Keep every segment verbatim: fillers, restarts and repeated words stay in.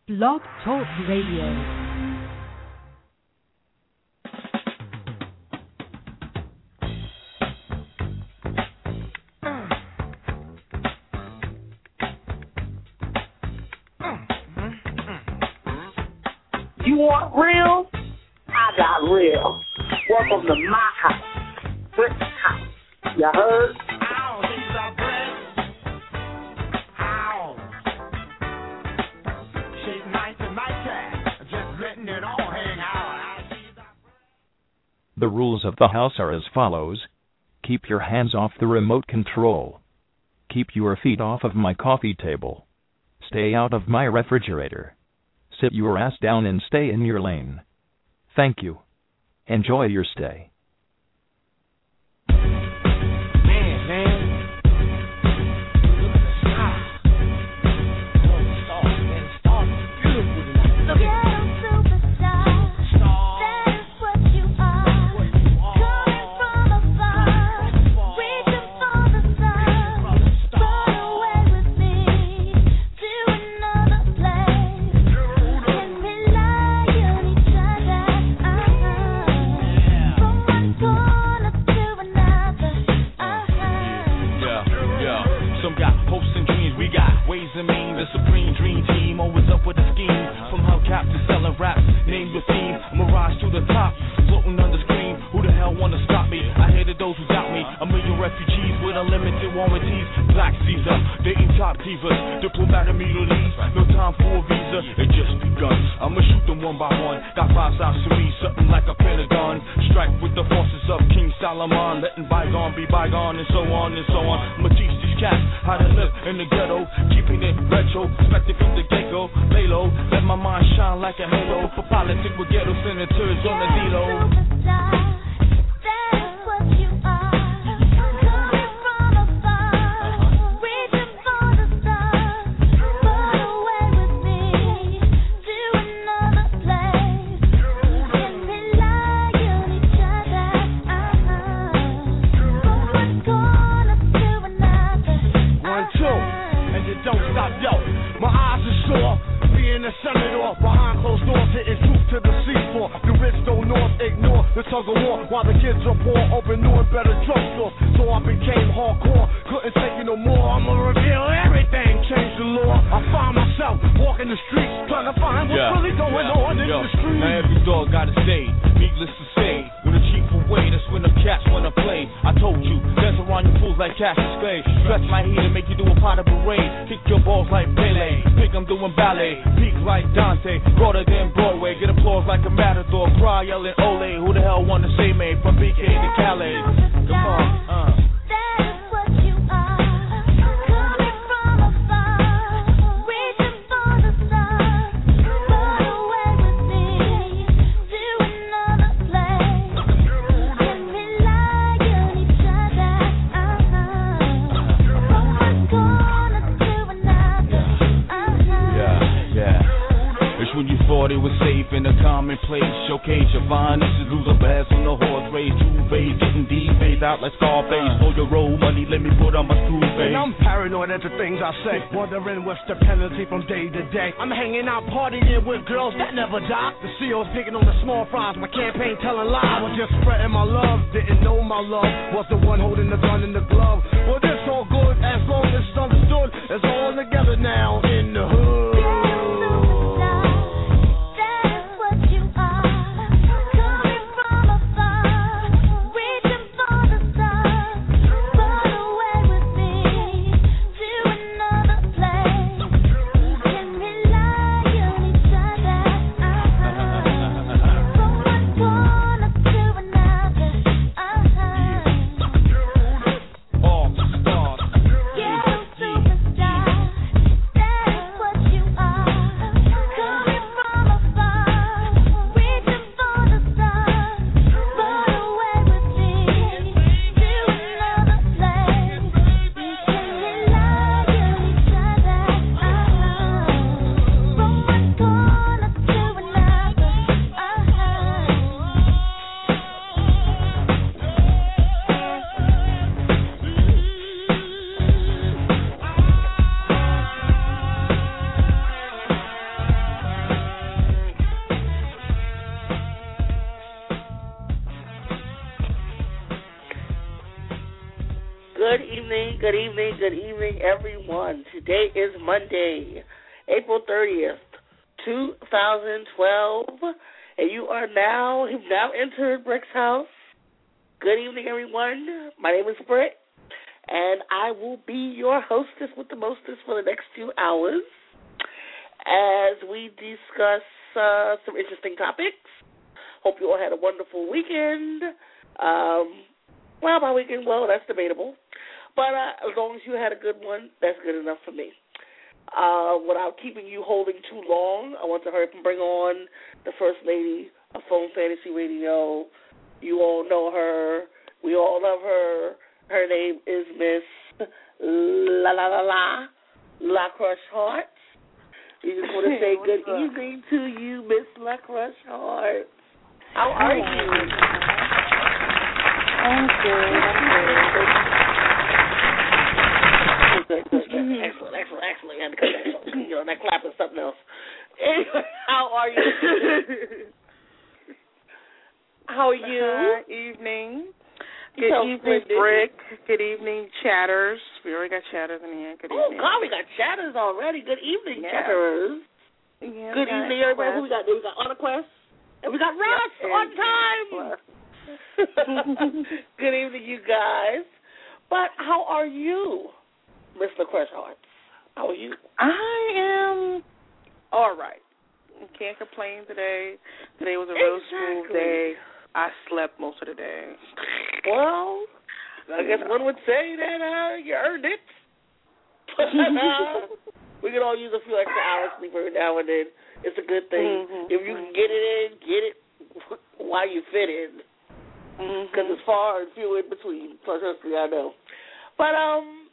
Blog Talk Radio. You want real? I got real. Welcome to my house, Brick House. You heard? Ow, he's our bread. Ow. She's nice and nice, just letting it all hang out. The rules of the house are as follows. Keep your hands off the remote control. Keep your feet off of my coffee table. Stay out of my refrigerator. Sit your ass down and stay in your lane. Thank you. Enjoy your stay. Man, man. Look at the sky. Oh, the stars, man. The stars are beautiful tonight. Look at Superstar, that is what you are. Coming from afar, reaching for the stars. Run away with me to another place. Can rely on each other. From one corner to another. Yeah, yeah. Some got hopes and dreams, we got ways and means. The supreme dream team, always up with a scheme. From hubcap to selling raps, name your theme. Mirage to the top, floating on the screen. Who the hell wanna stop me? I hated those who doubt me. A million refugees with unlimited warranties. Black Caesar, dating top divas. Diplomatic Middle East, no time for a visa. It just begun. I'ma shoot them one by one. Got five sides to me, something like a pentagon. Strike with the forces of King Solomon, letting bygone be bygone, and so on and so on. I'ma teach these cats how to live in the ghetto, keeping it retro, expected from the get-go. Lay low, let my mind shine like a halo. For politics with ghetto senators on the D-Lo. Superstar, that is what you are. Coming from afar, reaching for the stars. Run away with me to another place. Can rely on each other. From one corner to another. One, two, and you don't stop, yo. My eyes are sore, being a senator behind closed doors, hitting truth to the seafloor. The rich go north, ignore the tug of war, while the kids are poor, open new and better drugstores. So I became hardcore, couldn't take it no more. I'ma reveal everything, change the law. I find myself walking the streets, trying to find what's Yeah, really going yeah, on in yo. the streets. Now every dog gotta stay, needless to say. When the chief away, that's when the cats wanna play. I told you, dance around your fools like Cassius Clay. Stretch my heat and make you do a pot of parade. Kick your balls like Pele, think I'm doing ballet. Peak like Dante, broader than Broadway. Get applause like a matador, cry yelling Ole. Who the hell wanna say me from B K to Calais? Come on, uh. That is what you are. Coming from afar, reaching for the stars. Run away with me to another place. Can rely on each other. From one corner to another. Yeah, yeah. It's when you thought it was safe in a commonplace. Showcase your finest, lose a bass on the horse race. Two face, getting deep, phase out like Scarface. For your roll money, let me put on my screw face. And I'm paranoid at the things I say, wondering what's the penalty from day to day. I'm hanging out partying with girls that never die. The C O's picking on the small fries, my campaign telling lies. I was just spreading my love, didn't know my love was the one holding the gun in the glove. Well, this all good as long as it's understood. It's all together now in the hood. That is what you are. Coming from afar, reaching for the stars. Run away with me to another place. Can rely on each other. From one corner to another. All stars. Ghetto superstar, that evening, good evening, good evening, everyone. Today is Monday, April thirtieth, two thousand twelve, and you are now, you've now entered Brick's house. Good evening, everyone. My name is Brick, and I will be your hostess with the mostest for the next two hours as we discuss uh, some interesting topics. Hope you all had a wonderful weekend. Um, well, my weekend, well, that's debatable. But uh, as long as you had a good one, that's good enough for me. Uh, without keeping you holding too long, I want to hurry up and bring on the First Lady of Phone Fantasy Radio. You all know her. We all love her. Her name is Miss La La La La La Crush Heart. We just want to say good up? evening to you, Miss La Crush Heart. How are you? I'm good. I'm good. Good, good, good. Excellent, excellent, excellent. You had to cut that, you know, that clap is something else. Anyway, how are you? How are you? Uh, evening. Good so evening, Brick. Good evening, Chatters. We already got Chatters in here. Good oh, evening. God, we got Chatters already. Good evening, yeah. Chatters. Yeah, good evening, everybody. Who we got? We got Unaquest. And we got Ross yep, on time. Good evening, you guys. But how are you, Miss LaCrush Hearts? How are you? I am all right. Can't complain today. Today was a real exactly. smooth day. I slept most of the day. Well, I guess one would say that uh, you earned it. uh, we can all use a few extra hours sleep every now and then. It's a good thing. Mm-hmm. If you can get it in, get it while you fit in. Because mm-hmm. it's far and few in between. Plus, history, I know. But, um,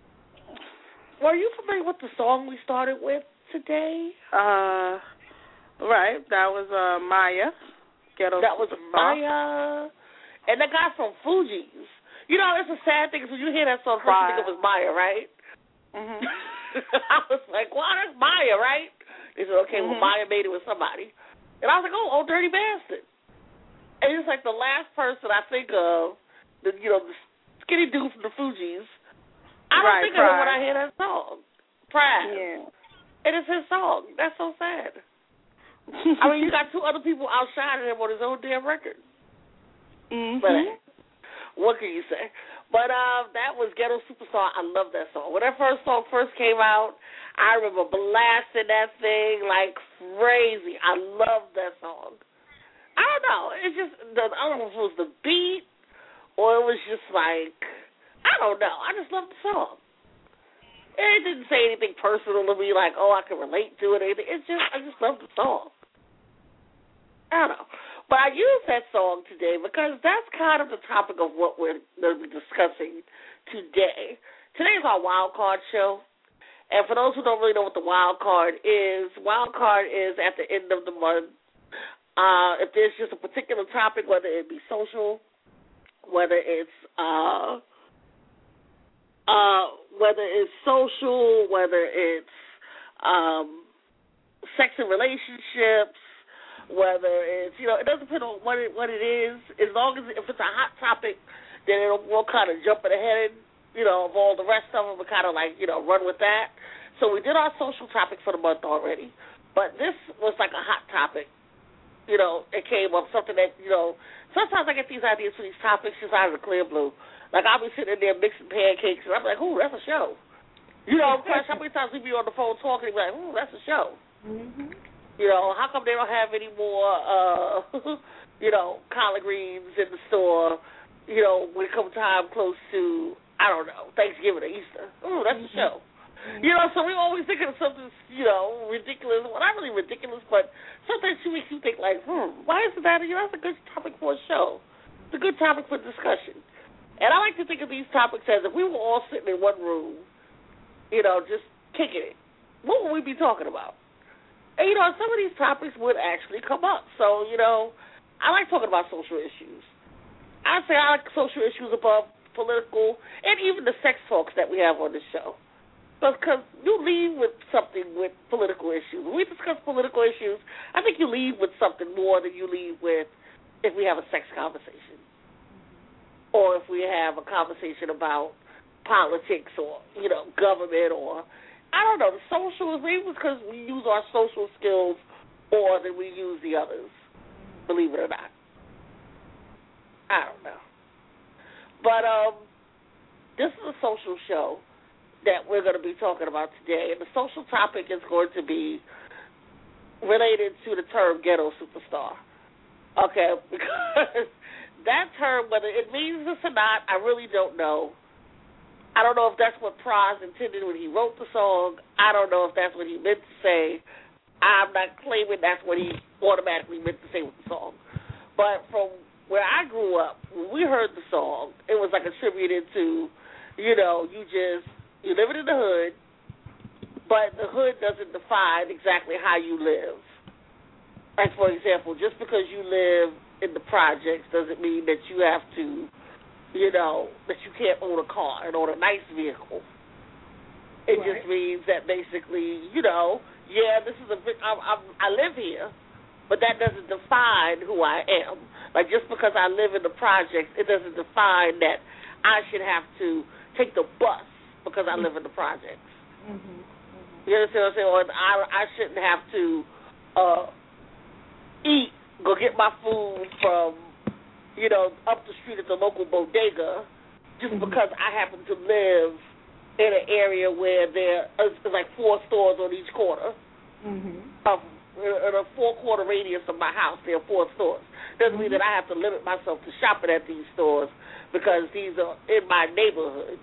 were you familiar with the song we started with today? Uh, right. That was uh, Maya. Ghetto that was Superstar. Maya. And the guy from Fugees. You know, it's a sad thing, because when you hear that song, first you think it was Maya, right? Mm-hmm. I was like, well, that's Maya, right? They said, okay, mm-hmm. well, Maya made it with somebody. And I was like, oh, oh, dirty bastard. And it's like the last person I think of, the you know, the skinny dude from the Fugees. I don't right, think of him when I hear that song. Pride. Yeah. And it's his song. That's so sad. I mean, you got two other people outshining him on his own damn record. Mm-hmm. But uh, what can you say? But uh, that was Ghetto Superstar. I love that song. When that first song first came out, I remember blasting that thing like crazy. I love that song. I don't know. It's just, I don't know if it was the beat or it was just like, I don't know. I just love the song. It didn't say anything personal to me like, oh, I can relate to it or anything. It's just, I just love the song. I don't know. But I use that song today because that's kind of the topic of what we're going to be discussing today. Today is our wild card show. And for those who don't really know what the wild card is, wild card is at the end of the month. Uh, if there's just a particular topic, whether it be social, whether it's uh, uh, whether it's social, whether it's um, sex and relationships, whether it's, you know, it doesn't depend on what it, what it is. As long as, if it's a hot topic, then it'll, we'll kind of jump ahead, you know, of all the rest of them and kind of like, you know, run with that. So we did our social topic for the month already. But this was like a hot topic. You know, it came up, something that, you know, sometimes I get these ideas for these topics just out of the clear blue. Like, I'll be sitting in there mixing pancakes, and I'm like, ooh, that's a show. You know, of course, how many times we be on the phone talking, and be like, ooh, that's a show. Mm-hmm. You know, how come they don't have any more, uh, you know, collard greens in the store, you know, when it comes time close to, I don't know, Thanksgiving or Easter? Ooh, that's mm-hmm. a show. Mm-hmm. You know, so we always thinking of something, you know, ridiculous. Well, not really ridiculous, but something that makes you think like, hmm, why isn't that, you know, that's a good topic for a show. It's a good topic for discussion. And I like to think of these topics as if we were all sitting in one room, you know, just kicking it, what would we be talking about? And, you know, some of these topics would actually come up. So, you know, I like talking about social issues. I say I like social issues above political and even the sex talks that we have on this show. Because you leave with something with political issues. When we discuss political issues, I think you leave with something more than you leave with if we have a sex conversation. Or if we have a conversation about politics or, you know, government or, I don't know, the social is maybe because we use our social skills more than we use the others, believe it or not. I don't know. But um, this is a social show that we're going to be talking about today, and the social topic is going to be related to the term ghetto superstar. Okay, because that term, whether it means this or not, I really don't know. I don't know if that's what Pras intended when he wrote the song. I don't know if that's what he meant to say. I'm not claiming that's what he automatically meant to say with the song. But from where I grew up, when we heard the song, it was like attributed to, you know, you just, you living in the hood, but the hood doesn't define exactly how you live. Like, for example, just because you live in the projects doesn't mean that you have to, you know, that you can't own a car and own a nice vehicle. It Right. just means that basically, you know, yeah, this is a big, I, I, I live here, but that doesn't define who I am. Like, just because I live in the projects, it doesn't define that I should have to take the bus because I live in the projects. Mm-hmm. Mm-hmm. You understand what I'm saying? Or I, I shouldn't have to uh, eat, go get my food from, you know, up the street at the local bodega just Mm-hmm. because I happen to live in an area where there is like four stores on each corner. Mm-hmm. Of, in a four-quarter radius of my house, there are four stores. Doesn't mean that I have to limit myself to shopping at these stores because these are in my neighborhood,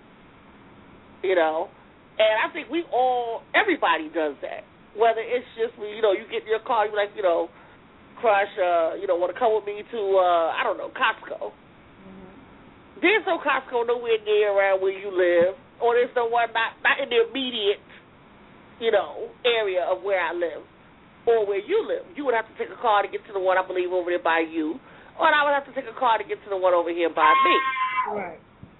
you know. And I think we all, everybody does that. Whether it's just, you know, you get in your car, you're like, you know, Crush, uh, you know, want to come with me to, uh, I don't know, Costco. Mm-hmm. There's no Costco nowhere near around where you live, or there's no one not, not in the immediate, you know, area of where I live. Or where you live. You would have to take a car to get to the one, I believe, over there by you. Or I would have to take a car to get to the one over here by me. Right.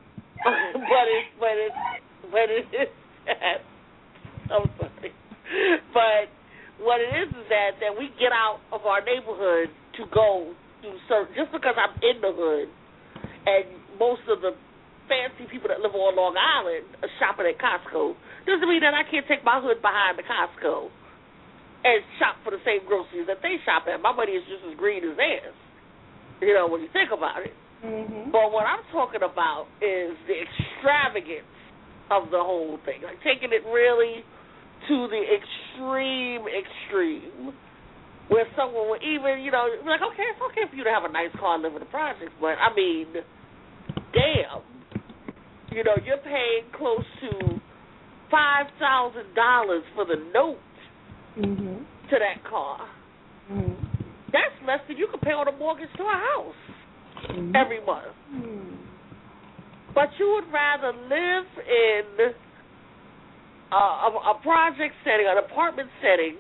but it's, but it's, but it is that, I'm sorry. But what it is is that, that we get out of our neighborhood to go do certain, just because I'm in the hood, and most of the fancy people that live on Long Island are shopping at Costco, doesn't mean that I can't take my hood behind the Costco and shop for the same groceries that they shop at. My money is just as green as theirs, you know, when you think about it. Mm-hmm. But what I'm talking about is the extravagance of the whole thing, like taking it really to the extreme, extreme, where someone would even, you know, be like, okay, it's okay for you to have a nice car and live in the projects, but, I mean, damn, you know, you're paying close to five thousand dollars for the note Mm-hmm. to that car. Mm-hmm. That's less than you could pay on a mortgage to a house Mm-hmm. every month. Mm-hmm. But you would rather live in a, a, a project setting, an apartment setting,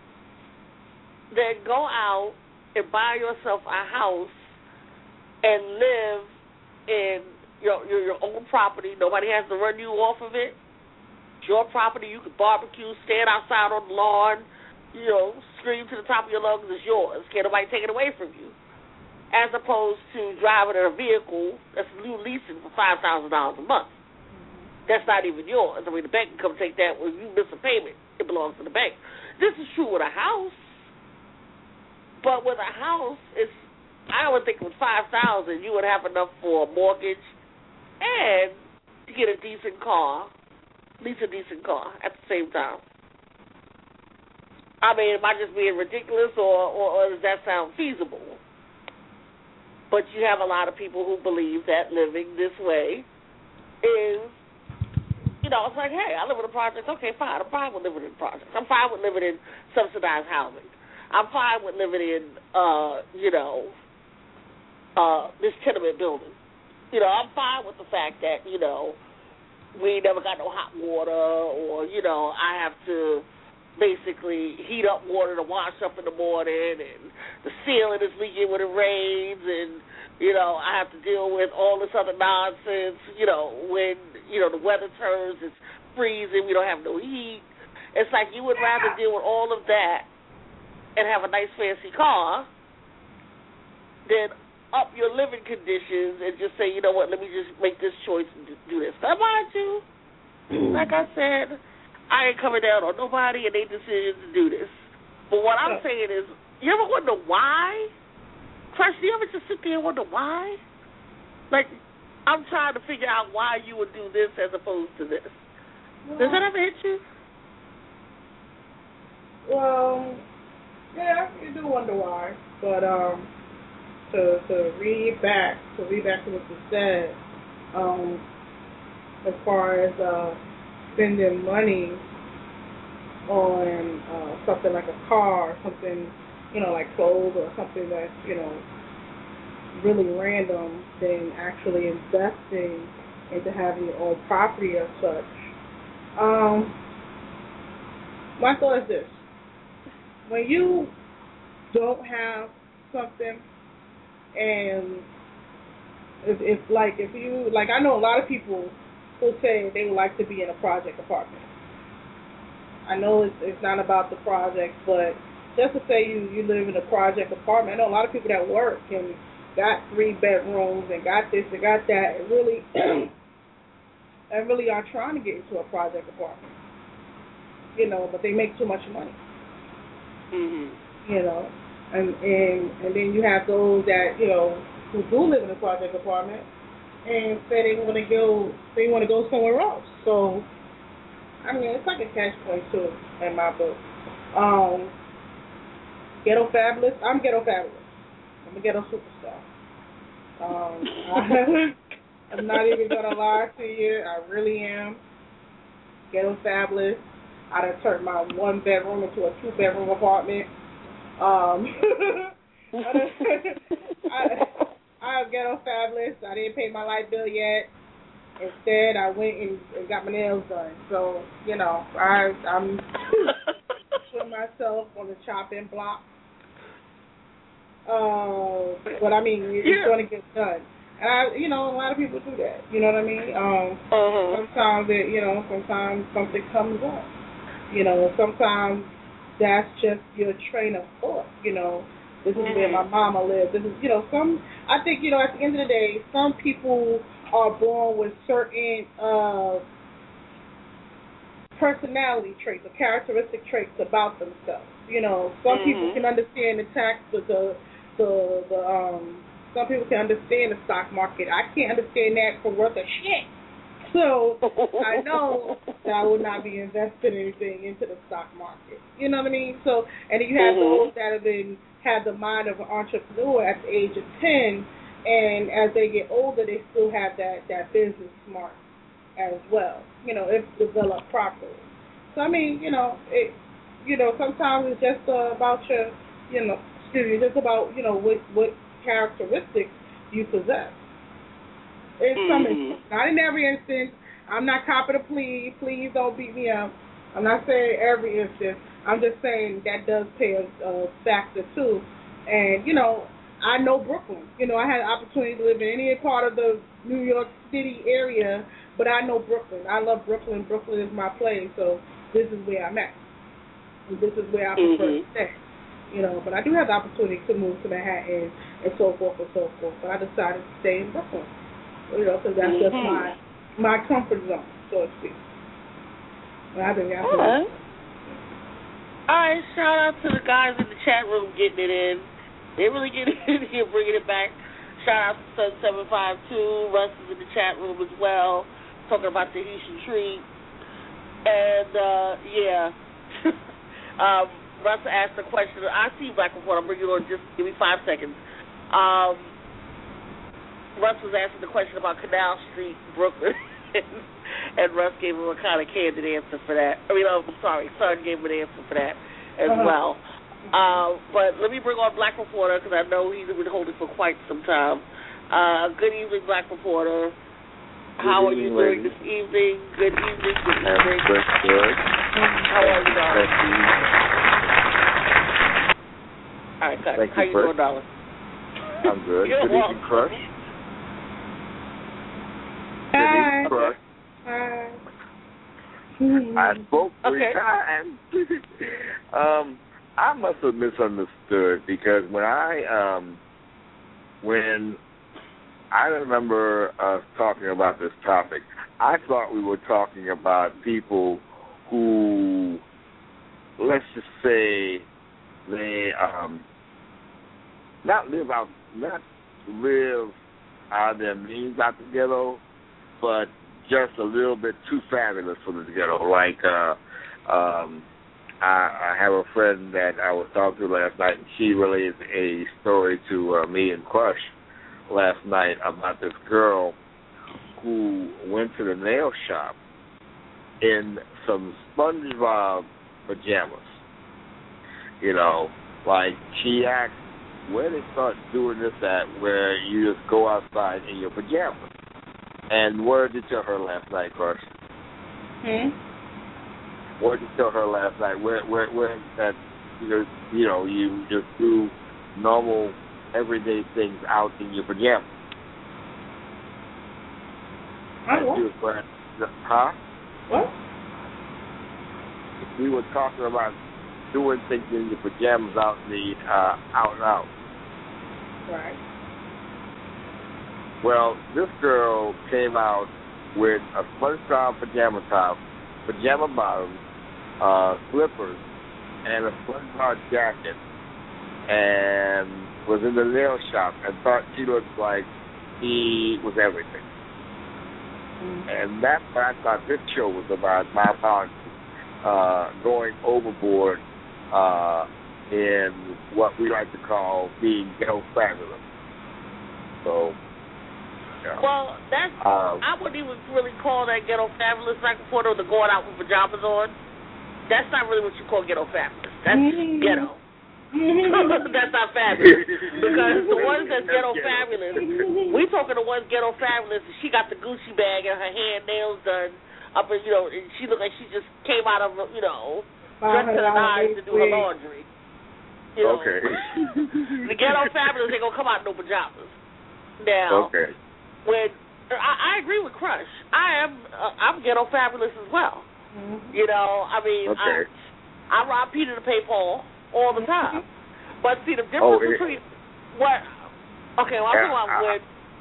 than go out and buy yourself a house and live in your, your, your own property. Nobody has to run you off of it. Your property, you can barbecue, stand outside on the lawn, you know, scream to the top of your lungs, it's yours. Can't nobody take it away from you. As opposed to driving in a vehicle that's new leasing for five thousand dollars a month. That's not even yours. I mean, the bank can come take that when you miss a payment. It belongs to the bank. This is true with a house. But with a house, it's, I would think with five thousand dollars, you would have enough for a mortgage and to get a decent car. Lease a decent car at the same time. I mean, am I just being ridiculous, or, or, or does that sound feasible? But you have a lot of people who believe that living this way is, you know, it's like, hey, I live in a project. Okay, fine. I'm fine with living in projects. I'm fine with living in subsidized housing. I'm fine with living in, uh, you know, uh, this tenement building. You know, I'm fine with the fact that, you know, we never got no hot water, or, you know, I have to basically heat up water to wash up in the morning, and the ceiling is leaking when it rains, and, you know, I have to deal with all this other nonsense, you know, when, you know, the weather turns, it's freezing, we don't have no heat. It's like you would rather deal with all of that and have a nice fancy car than up your living conditions and just say, you know what, let me just make this choice and just do this. Now, mind you, like I said, I ain't coming down on nobody and their decision to do this. But what I'm saying is, you ever wonder why? Crush, do you ever just sit there and wonder why? Like, I'm trying to figure out why you would do this as opposed to this. Well, Does that ever hit you? Well, yeah, you do wonder why. But um, to to read back, to read back to what you said, um, as far as uh, spending money on uh, something like a car, something, you know, like clothes or something that's, you know, really random, than actually investing into having your own property or such. Um, my thought is this. When you don't have something, and if, if like, if you, like, I know a lot of people who say they would like to be in a project apartment. I know it's, it's not about the project, but just to say you, you live in a project apartment, I know a lot of people that work and got three bedrooms and got this and got that, and really, and really are trying to get into a project apartment. You know, but they make too much money. Mm-hmm. You know, and and and then you have those that, you know, who do live in a project apartment and say they want to go, they want to go somewhere else. So, I mean, it's like a catch twenty-two in my book. Um, ghetto fabulous. I'm ghetto fabulous. I'm a ghetto superstar. Um, I, I'm not even gonna lie to you. I really am ghetto fabulous. I done turned my one bedroom into a two bedroom apartment. Um, I, I'm ghetto fabulous. I didn't pay my light bill yet. Instead, I went and, and got my nails done. So, you know, I, I'm putting myself on the chopping block. Uh, but I mean, it's yeah. going to get done. And I, you know, a lot of people do that. You know what I mean? Um, uh-huh. Sometimes it, you know, sometimes something comes up. You know, sometimes that's just your train of thought. You know, this is mm-hmm. where my mama lived. This is, you know, some. I think, you know, at the end of the day, some people are born with certain uh, personality traits or characteristic traits about themselves. You know, some mm-hmm. people can understand the tax, the the the, the um. Some people can understand the stock market. I can't understand that for worth of shit. So I know that I will not be investing anything into the stock market. You know what I mean? So, and then you have mm-hmm. those that have been have the mind of an entrepreneur at the age of ten, and as they get older, they still have that, that business smart as well. You know, if developed properly. So I mean, you know, it, you know, sometimes it's just uh, about your, you know, excuse me, just about, you know, what what characteristics you possess. It's mm-hmm. some, not in every instance. I'm not copping a plea. Please don't beat me up. I'm not saying every instance. I'm just saying that does play a, a factor too. And, you know, I know Brooklyn. You know, I had the opportunity to live in any part of the New York City area, but I know Brooklyn. I love Brooklyn. Brooklyn is my place, so this is where I'm at. And this is where I prefer mm-hmm. to stay. You know, but I do have the opportunity to move to Manhattan and so forth and so forth. But I decided to stay in Brooklyn. You know, because that's mm-hmm. just my my comfort zone, so to speak. But I think that's All right. All right, shout out to the guys in the chat room getting it in. They really getting it in here, bringing it back. Shout out to Sun seven five two. Russ is in the chat room as well, talking about the Haitian tree. And, uh, yeah. um, Russ asked a question. I see Black Report. I'll bring you on. Just give me five seconds. Um, Russ was asking the question about Canal Street, Brooklyn, and Russ gave him a kind of candid answer for that. I mean, I'm sorry, Son gave him an answer for that as uh-huh. well. Uh, but let me bring on Black Reporter because I know he's been holding for quite some time. Uh, good evening, Black Reporter. Good How evening, are you doing ladies. This evening? Good evening. Good evening. Good, good. How are you, darling? You. All right, cut. Thank How you, you doing, darling? I'm good. You're good welcome. evening, Crush. Hi. Crush. Hi. I spoke three okay. times. um, I must have misunderstood because when I um when I remember us talking about this topic, I thought we were talking about people who, let's just say, they um, not live out, not live out of their means out the ghetto, but just a little bit too fabulous for the ghetto. Like, uh, um, I, I have a friend that I was talking to last night, and she relayed a story to uh, me and Crush last night about this girl who went to the nail shop in some SpongeBob pajamas. You know, like she asked, where they start doing this at, where you just go outside in your pajamas. And what did you tell her last night, Crush? Hmm? What did you tell her last night? Where, where, where that you know, you know, you just do normal, everyday things out in your pajamas. I what? You was wearing, huh? What? We were talking about doing things in your pajamas out in the uh, out and out. Right. Well, this girl came out with a SpongeBob pajama top, pajama bottoms, uh, slippers, and a SpongeBob jacket, and was in the nail shop and thought she looked like he was everything. Mm-hmm. And that's what I thought this show was about, about uh, going overboard uh, in what we like to call being ghetto fabulous. So, yeah. Well, that's, um, I wouldn't even really call that ghetto fabulous like before they were going out with pajamas on. That's not really what you call ghetto fabulous. That's mm-hmm. ghetto. That's not fabulous. Because the ones that's ghetto fabulous, we talking the ones ghetto fabulous, and she got the Gucci bag and her hair and nails done up, and, you know, and she looked like she just came out of, you know, dressed to the nines to do her laundry. You know? Okay. The ghetto fabulous ain't gonna come out in no pajamas. Now, okay. when I, I agree with Crush, I am uh, I'm ghetto fabulous as well. Mm-hmm. You know, I mean, okay. I, I rob Peter to pay Paul all the time. But see, the difference oh, it, between what? Okay, well, I'm yeah, talking about when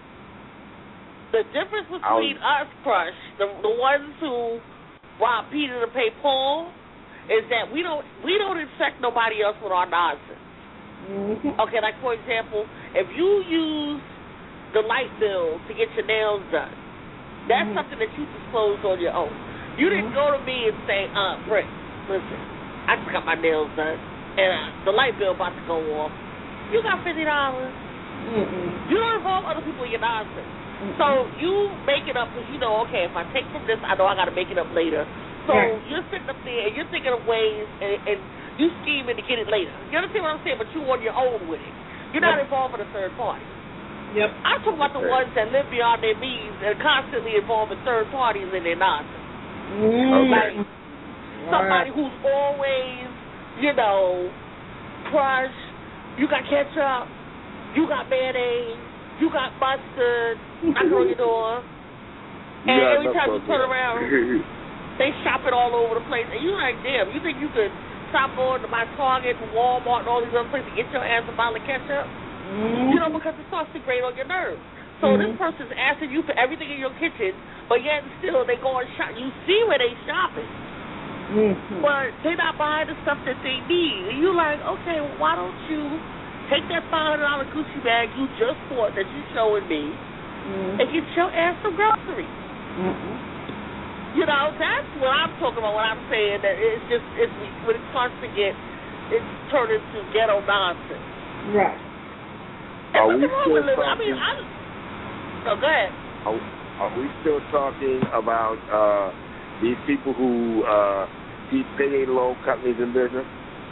the difference between us, Crush, the the ones who rob Peter to pay Paul, is that we don't we don't infect nobody else with our nonsense. Mm-hmm. Okay, like for example, if you use the light bill to get your nails done, that's mm-hmm. something that you disclosed on your own. You mm-hmm. didn't go to me and say, uh, Britt, listen, I just got my nails done, and uh, the light bill about to go off. You got fifty dollars. Mm-hmm. You don't involve other people in your nonsense. Mm-hmm. So you make it up because you know, okay, if I take from this, I know I got to make it up later. So right. You're sitting up there and you're thinking of ways and, and you scheming to get it later. You understand what I'm saying? But you on your own with it. You're not yep. involving a third party. Yep. I'm talking about the ones that live beyond their means and constantly involving third parties in their nonsense. Mm. Like somebody right. who's always, you know, Crush, you got ketchup, you got mayonnaise, you got mustard, knocking on your door. And yeah, every time you turn around, they shop it all over the place. And you're like, damn, you think you could stop going to my Target and Walmart and all these other places to get your ass a bottle of ketchup? Mm-hmm. You know, because it starts to grate on your nerves. So mm-hmm. this person's asking you for everything in your kitchen, but yet still they go and shop. You see where they shopping. Mm-hmm. But they're not buying the stuff that they need. And you're like, okay, well, why don't you take that five hundred dollars Gucci bag you just bought that you're showing me mm-hmm. and get your ass some groceries? Mm-hmm. You know, that's what I'm talking about when I'm saying that it's just, it's, when it starts to get, it's turned into ghetto nonsense. Right. Are we still talking, I mean, I, oh, go ahead. Are, are we still talking about uh, these people who uh, keep payday loan companies in business?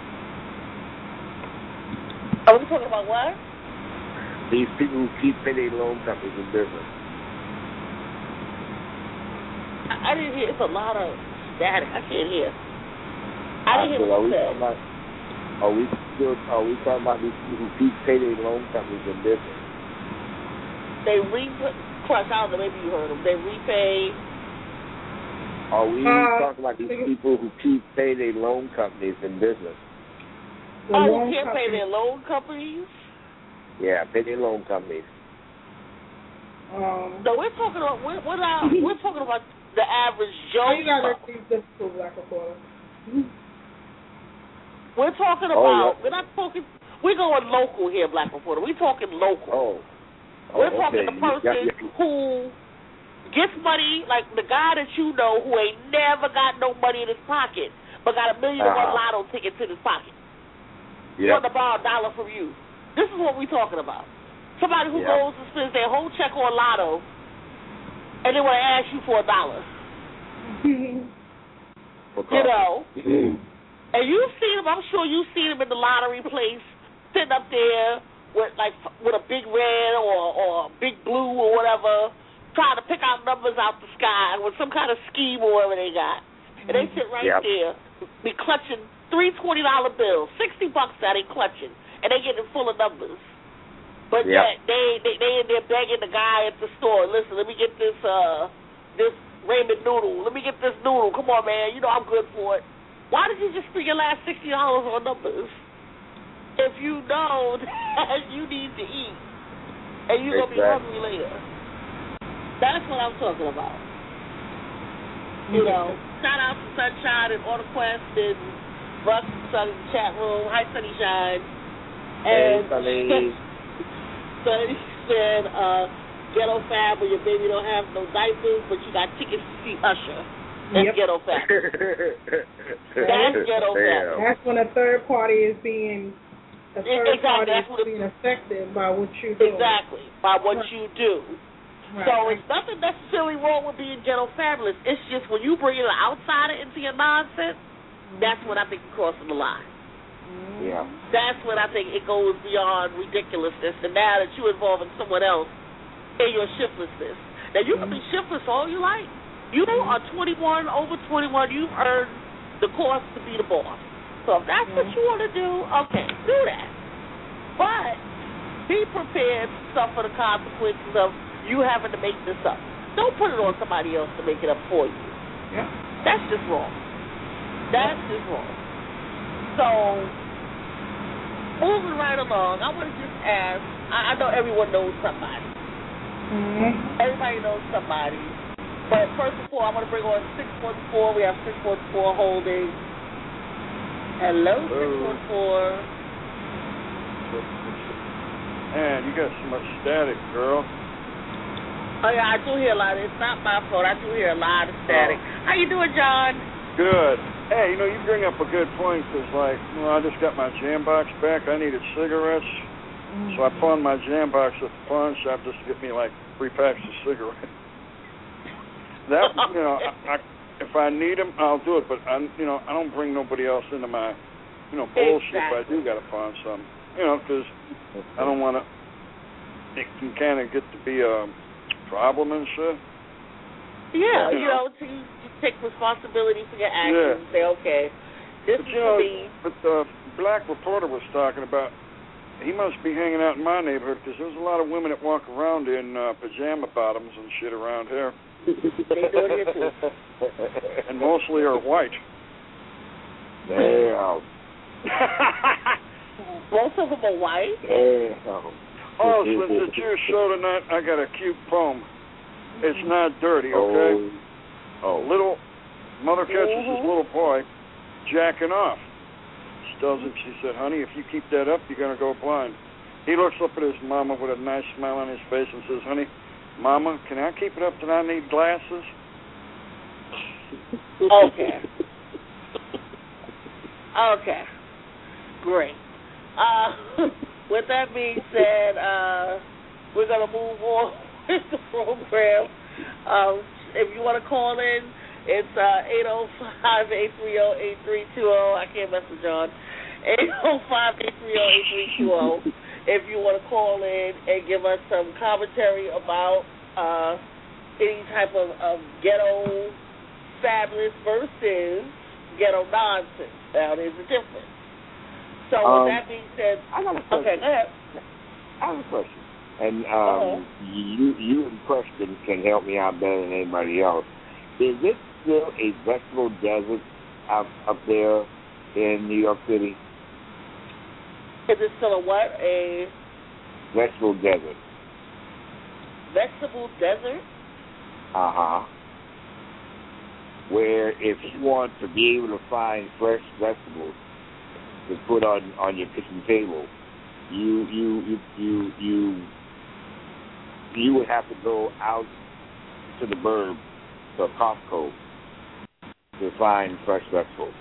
Are we talking about what? These people who keep payday loan companies in business. I didn't hear. It's a lot of static. I can't hear. I didn't hear what you said. About, are we still? Are we talking about these people who keep payday loan companies in business? They repay. Crush. I don't know. Maybe you heard them. They repay. Are we uh, talking about these people who keep payday loan companies in business? Oh, who can't pay their loan companies? Yeah, penny loan companies. Um, No, we're talking about we're we're, not, we're talking about the average Joe. how you got let these difficult Black Reporter? We're talking Oh, about. yeah. We're not talking. We're going local here, Black Reporter. We're talking local. Oh. oh we're talking okay. the person You got- who gets money, like the guy that you know who ain't never got no money in his pocket, but got a million and one Uh-huh. lotto tickets in his pocket. Yep. Want to borrow a dollar from you. This is what we're talking about. Somebody who Yep. goes and spends their whole check on lotto, and they want to ask you for a dollar. For You coffee. know. And you've seen him, I'm sure you've seen him in the lottery place, sitting up there with like with a big red or, or a big blue or whatever, trying to pick out numbers out the sky with some kind of scheme or whatever they got. And they sit right Yep. there, be clutching three twenty dollar bills, sixty bucks that they clutching, and they getting full of numbers. But Yep. yet they, they they in there begging the guy at the store, listen, let me get this uh this ramen noodle, let me get this noodle, come on man, you know I'm good for it. Why did you just spend your last sixty dollars on numbers if you know that you need to eat and you're going to be Exactly. hungry later? That's what I'm talking about. You know, shout out to Sunshine and AutoQuest and Russ and Sunny in the chat room. Hi, Sunnyshine. Hey, And Sunny. Sunny said, uh, Ghetto Fab where your baby don't have no diapers, but you got tickets to see Usher. That's Yep. Ghetto Fab. That's Ghetto Fab. That's when a third party is being a third Exactly, party that's is what it- being affected by what you do. Exactly, by what you do. Right. So it's nothing necessarily wrong with being ghetto fabulous. It's just when you bring an outsider into your nonsense, that's when I think you're crossing the line. Yeah. That's when I think it goes beyond ridiculousness. And now that you're involving someone else in your shiftlessness. Now, you can be shiftless all you like. You are twenty-one, over twenty-one. You've earned the course to be the boss. So if that's what you want to do, okay, do that. But be prepared to suffer the consequences of you having to make this up. Don't put it on somebody else to make it up for you. Yeah. That's just wrong. That's just wrong. So, moving right along, I want to just ask, I, I know everyone knows somebody. Mm-hmm. Everybody knows somebody. But first of all, I want to bring on six one four. We have six one four holding. Hello, six one four. Man, you got so much static, girl. Oh, yeah, I do hear a lot. It's not my fault. I do hear a lot of static. Oh. How you doing, John? Good. Hey, you know, you bring up a good point because, like, you know, I just got my jam box back. I needed cigarettes. Mm-hmm. So I pawned my jam box at the pawn shop just to get me, like, three packs of cigarettes. That, you know, I, I, if I need them, I'll do it. But, I, you know, I don't bring nobody else into my, you know, bullshit if I do got to pawn some. You know, because I don't want to, it can kind of get to be a problem and shit. Yeah, You you know. know, to, to take responsibility for your actions and say, okay, this But, is you know, for me. but the black reporter was talking about, he must be hanging out in my neighborhood because there's a lot of women that walk around in uh, pajama bottoms and shit around here. They do it here, too. And mostly are white. Damn. Both of them are white? Damn. Oh, since it's your show tonight, I got a cute poem. It's not dirty, okay? Oh. Little mother catches Mhm. this little boy jacking off. She tells him, she said, honey, if you keep that up, you're going to go blind. He looks up at his mama with a nice smile on his face and says, honey, Mama, can I keep it up that I need glasses? Okay. Okay. Great. Uh, with that being said, uh, we're going to move on with the program. Um, if you want to call in, it's uh, eight oh five, eight three oh, eight three two oh. I can't mess with John. eight oh five, eight three oh, eight three two oh. If you want to call in and give us some commentary about uh, any type of, of ghetto fabulous versus ghetto nonsense. Now, there's a difference. So, Um, with that being said, I got a question. okay, go ahead. I have a question. And um, Uh-huh. you, you and Preston can help me out better than anybody else. Is it still a vegetable desert up, up there in New York City? Is it still a what? A vegetable desert. Vegetable desert? Uh-huh. Where if you want to be able to find fresh vegetables to put on, on your kitchen table, you you you you you you would have to go out to the burb, to Costco, to find fresh vegetables.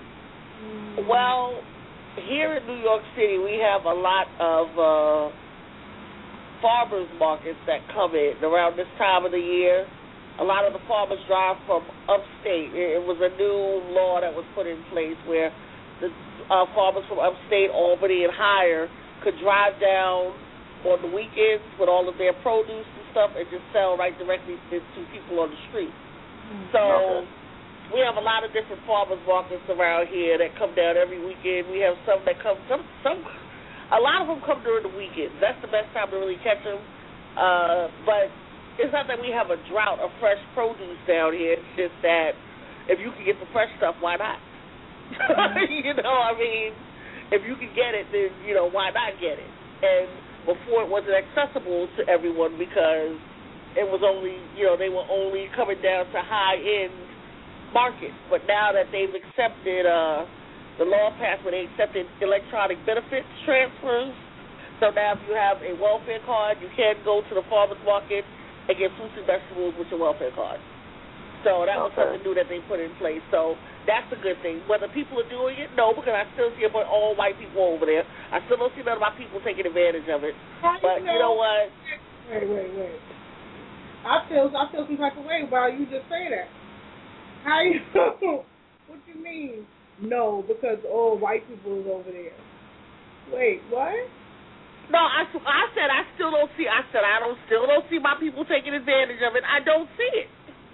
Well, here in New York City, we have a lot of uh, farmers markets that come in around this time of the year. A lot of the farmers drive from upstate. It was a new law that was put in place where the uh, farmers from upstate, Albany, and higher could drive down on the weekends with all of their produce and stuff and just sell right directly to, to people on the street. So Okay. we have a lot of different farmers markets around here that come down every weekend. We have some that come, some, some, a lot of them come during the weekends. That's the best time to really catch them. Uh, but it's not that we have a drought of fresh produce down here. It's just that if you can get the fresh stuff, why not? You know, I mean, if you can get it, then, you know, why not get it? And before it wasn't accessible to everyone because it was only, you know, they were only coming down to high-end markets. But now that they've accepted, uh, the law passed where they accepted electronic benefits transfers, so now if you have a welfare card, you can go to the farmer's market and get fruits and vegetables with your welfare card. So that was Okay. something new that they put in place. So that's a good thing. Whether people are doing it, no, because I still see about all white people over there. I still don't see none of my people taking advantage of it. How But you you know what? Wait, wait, wait. I feel I feel some type of way while you just say that. How you? What you mean? No, because all white people is over there. Wait, what? No, I, I said I still don't see. I said I don't still don't see my people taking advantage of it. I don't see it.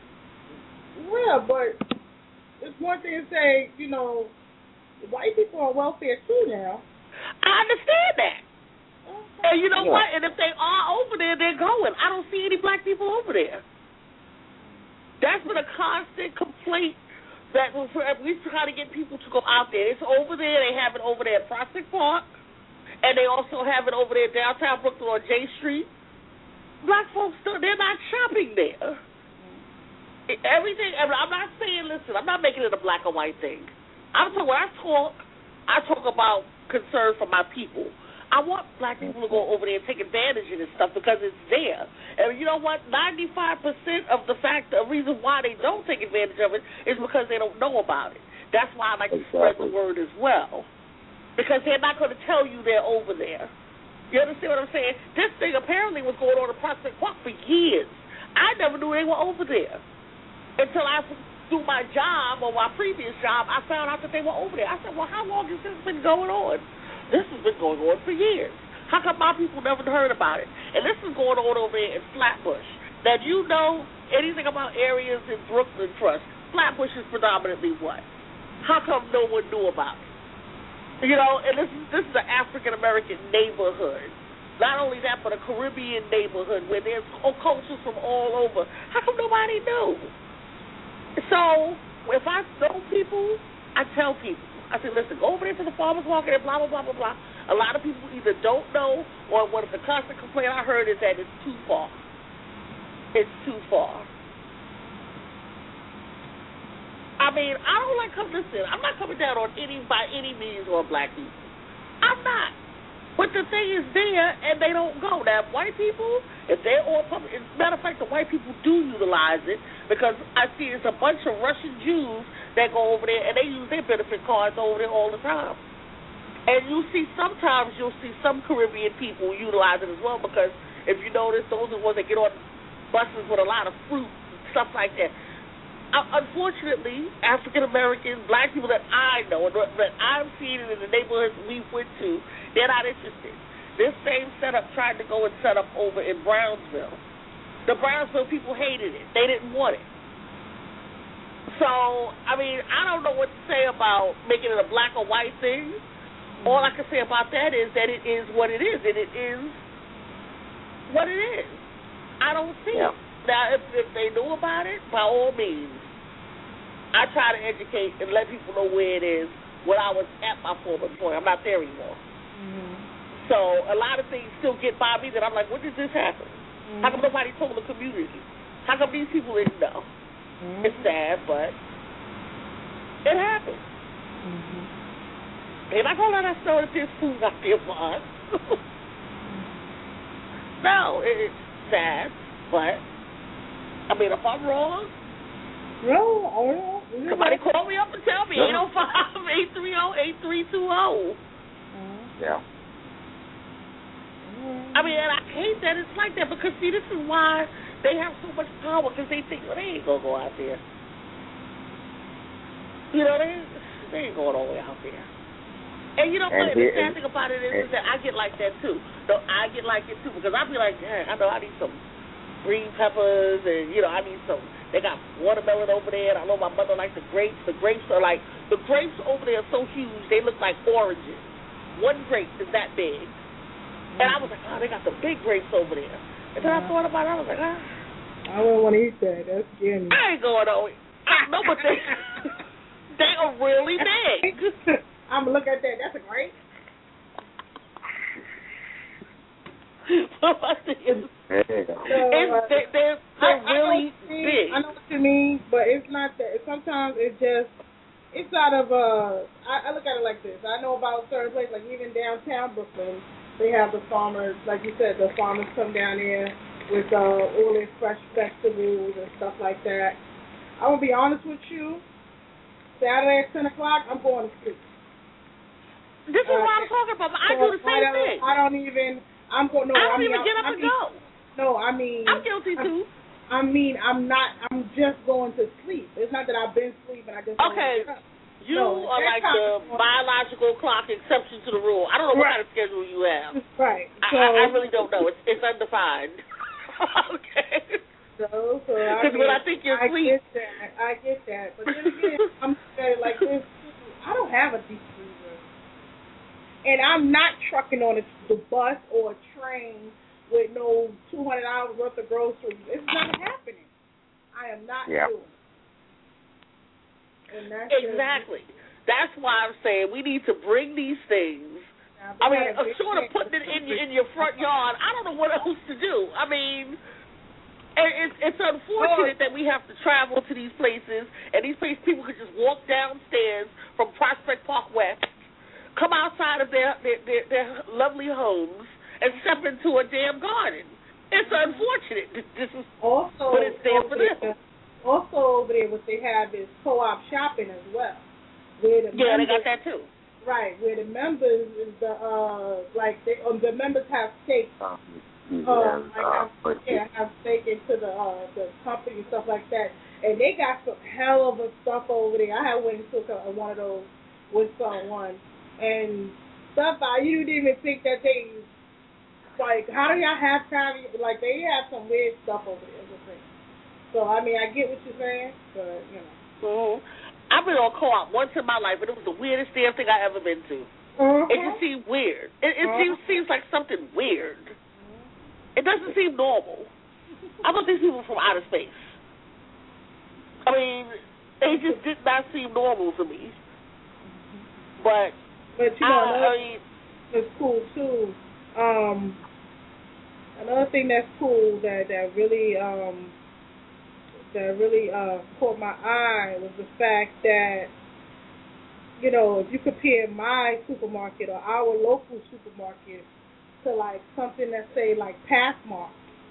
Well, but it's one thing to say, you know, white people are on welfare too now. I understand that. Okay. And you know Yeah. what? And if they are over there, they're going. I don't see any black people over there. That's been a constant complaint that we try to get people to go out there. It's over there. They have it over there at Prospect Park. And they also have it over there downtown Brooklyn on J Street. Black folks, they're not shopping there. Everything, I'm not saying, listen, I'm not making it a black or white thing. I'm talking, when I talk, I talk about concern for my people. I want black people to go over there and take advantage of this stuff because it's there. And you know what? ninety-five percent of the fact, the reason why they don't take advantage of it is because they don't know about it. That's why I like to spread the word as well. Because they're not going to tell you they're over there. You understand what I'm saying? This thing apparently was going on in Prospect Park for years. I never knew they were over there. Until I, through my job or my previous job, I found out that they were over there. I said, well, how long has this been going on? This has been going on for years. How come my people never heard about it? And this is going on over there in Flatbush. Now, do you know anything about areas in Brooklyn Trust? Flatbush is predominantly what? How come no one knew about it? You know, and this is this is an African-American neighborhood. Not only that, but a Caribbean neighborhood where there's cultures from all over. How come nobody knew? So, if I know people, I tell people. I say, listen, go over there to the farmer's market and blah, blah, blah, blah, blah. A lot of people either don't know or what the constant complaint I heard is that it's too far. It's too far. I mean, I don't like come listen. I'm not coming down on any by any means on black people. I'm not. But the thing is there, and they don't go. Now, white people, if they're all public, as a matter of fact, the white people do utilize it because I see it's a bunch of Russian Jews that go over there, and they use their benefit cards over there all the time. And you see sometimes you'll see some Caribbean people utilize it as well because if you notice, those are the ones that get on buses with a lot of fruit and stuff like that. Unfortunately, African-Americans, black people that I know, that I've seen in the neighborhoods we went to, they're not interested. This same setup tried to go and set up over in Brownsville. The Brownsville people hated it. They didn't want it. So, I mean, I don't know what to say about making it a black or white thing. All I can say about that is that it is what it is, and it is what it is. I don't see yeah. it. Now, if, if they knew about it, by all means, I try to educate and let people know where it is when I was at my former employer. I'm not there anymore. Mm-hmm. So a lot of things still get by me that I'm like, when did this happen? Mm-hmm. How come nobody told the community? How come these people didn't know? Mm-hmm. It's sad, but it happens. Mm-hmm. And I don't let us know that there's food out there for us. No, it's sad, but I mean, if I'm wrong, no, oh, no. Somebody call me up and tell me. eight oh five, eight three oh, eight three two oh. Yeah. I mean, and I hate that it's like that because, see, this is why they have so much power, because they think, well, they ain't going to go out there. You know, they, they ain't going all the way out there. And you know what? The sad thing about it is, is that I get like that, too. So I get like it, too, because I be like, dang, I know I need some green peppers, and, you know, I need some, they got watermelon over there, and I know my mother likes the grapes. The grapes are like, the grapes over there are so huge, they look like oranges. One grape is that big. And I was like, oh, they got the big grapes over there. And then I thought about it, I was like, ah. I wouldn't want to eat that. That's scary. I ain't going over it. I know, but they, they are really big. I'm going to look at that. That's a grape. What am I thinking? So, uh, they're they're, they're I, really I big. I know what you mean, but it's not that. Sometimes it's just, it's out of, uh, I, I look at it like this. I know about certain places, like even downtown Brooklyn, they have the farmers, like you said, the farmers come down there with uh, all their fresh vegetables and stuff like that. I'm going to be honest with you. Saturday at ten o'clock, I'm going to sleep. This is uh, what I'm talking about. But I do the same I thing. I don't even, I'm going, no, I don't I mean, even get up I and mean, go. No, I mean. I'm guilty, I'm, too. I mean, I'm not, I'm just going to sleep. It's not that I've been sleeping. I just Okay. Don't You no, are like the biological clock exception to the rule. I don't know what right. kind of schedule you have. Right. I, so, I, I really don't know. It's, it's undefined. Okay. So, so I Because mean, when I think you're I asleep. get that. I get that. But then again, I'm saying like this. I don't have a deep freezer. And I'm not trucking on a, the bus or a train with no two hundred dollars worth of groceries. It's not happening. I am not yeah. doing it. And that's exactly. Just, that's why I'm saying we need to bring these things. I mean, uh, short of putting it in your, in your front yard, I don't know what else to do. I mean, it's, it's unfortunate that we have to travel to these places, and these places people could just walk downstairs from Prospect Park West, come outside of their, their, their, their lovely homes, and step into a damn garden. It's unfortunate. This is, also, but it's there for them. Also over there, what they have is co-op shopping as well. Where the yeah, members, they got that too. Right, where the members is the uh like they um, the members have stake. Um, yeah, like have, yeah, have stake into the uh the company and stuff like that. And they got some hell of a stuff over there. I had went and took a, one of those with someone and stuff I you didn't even think that they like how do y'all have time like they have some weird stuff over there. So, I mean, I get what you're saying, but, you know. Mm-hmm. I've been on co-op once in my life, but it was the weirdest damn thing I ever been to. Mm-hmm. It just seemed weird. It, it mm-hmm. seems, seems like something weird. Mm-hmm. It doesn't seem normal. I thought these people from outer space. I mean, they just did not seem normal to me. But, but you know, I, another I mean, it's cool, too. Um, another thing that's cool that, that really... Um, that really uh, caught my eye was the fact that, you know, if you compare my supermarket or our local supermarket to, like, something that, say, like Pathmark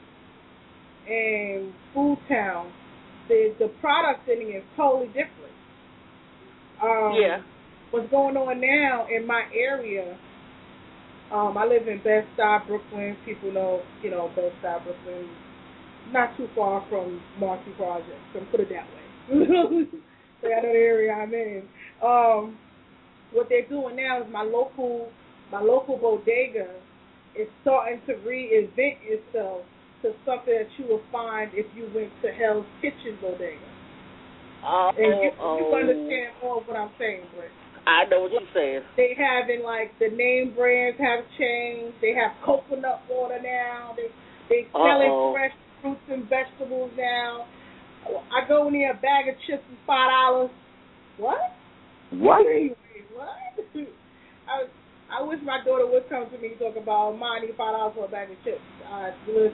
and Food Town, the, the product in it is totally different. Um, yeah. What's going on now in my area, um, I live in Bed-Stuy, Brooklyn. People know, you know, Bed-Stuy, Brooklyn. Not too far from Marcy Project, so put it that way. So I know the area I'm in. Um, what they're doing now is my local, my local bodega is starting to reinvent itself to something that you will find if you went to Hell's Kitchen bodega. Oh, and you, oh. you understand more of what I'm saying, Britt. I know what you're saying. They having like the name brands have changed. They have coconut water now. They they selling Uh-oh. fresh fruits and vegetables now. I go in there, a bag of chips is five dollars. What? What? What? I, I I wish my daughter would come to me and talk about, Mom, I need five dollars for a bag of chips. Uh,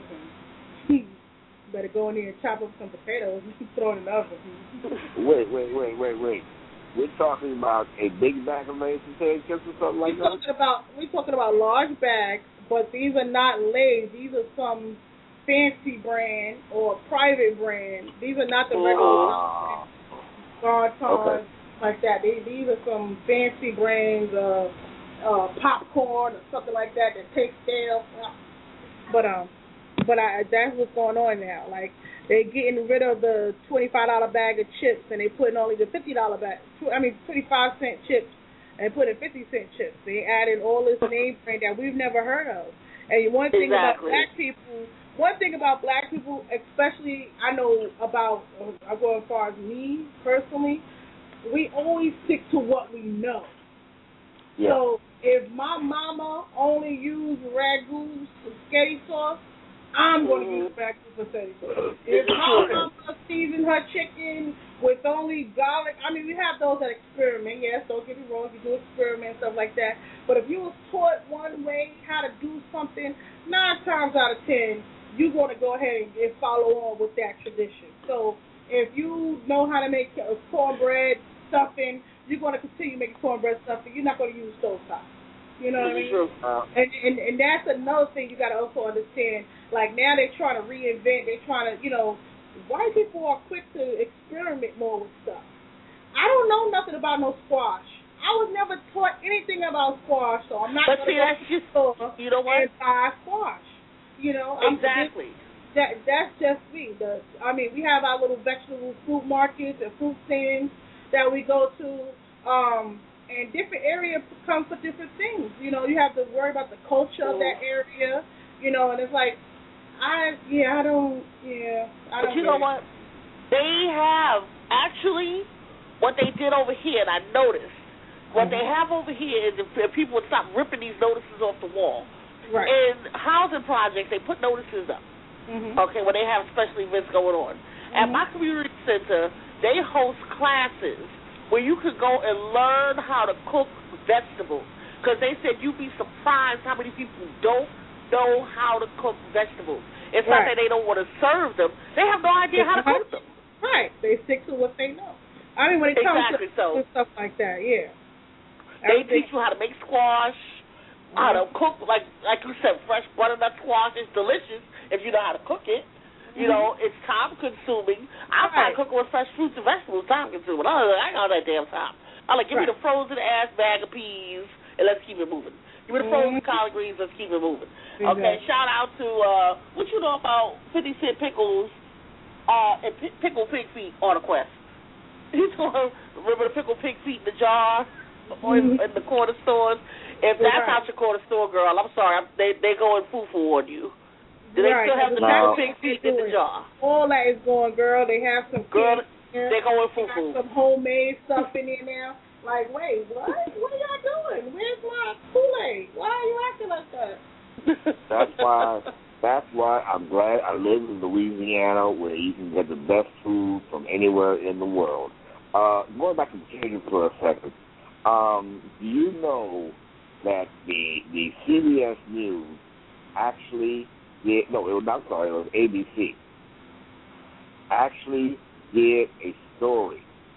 listen, better go in there and chop up some potatoes and throw it in the oven. Wait, wait, wait, wait, wait. We're talking about a big bag of Lay's potato chips or something like we're that? Talking about, we're talking about large bags, but these are not Lay's. These are some fancy brand or private brand. These are not the regular uh, Gartons, okay. like that. They, these are some fancy brands of uh, popcorn or something like that that tastes stale. But um, but I, that's what's going on now. Like, they're getting rid of the twenty-five dollar bag of chips, and they putting only the fifty dollar bag. I mean, twenty-five cent chips, and putting fifty cent chips. They added all this name brand that we've never heard of. And one thing exactly. about black people. One thing about black people, especially I know about, I go as far as me personally, we always stick to what we know. Yeah. So if my mama only used ragu spaghetti sauce, I'm going to use ragu spaghetti sauce. If my mama seasoned her chicken with only garlic, I mean, we have those that experiment. Yes, don't get me wrong, you do experiment and stuff like that. But if you was taught one way how to do something, nine times out of ten, you're going to go ahead and follow on with that tradition. So if you know how to make cornbread stuffing, you're going to continue making cornbread stuffing. You're not going to use stovetop. You know what I mean? True. Uh, and, and and that's another thing you got to also understand. Like, now they're trying to reinvent. They're trying to, you know, white people are quick to experiment more with stuff. I don't know nothing about no squash. I was never taught anything about squash, so I'm not going to go to the store you know what? and buy squash. You know, exactly. I'm, that that's just me. The I mean, we have our little vegetable fruit markets and fruit stands that we go to, um, and different areas come for different things. You know, you have to worry about the culture of that area. You know, and it's like, I yeah, I don't yeah, I but don't. you know what? They have actually what they did over here, and I noticed what mm-hmm. they have over here is if people would stop ripping these notices off the wall. Right. In housing projects, they put notices up, mm-hmm. okay, when they have special events going on. Mm-hmm. At my community center, they host classes where you could go and learn how to cook vegetables, because they said you'd be surprised how many people don't know how to cook vegetables. It's right. not that they don't want to serve them. They have no idea how to cook them. Right. They stick to what they know. I mean, when it exactly comes to so. stuff like that, yeah. They teach you how to make squash, how to cook, like like you said, fresh butternut squash is delicious if you know how to cook it. You mm-hmm. know, it's time consuming. I right. find cooking with fresh fruits and vegetables time consuming. I ain't got that damn time. I like give right. me the frozen ass bag of peas and let's keep it moving. Give me the frozen mm-hmm. collard greens, let's keep it moving. Exactly. Okay, shout out to uh, what you know about fifty cent pickles uh, and p- pickle pig feet on a quest. You know, remember the pickle pig feet in the jar or in, in the corner stores? If that's right. not your corner store, girl, I'm sorry. I'm, they they going foo-foo on you. Do they right. still have the no. pig feet in the jar? All that is going, girl. They have some girl, they going They foo-foo. got some homemade stuff in there now. Like, wait, what? What are y'all doing? Where's my Kool-Aid? Why are you acting like that? That's why. That's why I'm glad I live in Louisiana, where you can get the best food from anywhere in the world. Uh, going back to Cajun for a second, um, do you know that the the C B S News actually did, no, it was not, sorry, it was A B C, actually did a story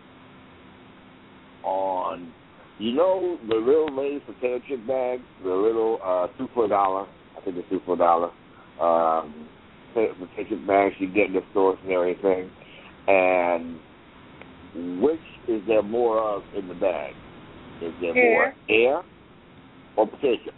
on, you know, the little Lay's potato chip bags, the little uh, two for a dollar, I think it's two for a dollar, um, potato chip bags you get in the stores and everything, and which is there more of in the bag? Is there air. more air or potato chips?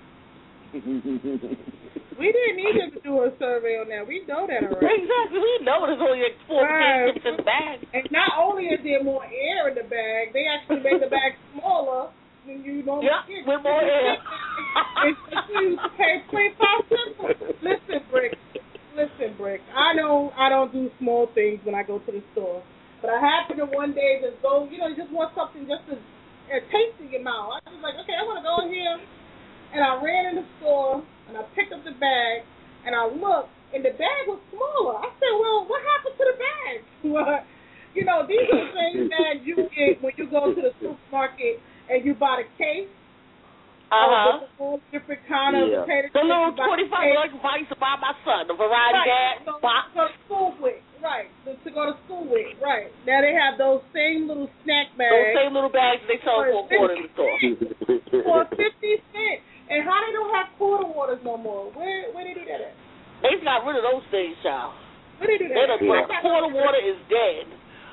We didn't need to do a survey on that. We know that already. Exactly. We know there's only like four right. chips in the bag. And not only is there more air in the bag, they actually made the bag smaller than you normally yeah, get. with more air. It's just you pay twenty-five cents. Listen, Brick. Listen, Brick. I don't. I don't do small things when I go to the store. But I happen to one day just go. You know, you just want something just to uh, taste in your mouth. I was like, okay, I want to go in here. And I ran in the store, and I picked up the bag, and I looked, and the bag was smaller. I said, well, what happened to the bag? Well, you know, these are the same bags you get when you go to the supermarket and you buy the case. Uh-huh. All different kind of Yeah. potato chips. The little you buy twenty-five dollars I used to buy my son, the variety Right. bag So, box. to go to school with, right? To, to go to school with, right? Now they have those same little snack bags. Those same little bags they sell for a quarter in the store. For fifty cents. And how they don't have quarter waters no more? Where where they do that at? They got rid of those things, child. Where they do They that done, at? Yeah. quarter water is dead.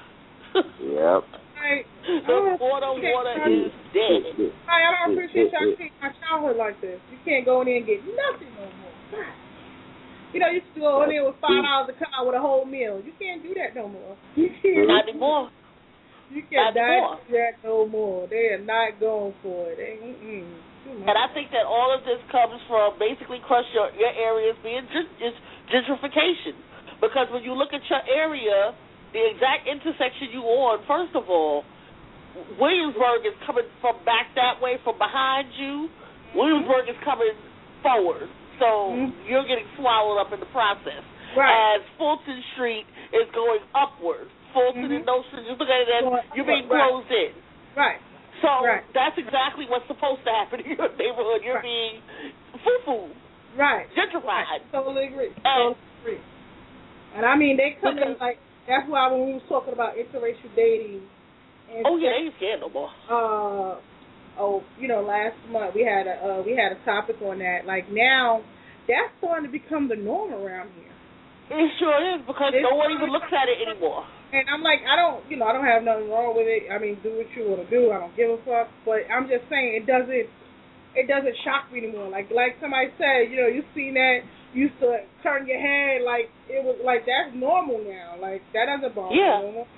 Yep. Right. The quarter water is dead. Right, I don't appreciate y'all treating my childhood like this. You can't go in there and get nothing no more. God. You know, you used to go in there with five dollars a car with a whole meal. You can't do that no more. You can't. Not anymore. You can't Not anymore. do that no more. They are not going for it. They, mm-mm. And I think that all of this comes from basically crush your, your areas being gen- is gentrification. Because when you look at your area, the exact intersection you on, first of all, Williamsburg is coming from back that way from behind you. Williamsburg is coming forward. So mm-hmm. you're getting swallowed up in the process. Right. As Fulton Street is going upward. Fulton mm-hmm. and those streets, you look at it as you're being right. closed in. Right. So right. that's exactly what's supposed to happen in your neighborhood. You're right. being foo-foo. Right. Gentrified. Right. Totally agree. And, totally agree. And I mean, they come in like, that's why when we was talking about interracial dating. And oh, yeah, they ain't scared no more. Uh, oh, you know, last month we had a uh, we had a topic on that. Like now, that's starting to become the norm around here. It sure is because it's no one even looks at it anymore. And I'm like, I don't, you know, I don't have nothing wrong with it. I mean, do what you want to do. I don't give a fuck. But I'm just saying, it doesn't, it doesn't shock me anymore. Like, like somebody said, you know, you seen that, you used to turn your head like it was like that's normal now. Like that doesn't bother yeah. me anymore.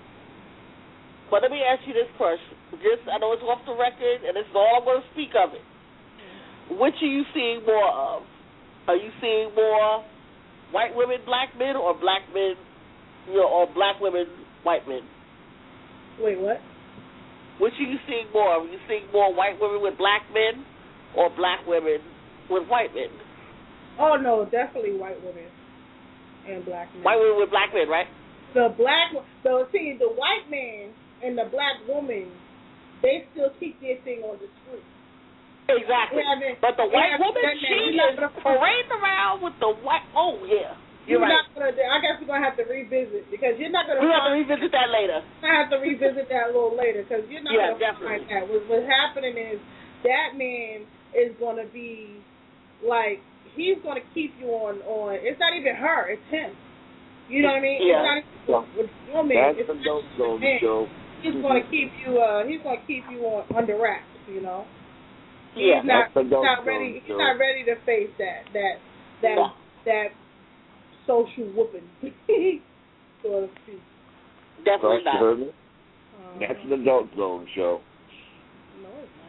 But let me ask you this question. Just, I know it's off the record, and it's all I'm going to speak of it. Which are you seeing more of? Are you seeing more white women, black men, or black men, you know, or black women, white men? Wait, what? Which are you seeing more? Are you seeing more white women with black men, or black women with white men? Oh no, definitely white women and black men. White women with black men, right? The black, the see, the white man and the black woman, they still keep their thing on the street. Exactly. But the white woman, she is parading around with the white. Oh yeah, you're, you're right. Not gonna, I guess we're gonna have to revisit because you're not gonna. We have to revisit that later. I have to revisit that a little later because you're not yeah, gonna definitely. find that. What, what's happening is that man is gonna be like he's gonna keep you on on. It's not even her. It's him. You know what I mean? Yeah. It's not even with woman. That's it's the dope zone show. He's gonna keep you. Uh, he's gonna keep you on under wraps. You know. Yeah. He's not, That's the he's dope not zone ready. He's show. not ready to face that that that No. that social whooping, so to speak. Definitely not. Heard me? Um, That's the dope zone show. No,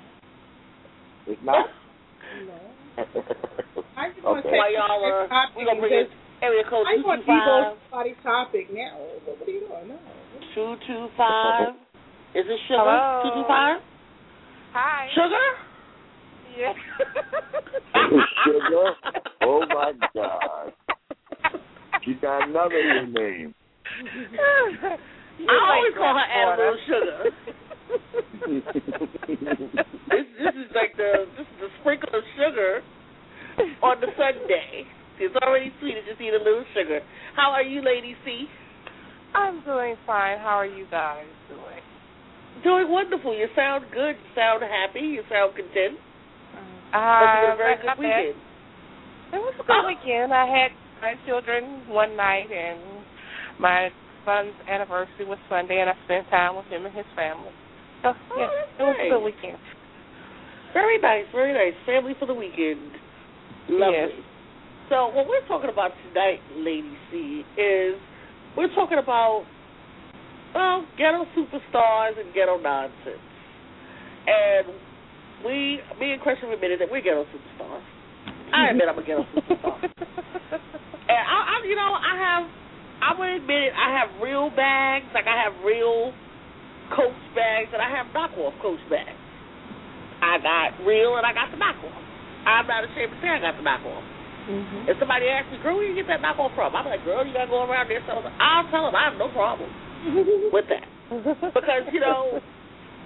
it's It's not. not. No. I just want to Okay. take While y'all are, topic we're going to and bring in just- area code I two want two to go five. somebody's topic now. What are you doing? No. two two five. Is it Sugar? Hello. two two five? Hi. Sugar? Yeah. Sugar? Oh my God. She got another new name. I always call her Animal Sugar. this, this is like the this is the sprinkle of sugar on the Sunday. It's already sweet. It's just eat a little sugar. How are you, Lady C? I'm doing fine. How are you guys doing? Doing wonderful. You sound good. You sound happy. You sound content. Uh, Must have been a very good not bad. weekend. It was a good weekend. I had my children one night, and my son's anniversary was Sunday, and I spent time with him and his family. So, Oh, yeah, that's it was nice. a good weekend. Very nice. Very nice. Family for the weekend. Lovely. Yes. So what we're talking about tonight, Lady C, is we're talking about, well, ghetto superstars and ghetto nonsense. And we, me and Christian admitted that we're ghetto superstars. I admit I'm a ghetto superstar. And I, I, you know, I have, I would admit it, I have real bags, like I have real Coach bags, and I have knockoff Coach bags. I got real and I got the knockoff. I'm not ashamed to say I got the knockoff. Mm-hmm. If somebody asks me, girl, where you get that knockoff from? I'm like, girl, you got to go around there. So I'll tell them I have no problem with that. Because, you know,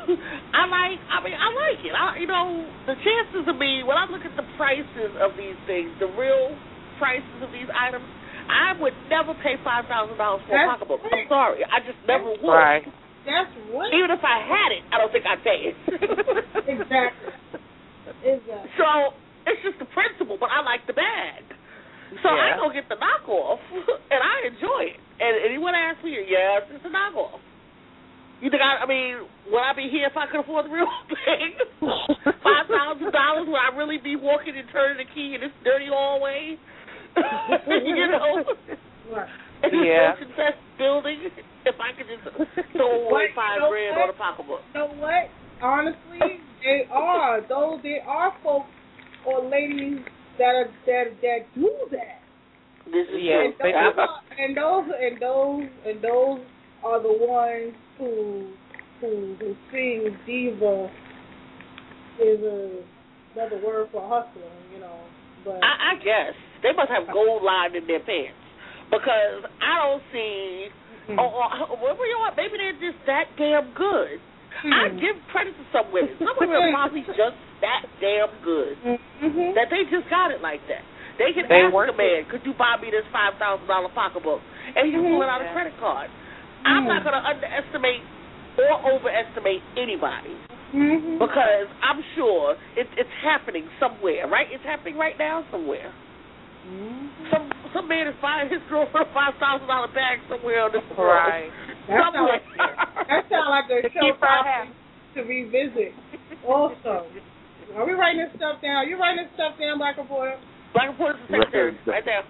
I like. I mean, I like it. I, you know, the chances of me when I look at the prices of these things, the real prices of these items, I would never pay five thousand dollars for a pocketbook. I'm sorry, I just never would. Right. That's what. Even if I had it, I don't think I'd pay it. Exactly. Exactly. So it's just the principle, but I like the bag. So Yeah. I go get the knockoff, and I enjoy it. And anyone asks me, yes, it's a knockoff. You think I? I mean, would I be here if I could afford the real thing? Five thousand dollars? Would I really be walking and turning the key in this dirty hallway? You know. Right. In this Yeah. motion-fest building, if I could just throw away What? five You know grand what? on a pocketbook. You know what? Honestly, they are. Those they are folks or ladies that are that that do that. This is Yeah, true. And those, are, and those and those and those are the ones who who who sing diva is a, another word for hustler, you know. But I, I guess they must have gold lined in their pants because I don't see. Mm-hmm. Or, or well, you know what? Maybe they're just that damn good. Mm-hmm. I give credit to some women. Some women are probably just that damn good mm-hmm. that they just got it like that. They can They ask work a man, "Could you buy me this five thousand dollar pocketbook?" And he can pull it out a credit card. I'm not going to underestimate or overestimate anybody Mm-hmm. because I'm sure it, it's happening somewhere, right? It's happening right now somewhere. Mm-hmm. Some some man is buying his girlfriend a five thousand dollar bag somewhere on this world. Right. That sounds Somewhere. like that sounds like a To show keep her topic to revisit. Also, are we writing this stuff down? You writing this stuff down, Black Reporter? Black Reporter's the secretary, right there.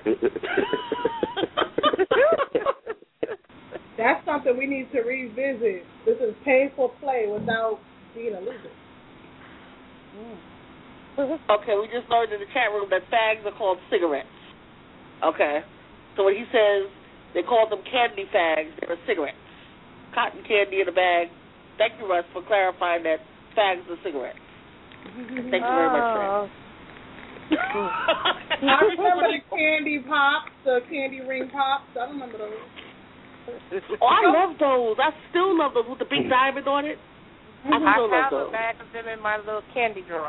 That's something we need to revisit. This is pay for play without being illegal. Okay, we just learned in the chat room that fags are called cigarettes. Okay. So when he says they call them candy fags, they're cigarettes. Cotton candy in a bag. Thank you, Russ, for clarifying that fags are cigarettes. Thank you very much for that. I remember the candy pops, the candy ring pops. I remember those. Oh, I love those. I still love those with the big diamond on it. I I still love have those. a bag of them in my little candy drawer.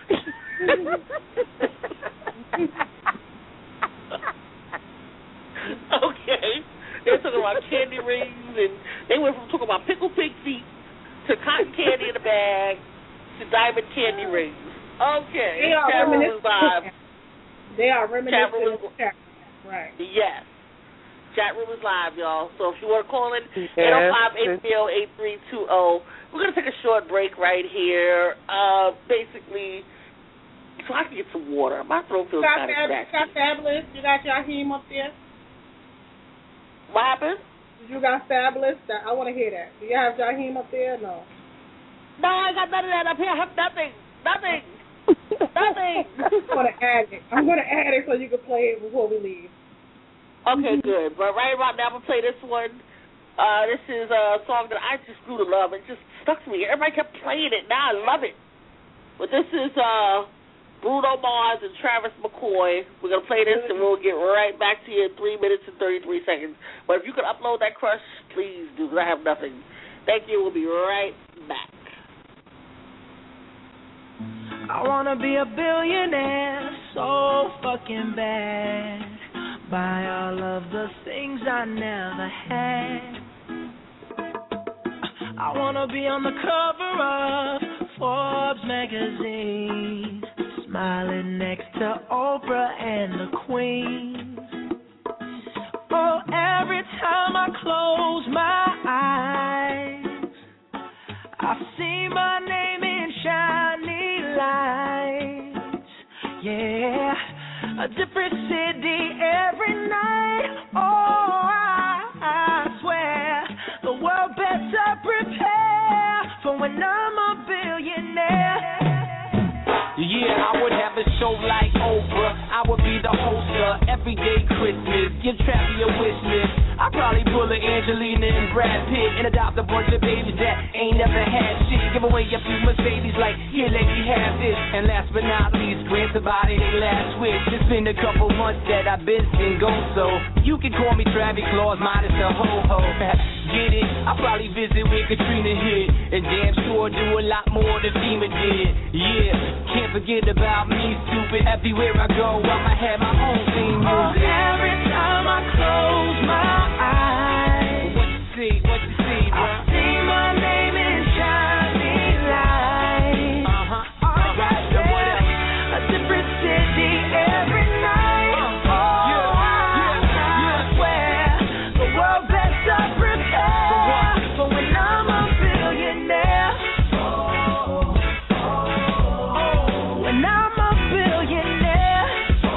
Okay. They're talking about candy rings, and they went from talking about pickle pig feet to cotton candy in a bag to diamond candy rings. Okay. They are Chat room is live. reminiscent. They are Chat room reminiscent. is, Right. yes. Chat room is live, y'all. So if you want to call in, Yes. eight oh five, eight three oh, eight three two oh. We're going to take a short break right here. Uh, basically, so I can get some water. My throat feels You got, kind of fab- you scratchy. got Fabulous? You got Jaheim up there? What happened? You got Fabulous? That- I want to hear that. Do you have Jaheim up there? No. No, I got none of that up here. I have nothing. Nothing. Nothing. I'm going to add it. I'm going to add it so you can play it before we leave. Okay, good. But right about now, I'm going to play this one. Uh, this is a song that I just grew to love. It just stuck to me. Everybody kept playing it. Now I love it. But this is uh, Bruno Mars and Travis McCoy. We're going to play this, and we'll get right back to you in three minutes and thirty-three seconds. But if you could upload that crush, please do, because I have nothing. Thank you. We'll be right back. I wanna be a billionaire so fucking bad. Buy all of the things I never had. I wanna be on the cover of Forbes magazine, smiling next to Oprah and the Queen. Oh, every time I close my eyes, I see my name in shiny lights. Yeah, a different city every night. Oh, I, I swear the world better prepare for when I'm a billionaire. Yeah, I would have a show like Oprah. I would be the host of Everyday Christmas. Give Travis a wish list. I'd probably pull a Angelina and Brad Pitt and adopt a bunch of babies that ain't never had shit. Give away a few Mercedes like, here, lady, have this. And last but not least, grant somebody they last wish. It's been a couple months that I've been single, so you can call me Travis Claus minus the ho-ho. Get it? I'll probably visit where Katrina hit, and damn sure do a lot more than FEMA did. Yeah, can't forget about me, stupid. Everywhere I go, I'ma have my own theme music. Oh, every time I close my eyes, what you see, what you see, bro? I see my name in shining lights. Uh-huh, all right, so what else? A different city every night. Uh, oh, yeah, yeah, I yeah. swear the world better prepare for when I'm a billionaire. When I'm a billionaire.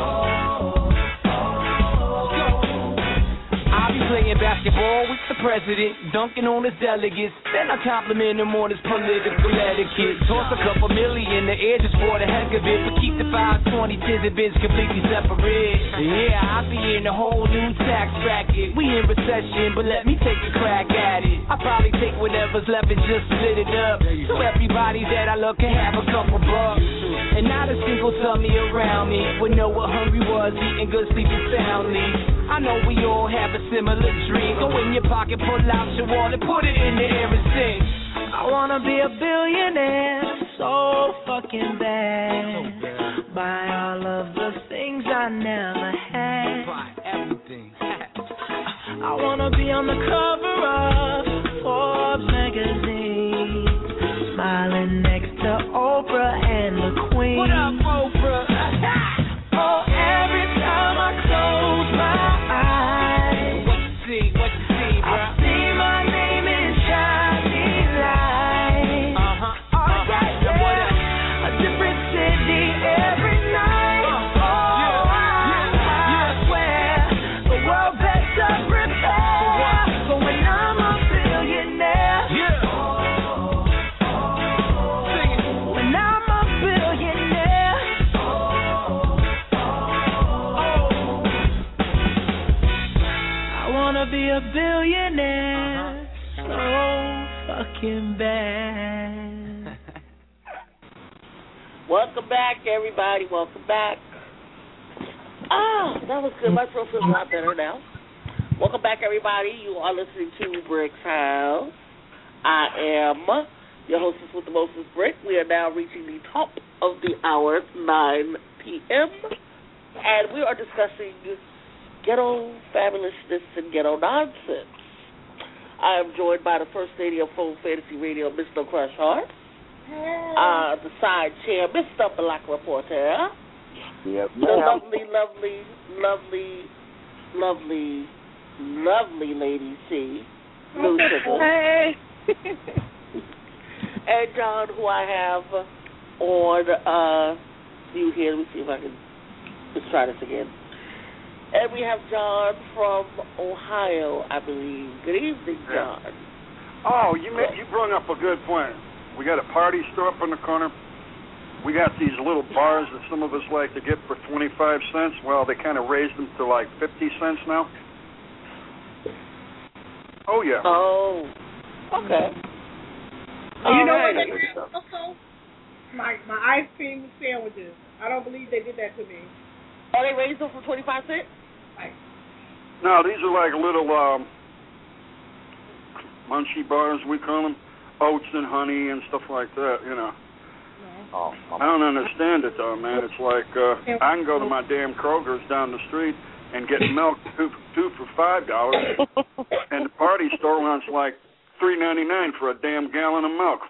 I'll be playing basketball with the president, dunking on his delegates. Then I compliment him on his political etiquette. Toss a couple million in the air just for the heck of it, but keep the five twenty tens and bins completely separate. Yeah, I'll be in a whole new tax bracket. We in recession, but let me take a crack at it. I'll probably take whatever's left and just split it up, so everybody that I love can have a couple bucks. And not a single tummy around me would know what hungry was, eating good, sleeping soundly. I know we all have a similar dream. Go in your pocket, pull out your wallet, put it in the air and sing. I wanna be a billionaire, so fucking bad. Buy all of the things I never had. Buy everything. I wanna be on the cover of Forbes magazine, smiling next to Oprah and the Queen. What up, Oprah? Oh, every time I close my eyes, what you see, what you see, bro? I see my name in shining lights. Uh-huh, all uh-huh. right, So what else? a different city every night. Uh, oh, yeah, I, yeah, yeah. I swear the world better prepare for when I'm a billionaire. Yeah. Sing it. When I'm a billionaire. I wanna be a billionaire, so fucking bad. Welcome back, everybody. Welcome back. Ah, that was good. My throat feels a lot better now. Welcome back, everybody. You are listening to Brick's House. I am your hostess with the mostest, Brick. We are now reaching the top of the hour, nine p.m., and we are discussing ghetto fabulousness and ghetto nonsense. I am joined by the first lady of Full Fantasy Radio, Mister Crush Heart. Uh, the side chair, Mister Black Reporter. Yep, The lovely, lovely, lovely, lovely, lovely Lady C. Lucifer. Hey. And John, who I have on uh, view here. Let me see if I can let's try this again. And we have John from Ohio, I believe. Good evening, John. Oh, you made, you brought up a good point. We got a party store up in the corner. We got these little bars that some of us like to get for twenty-five cents. Well, they kind of raised them to like fifty cents now. Oh, yeah. Oh, okay. Oh, you know All what right. they did also? My my ice cream sandwiches. I don't believe they did that to me. Oh, they raised them from twenty-five cents? Like, No, these are like little um, munchy bars, we call them. Oats and honey and stuff like that, you know. Oh, I don't understand it, though, man. It's like uh, I can go to my damn Kroger's down the street and get milk two, two for five dollars, and the party store wants like three ninety nine for a damn gallon of milk.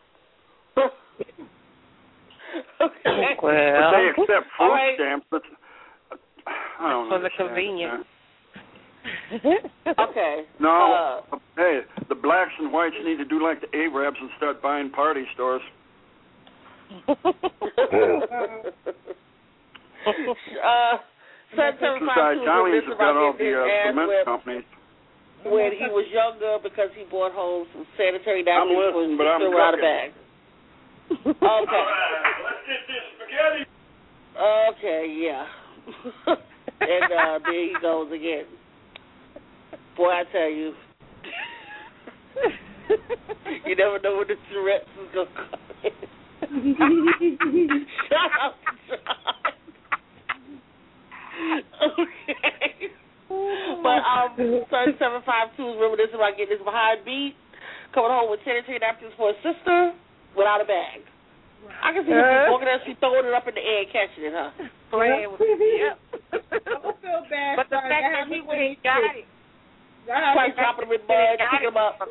Okay. But they Well, accept food All right. stamps. But I don't for the understand it, convenience. man. Okay. No, Uh, hey, the blacks and whites need to do like the Arabs and start buying party stores. uh, Sun seven five two Johnny's was have got all about the getting uh, his ass cement whipped companies. when he was younger because he brought home some sanitary I'm napkins for listening, his but I'm sister out of cooking. bag. Okay. Let's get this spaghetti. Okay, yeah. And uh, there he goes again. Boy, I tell you. You never know when the Tourette's is going to come in. Shut up, John. Okay. But, um, Sun seven five two is reminiscing about getting his behind beat, coming home with ten and ten napkins for his sister without a bag. I can see her walking out, she throwing it up in the air and catching it, huh? Playing with it, yep. I don't feel bad. But the son. fact That that he happened went to and me, got too. it. That Like happened dropping them in mud, picking them up.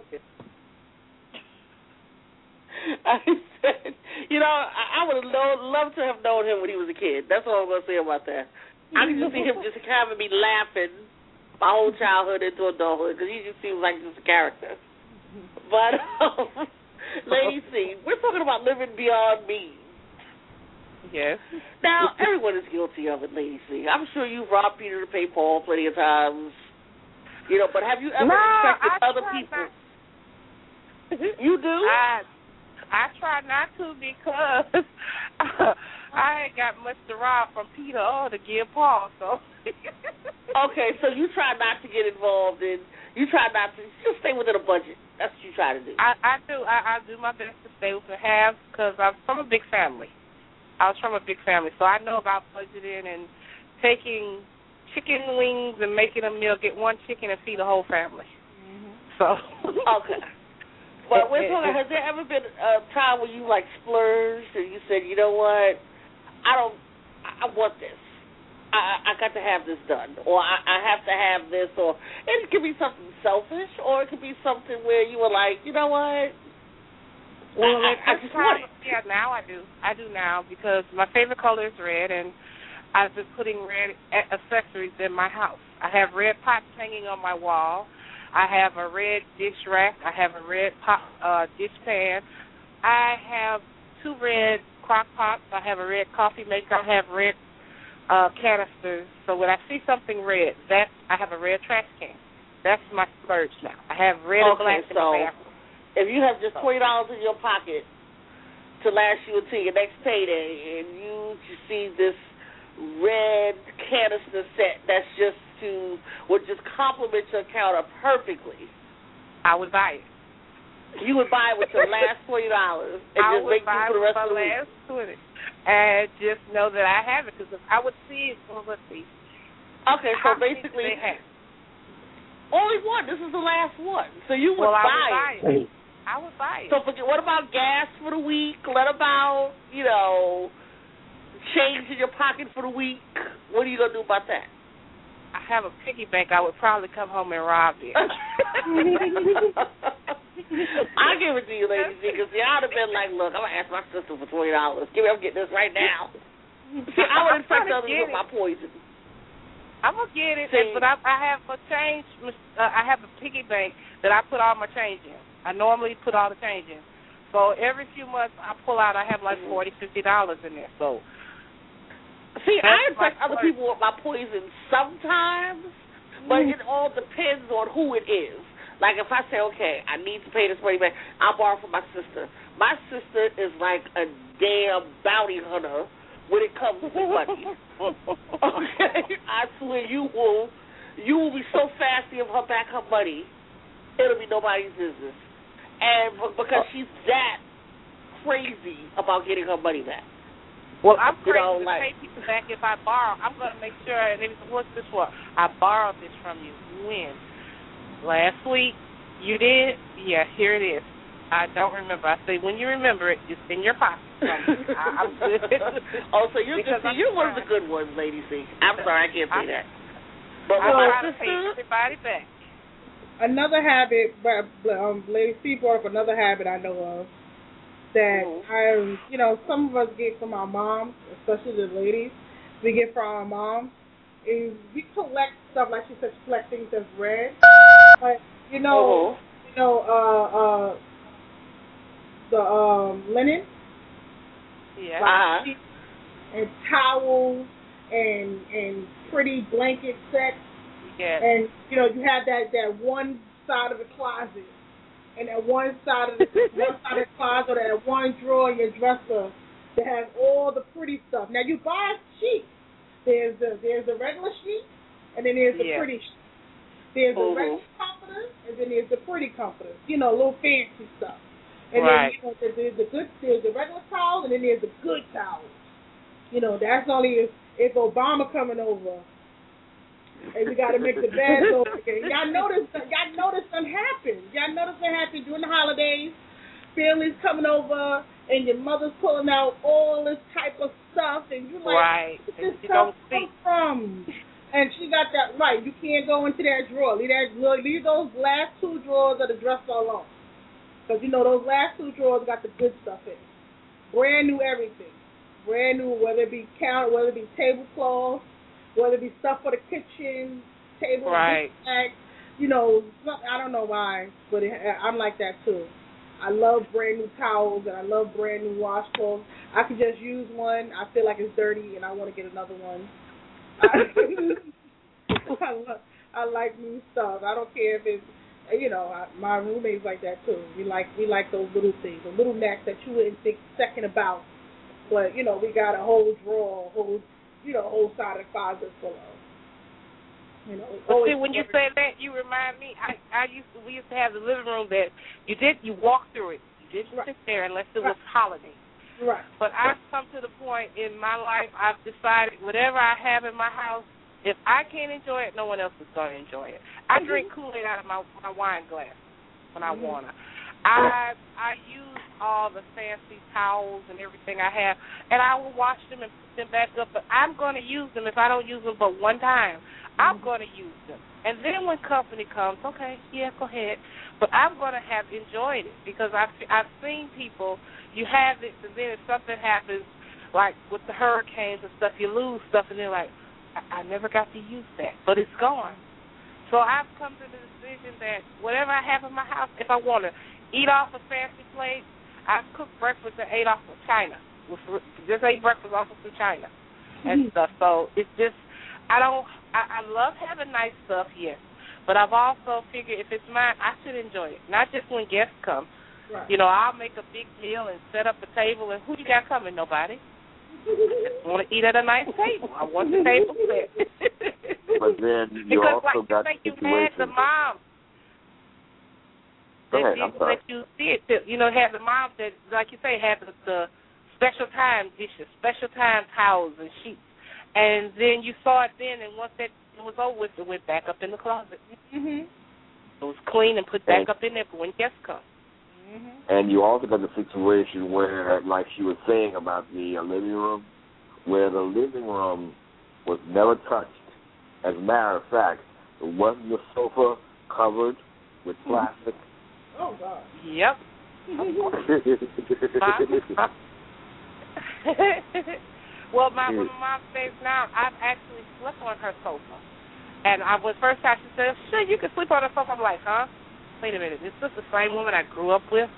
I said, you know, I, I would have loved to have known him when he was a kid. That's all I'm going to say about that. I can just see him just having me laughing my whole childhood into adulthood because he just seems like just a character. But, um, Lady C, we're talking about living beyond means. Yes. Now, everyone is guilty of it, Lady C. I'm sure you've robbed Peter to pay Paul plenty of times. You know, but have you ever no, expected I other people? Not. You do? I, I try not to because I ain't got much to rob from Peter or to give Paul, so. Okay, so you try not to get involved in, you try not to, just stay within a budget. That's what you try to do. I, I do. I, I do my best to stay within half because I'm from a big family. I was from a big family, so I know about budgeting and taking chicken wings and making a meal, get one chicken and feed the whole family. Mm-hmm. So. Okay. But we're talking, has there ever been a time where you, like, splurged and you said, you know what, I don't, I want this. I, I got to have this done, or I, I have to have this, or it could be something selfish, or it could be something where you were like, you know what, well, I, I, I just want it. Yeah, now I do. I do now because my favorite color is red, and I've been putting red accessories in my house. I have red pots hanging on my wall. I have a red dish rack. I have a red pot, uh, dish pan. I have two red crock pots. I have a red coffee maker. I have red uh, canisters. So when I see something red, that I have a red trash can. That's my splurge now. I have red and Okay, black in so my bathroom. If you have just twenty dollars in your pocket to last you until your next payday, and you see this red canister set that's just to would just complement your counter perfectly, I would buy it. You would buy it with your last twenty dollars and I just would make buy you for the rest my of the week. last twenty, and just know that I have it because if I would see it. Well, let's see. Okay, so basically, only one. This is the last one, so you would well, buy, I would buy it. it. I would buy it. So forget, what about gas for the week? What about, you know, change in your pocket for the week? What are you going to do about that? I have a piggy bank. I would probably come home and rob it. I'll give it to you, Lady C, because see, I would have been like, look, I'm going to ask my sister for twenty dollars. Give me, I'm getting this right now. See, I would infect others with my poison. I'm going to get it, See, but I, I have a change. Uh, I have a piggy bank that I put all my change in. I normally put all the change in. So every few months I pull out, I have like forty dollars, fifty dollars in there. So see, I infect other people with my poison sometimes, but it all depends on who it is. Like if I say, okay, I need to pay this money back, I'll borrow from my sister. My sister is like a damn bounty hunter when it comes to money. Okay? I swear you will, you will be so fast to give her back her money, it'll be nobody's business. And because she's that crazy about getting her money back. Well, I'm crazy you know, to like, pay people back if I borrow. I'm going to make sure, and what's this for? I borrowed this from you. When? Last week? You did? Yeah, here it is. I don't remember. I say, when you remember it, it's in your pocket. I, I'm good. Oh, so you're, good, see, you're one of the good ones, Lady C. I'm sorry, I can't say that. But with my sister, everybody back. Another habit, um, Lady C brought up another habit I know of that I, you know, some of us get from our moms, especially the ladies, we get from our moms, is we collect stuff, like she said, collect things that's red. But, you know, uh-huh. you know, uh, uh, the um, linen, yeah, like, uh-huh. and towels and and pretty blanket sets. Yes. And, you know, you have that, that one side of the closet and that one side of the one side of the closet, that one drawer in your dresser that has all the pretty stuff. Now, you buy sheets. There's the, there's the regular sheet, and then there's the yeah. pretty sheet. There's the mm-hmm. regular comforter, and and then there's the pretty comforters, you know, little fancy stuff. And right. then you know, there's the good, there's the regular towels, and then there's the good towels. You know, that's only if, if Obama coming over, and we got to make the beds over again. Y'all notice, y'all notice something happen. Y'all notice what happened during the holidays. Families coming over, and your mother's pulling out all this type of stuff, and you're like, right. where did this stuff come from? And she got that right. You can't go into that drawer. Leave that. Leave those last two drawers of the dresser alone, because you know those last two drawers got the good stuff in it. Brand new everything, brand new. Whether it be counter, whether it be tablecloths, whether it be stuff for the kitchen, table, right. bags, you know, I don't know why, but it, I'm like that too. I love brand new towels and I love brand new washcloths. I could just use one. I feel like it's dirty and I want to get another one. I, love, I like new stuff. I don't care if it's, you know, I, my roommate's like that too. We like we like those little things, the little knacks that you wouldn't think second about. But you know, we got a whole drawer, a whole, you know, whole side of the closet full of. You know, but see, when you say that, you remind me. I, I used to. We used to have the living room that you did. You walked through it. You didn't right. sit there unless it was right. holiday. Right. But I've come to the point in my life. I've decided whatever I have in my house, if I can't enjoy it, no one else is going to enjoy it. I mm-hmm. drink Kool-Aid out of my my wine glass when I mm-hmm. want to. I I use all the fancy towels and everything I have, and I will wash them and put them back up. But I'm going to use them if I don't use them but one time. I'm going to use them. And then when company comes, okay, yeah, go ahead. But I'm going to have enjoyed it because I've, I've seen people, you have it, and then if something happens, like with the hurricanes and stuff, you lose stuff, and they're like, I, I never got to use that, but it's gone. So I've come to the decision that whatever I have in my house, if I want to eat off a fancy plate, I've cooked breakfast and ate off of China. Just ate breakfast off of China and mm-hmm. stuff. So it's just, I don't, I, I love having nice stuff, yes, but I've also figured if it's mine, I should enjoy it, not just when guests come. Right. You know, I'll make a big meal and set up a table, and who you got coming? Nobody. I just want to eat at a nice table. I want the table set. But then you because, also like got you, the you had the mom Go that ahead, didn't I'm sorry. let you see it. You know, had the mom that, like you say, had the, the special time dishes, special time towels and sheets. And then you saw it then, and once that was over with, it went back up in the closet. Mm-hmm. It was clean and put back and, up in there for when guests come. Mm-hmm. And you also got the situation where, like she was saying about the uh, living room, where the living room was never touched. As a matter of fact, it wasn't the sofa covered with plastic. Oh, God. Yep. Well, my when my mom stays now, I've actually slept on her sofa. And I was first time she said, sure, you can sleep on her sofa. I'm like, huh? Wait a minute, is this the same woman I grew up with?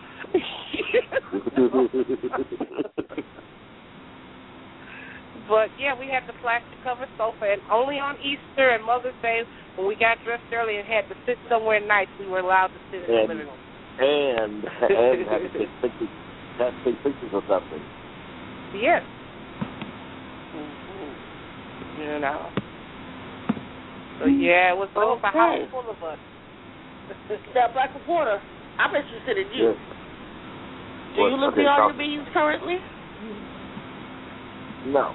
But, yeah, we had the plastic covered sofa, and only on Easter and Mother's Day, when we got dressed early and had to sit somewhere nice, we were allowed to sit in and, the living room. And, and had to take pictures, had to take pictures of something. Yes. Mm-hmm. You know. So, yeah, it was, okay. It was a house full of us. Now, Black Reporter, I'm interested in you. Yes. Do What, you live okay, beyond talk. your means currently? No.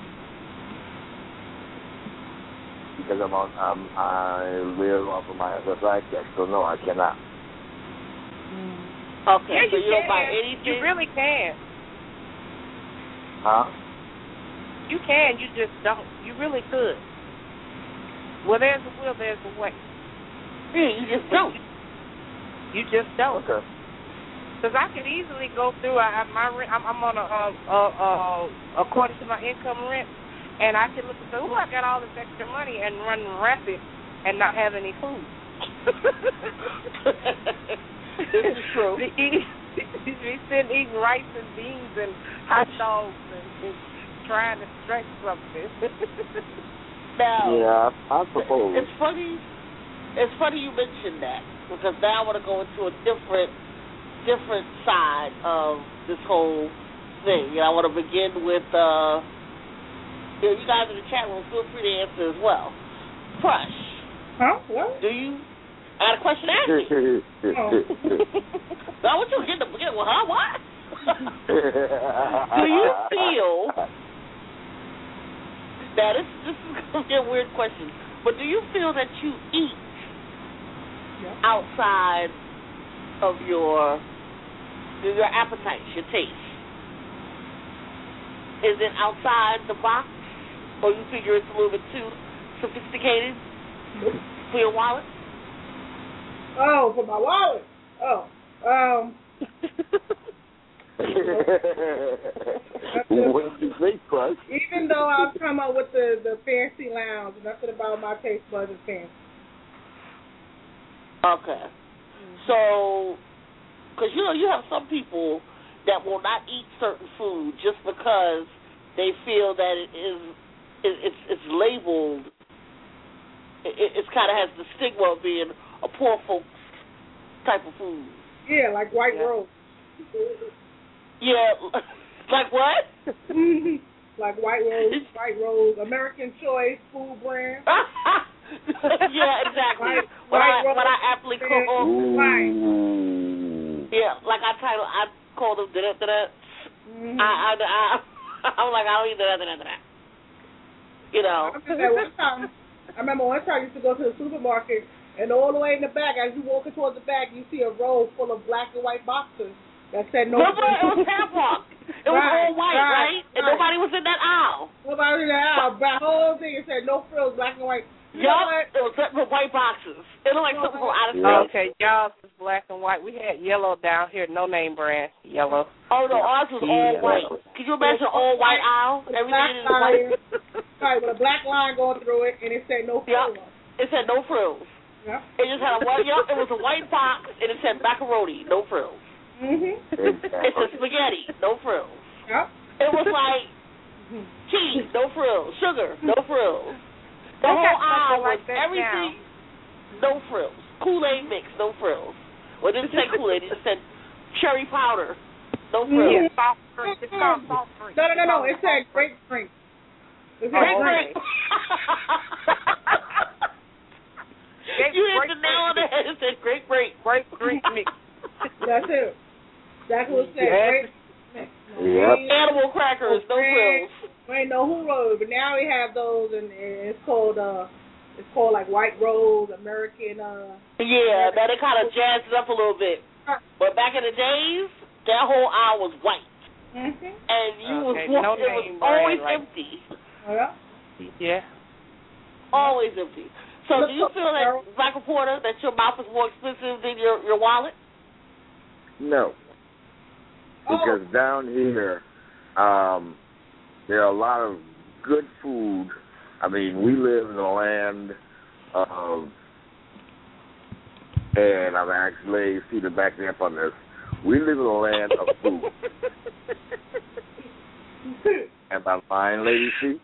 Because I'm on, um, I live off of my S S I check, so no, I cannot. Okay, yeah, so you, you don't can. buy anything? You really can. Huh? You can, you just don't. You really could. Well, there's a will, there's a way. Yeah, you just don't. You just don't. Okay. Because I could easily go through. I, my rent, I'm, I'm on a, uh, uh, uh, according to my income rent, and I can look and say, oh, I got all this extra money and run rapid and not have any food. This is true. We sitting eating rice and beans and hot dogs and, and trying to stretch something. Now, yeah, I suppose. It's funny. It's funny you mentioned that because now I want to go into a different, different side of this whole thing, and I want to begin with. Uh, you, know, you guys in the chat room, feel free to answer as well. Crush. Huh? What? Do you I got a question to ask you. So I want you to get the get well, huh? What? Do you feel that this, this is gonna be a weird question, but do you feel that you eat yeah. outside of your your appetite, your taste? Is it outside the box, or you figure it's a little bit too sophisticated for your wallet? Oh, for my wallet. Oh, um. What did you say, Crush? Even though I've come up with the, the fancy lounge, nothing about my taste buds is fancy. Okay. So, because, you know, you have some people that will not eat certain food just because they feel that it is, it, it's, it's labeled, it, it's kind of has the stigma of being a poor folks type of food. Yeah, like white yeah. rose. Yeah, like what? Like white rose, white rose, American Choice food brand. Yeah, exactly. White, what white I rose, what I aptly call. Right. Yeah, like I title, I call them da da da. I I I I'm like I don't eat da da da da. You know. At one time, I remember one time I used to go to the supermarket, and all the way in the back, as you walking towards the back, you see a row full of black and white boxes that said no. Remember, it was tampon. It was right, all white, right? right? And right. nobody was in that aisle. Nobody was in that aisle. But the whole thing, it said no frills, black and white. You yup, it was with white boxes. It looked like something from out of space. Okay, y'all was black and white. We had yellow down here, no name brand, yellow. Oh, no, ours was all yeah. white. Can you imagine all white aisle? Everything is white. Right, with a black line going through it, and it said no frills. Yep. It said no frills. Yep. It just had a one, yep, it was a white box, and it said macaroni, no frills. Mm-hmm. It's a spaghetti, no frills. Yep. It was like cheese, no frills. Sugar, no frills. The whole aisle was like everything, now. no frills. Kool-Aid mix, no frills. Well, it didn't say Kool-Aid, it just said cherry powder, no frills. Yeah, soft drink. It's called soft drink. No, no, no, no. It said grape drink. It said grape drink. You hit the nail on the head. It said grape drink. Grape drink mix. That's it. That's what it said. Grape mix. Yep. Animal crackers, no frills. We ain't know who rose, but now we have those, and, and it's called uh, it's called like White Rose, American. Uh, yeah, now they kind of jazzed it up a little bit. But back in the days, that whole aisle was white, mm-hmm. and you okay, was no it was always right. empty. Oh, yeah. Yeah. Always empty. So do you feel that, Black Reporter, that your mouth is more expensive than your your wallet? No. Because oh. down here, um, there are a lot of good food. I mean, we live in a land of, and I'm actually, see the back me up on this, we live in a land of food. Am I lying, Lady C?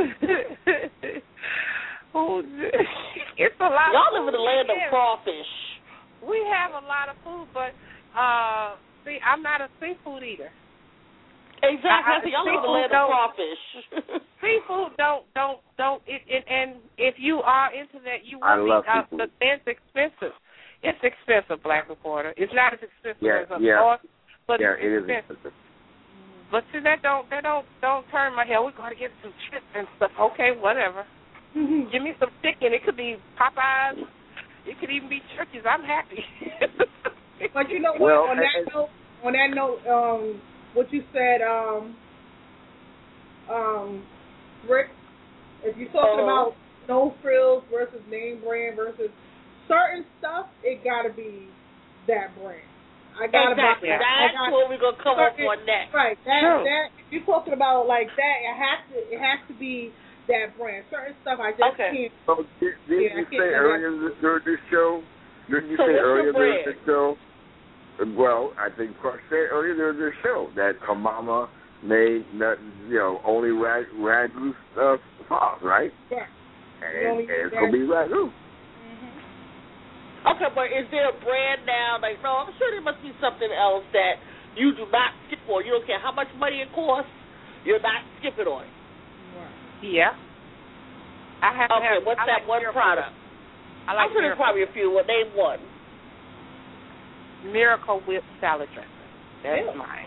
Oh, it's a lot. Y'all of live in the land of crawfish. We have a lot of food, but uh, see, I'm not a seafood eater. Exactly. Y'all live in the land of crawfish. Seafood don't don't don't. It, it, and if you are into that, you will I be. love Uh, seafood. but it's expensive. It's expensive, Black Reporter. It's not as expensive yeah, as up yeah. north, but yeah, it's it expensive. is expensive. But see, that don't that don't don't turn my head. We're going to get some chips and stuff. Okay, whatever. Give me some chicken. It could be Popeyes. It could even be Church's. I'm happy. But you know what? Well, on that and, note, on that note, um, what you said, um, um, Rick, if you're talking uh-huh. about no frills versus name brand versus certain stuff, it got to be that brand. I got to exactly. buy that. That's gotta, what we're gonna come up on next. Right. That True. that if you're talking about like that, it has to it has to be that brand. Certain stuff I just okay. can't. So did, did yeah, you say earlier during this show? Didn't you so say earlier the during this show? Well, I think Clark said earlier during this show that her mama made nothing, you know, only rag, ragu uh, sauce, right? Yeah. And, and it's gonna be ragu. Okay, but is there a brand now? Like, no, I'm sure there must be something else that you do not skip on. You don't care how much money it costs. You're not skipping on it. Yeah. I have to okay, have, what's I that like one product? I like I'm sure there's Miracle, probably a few. Well, name one. Miracle Whip salad dressing. That's Yeah. mine.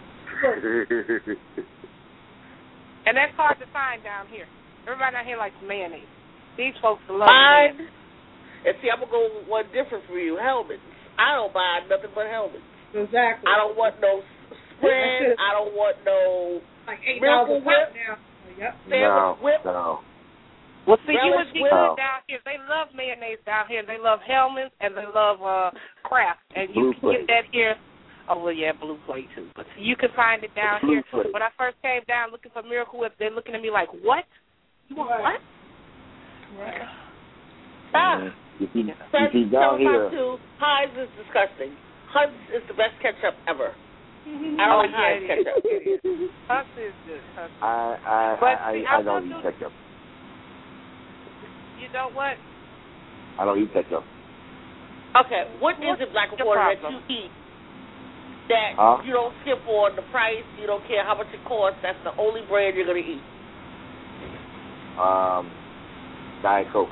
And that's hard to find down here. Everybody down here likes mayonnaise. These folks love Mine. mayonnaise. And see, I'm gonna go with one different for you. Hellman's. I don't buy nothing but Hellman's. Exactly. I don't want no spread. I don't want no like eight Miracle dollars a Whip. pop now. Yep. Sandwich whip. No. Well, see, you Relish would be whip. good down here. They love mayonnaise down here. They love Hellman's and they love uh, Kraft. And you Blue can Plate. get that here. Oh, well, yeah, Blue Plate, too. But you can find it down Blue here. Plate. When I first came down looking for Miracle Whip, they're looking at me like, what? You want Right. what? Right. Ah. If you, Seven- if you down seven here, five two, Heinz is disgusting. Hunt's is the best ketchup ever. I Oh, don't like Heinz yeah, it ketchup. is. Hunt's is good. Hunt's. I I But I, see, I, I I don't will eat do- ketchup. You know what? I don't eat ketchup. Okay, what is it, Black your Reporter, that problem? you eat that Huh? you don't skip on the price, you don't care how much it costs, that's the only brand you're going to eat? Um, Diet Coke.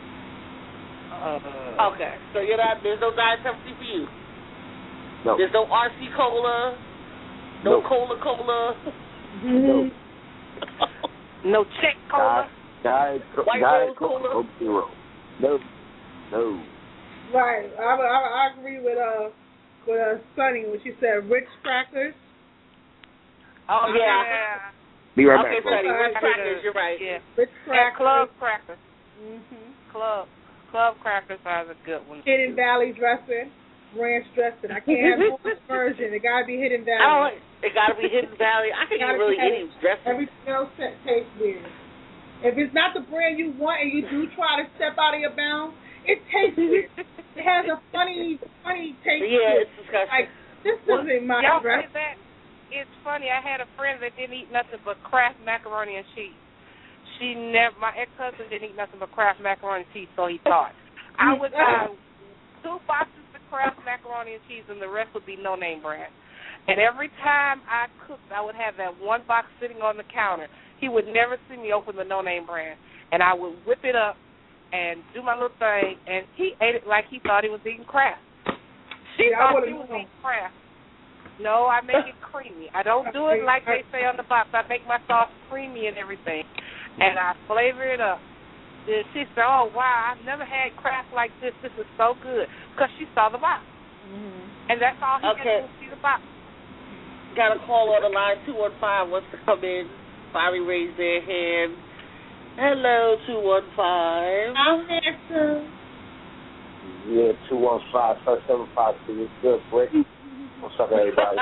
Uh, Okay, so you're not, there's no Diet Pepsi for you. No. There's no R C Cola, no No. Cola Cola. No. no check cola. Diet, Coke. White Diet Rose Coke. Cola? Coke Zero. No. No. Right. I, I, I agree with uh with uh, Sunny when she said Ritz crackers. Oh, yeah. Be right Okay, back, folks. Sonny, Ritz crackers, you're right. Yeah. Ritz And crackers. club crackers. Mm-hmm. Club. Club crackers are the good ones. Hidden Valley dressing. Ranch dressing. I can't have no version. It gotta be Hidden Valley. I don't like, it got to be Hidden Valley. I can eat Gotta really be any dressing. Everything else ta- tastes weird. If it's not the brand you want and you do try to step out of your bounds, it tastes weird. It has a funny, funny taste. Yeah, to it. it's disgusting. Like, this isn't my Y'all dress. say that? It's funny. I had a friend that didn't eat nothing but Kraft macaroni and cheese. She never. My ex-husband didn't eat nothing but Kraft macaroni and cheese, so he thought. I would buy two boxes of Kraft macaroni and cheese, and the rest would be no-name brand. And every time I cooked, I would have that one box sitting on the counter. He would never see me open the no-name brand, and I would whip it up and do my little thing, and he ate it like he thought he was eating Kraft. She Yeah, I thought would've he was known. eating Kraft. No, I make it creamy. I don't do it like they say on the box. I make my sauce creamy and everything, and I flavor it up. Then she said, oh, wow, I've never had Kraft like this. This is so good, because she saw the box. Mm-hmm. And that's all he Okay. had to do was see the box. Got a call on the line, two one five wants to come in. Finally raised their hand. Hello, two one five. I'm handsome. Yeah, two one five seven five two. It's good, Brick. What's up, everybody?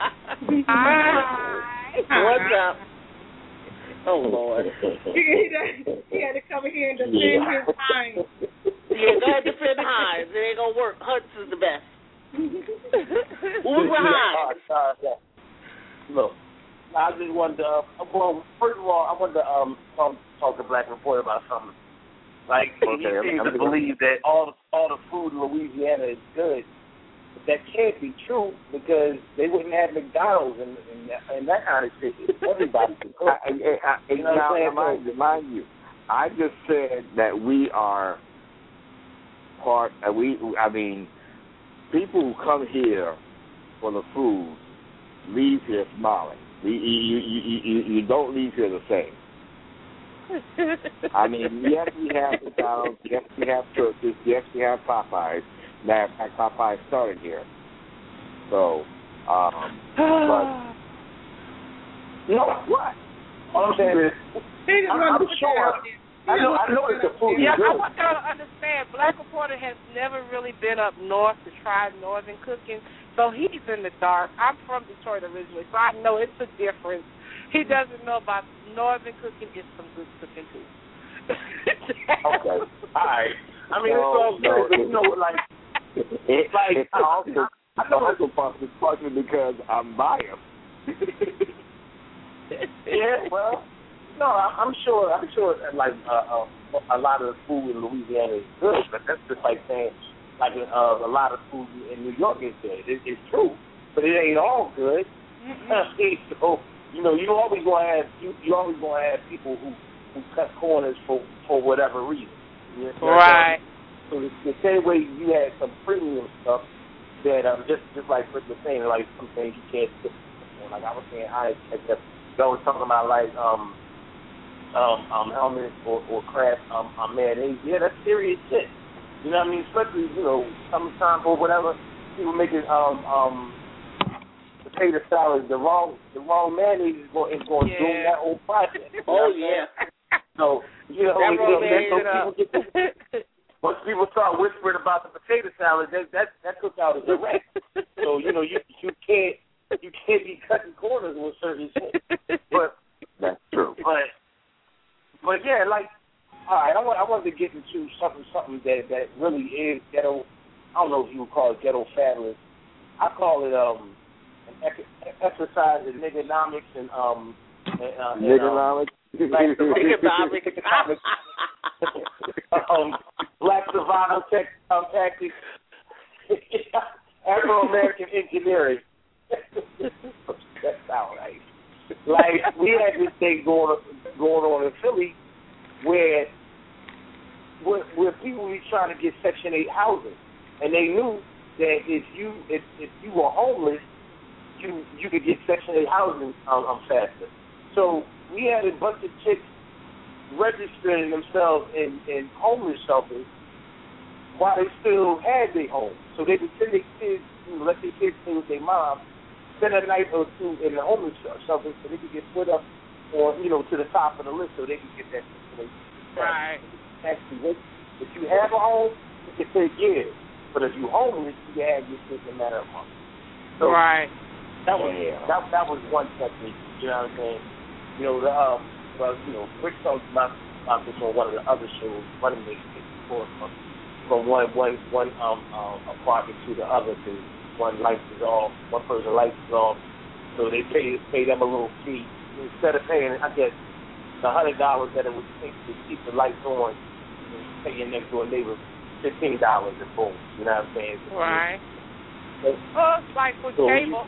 Hi. What's up? Oh, Lord. he, he, he had to come in here and defend Yeah. his time. Yeah, go ahead, defend Heinz. It ain't going to work. Hunt's is the best. Who's with Heinz? Yeah, uh, yeah. Look, I just wanted to, uh, well, first of all, I wanted to um, talk, talk to Black Reporter about something. Like, he Okay, seems I'm- to believe that all the, all the food in Louisiana is good. But that can't be true because they wouldn't have McDonald's and, and, that, and that kind of shit. Everybody can cook. I, I, I, You know what now, I'm saying? remind, remind you, I just said that we are part. Uh, we, I mean, people who come here for the food leave here smiling. You, you, you, you, you don't leave here the same. I mean, yes, we have McDonald's, yes, we have churches, yes, we have Popeyes. Matter of fact, Popeyes started here. So, um, but You know what? All I'm saying is, He just I'm, wanted to I'm put sure. that out there. I know. I know it's the food is Yeah, I good. want y'all to understand, Black Reporter has never really been up north to try northern cooking, so he's in the dark. I'm from Detroit originally, so I know it's a difference. He doesn't know about northern cooking. It's some good cooking, too. Okay. All right. I mean, No, it's all good. no, but you know, like, it, like it's I, also, I know also partially, partially because I'm biased. Yeah, well, no, I, I'm sure. I'm sure. that, Like uh, uh, a lot of the food in Louisiana is good, but that's just like saying, like uh, a lot of food in New York is good. It, it's true, but it ain't all good. So you know, you always gonna have you, you always gonna have people who, who cut corners for for whatever reason. You know? Right. So So the, the same way you had some premium stuff that um, just just like Rick was saying, like some things you can't skip. Like I was saying, I except I was talking about like um um um helmets or or craft um, um mayonnaise. Yeah, that's serious shit. You know what I mean? Especially you know summertime or whatever. People making um um potato salad. The wrong the wrong mayonnaise is going is going to Yeah. doom that whole project. You know Oh what I'm yeah. saying? So you know, That you know mayonnaise so it up. people get once people start whispering about the potato salad, that that that cookout is a wrap. So you know you you can't you can't be cutting corners with certain shit. But That's true. but but yeah, like all right, I want I wanted to get into something something that that really is ghetto. I don't know if you would call it ghetto fabulous. I call it um an ec- exercise in niggonomics and um and, uh, and, um, Niggonomics. Black Niggonomics. survival um, black survival tech, um, tactics, Afro-American engineering. That sounds right. Like, we had this thing going, going on in Philly where, where where people were trying to get Section eight housing, and they knew that if you if, if you were homeless, you you could get Section eight housing um, um, faster. So we had a bunch of chicks registering themselves in, in homeless shelters while they still had their home. So they would send their kids, you know, let their kids stay with their mom, spend a night or two in the homeless shelter so they could get put up on, you know, to the top of the list so they could get that. Right. Actually, if you have a home, it can take years. But if you're homeless, you can have your shit in a matter of months. So Right. That was that that was one technique. You know what I'm saying? You know, the um, well, you know, Rick talked about, about this on one of the other shows, one of the before from from one one one um, um apartment to the other. To one light is off, one person lights is off, so they pay pay them a little fee instead of paying, I guess, the hundred dollars that it would take to keep the lights on. You know, pay your next door neighbor fifteen dollars and boom. You know what I'm saying? Right. So, Oh, it's like with so cable.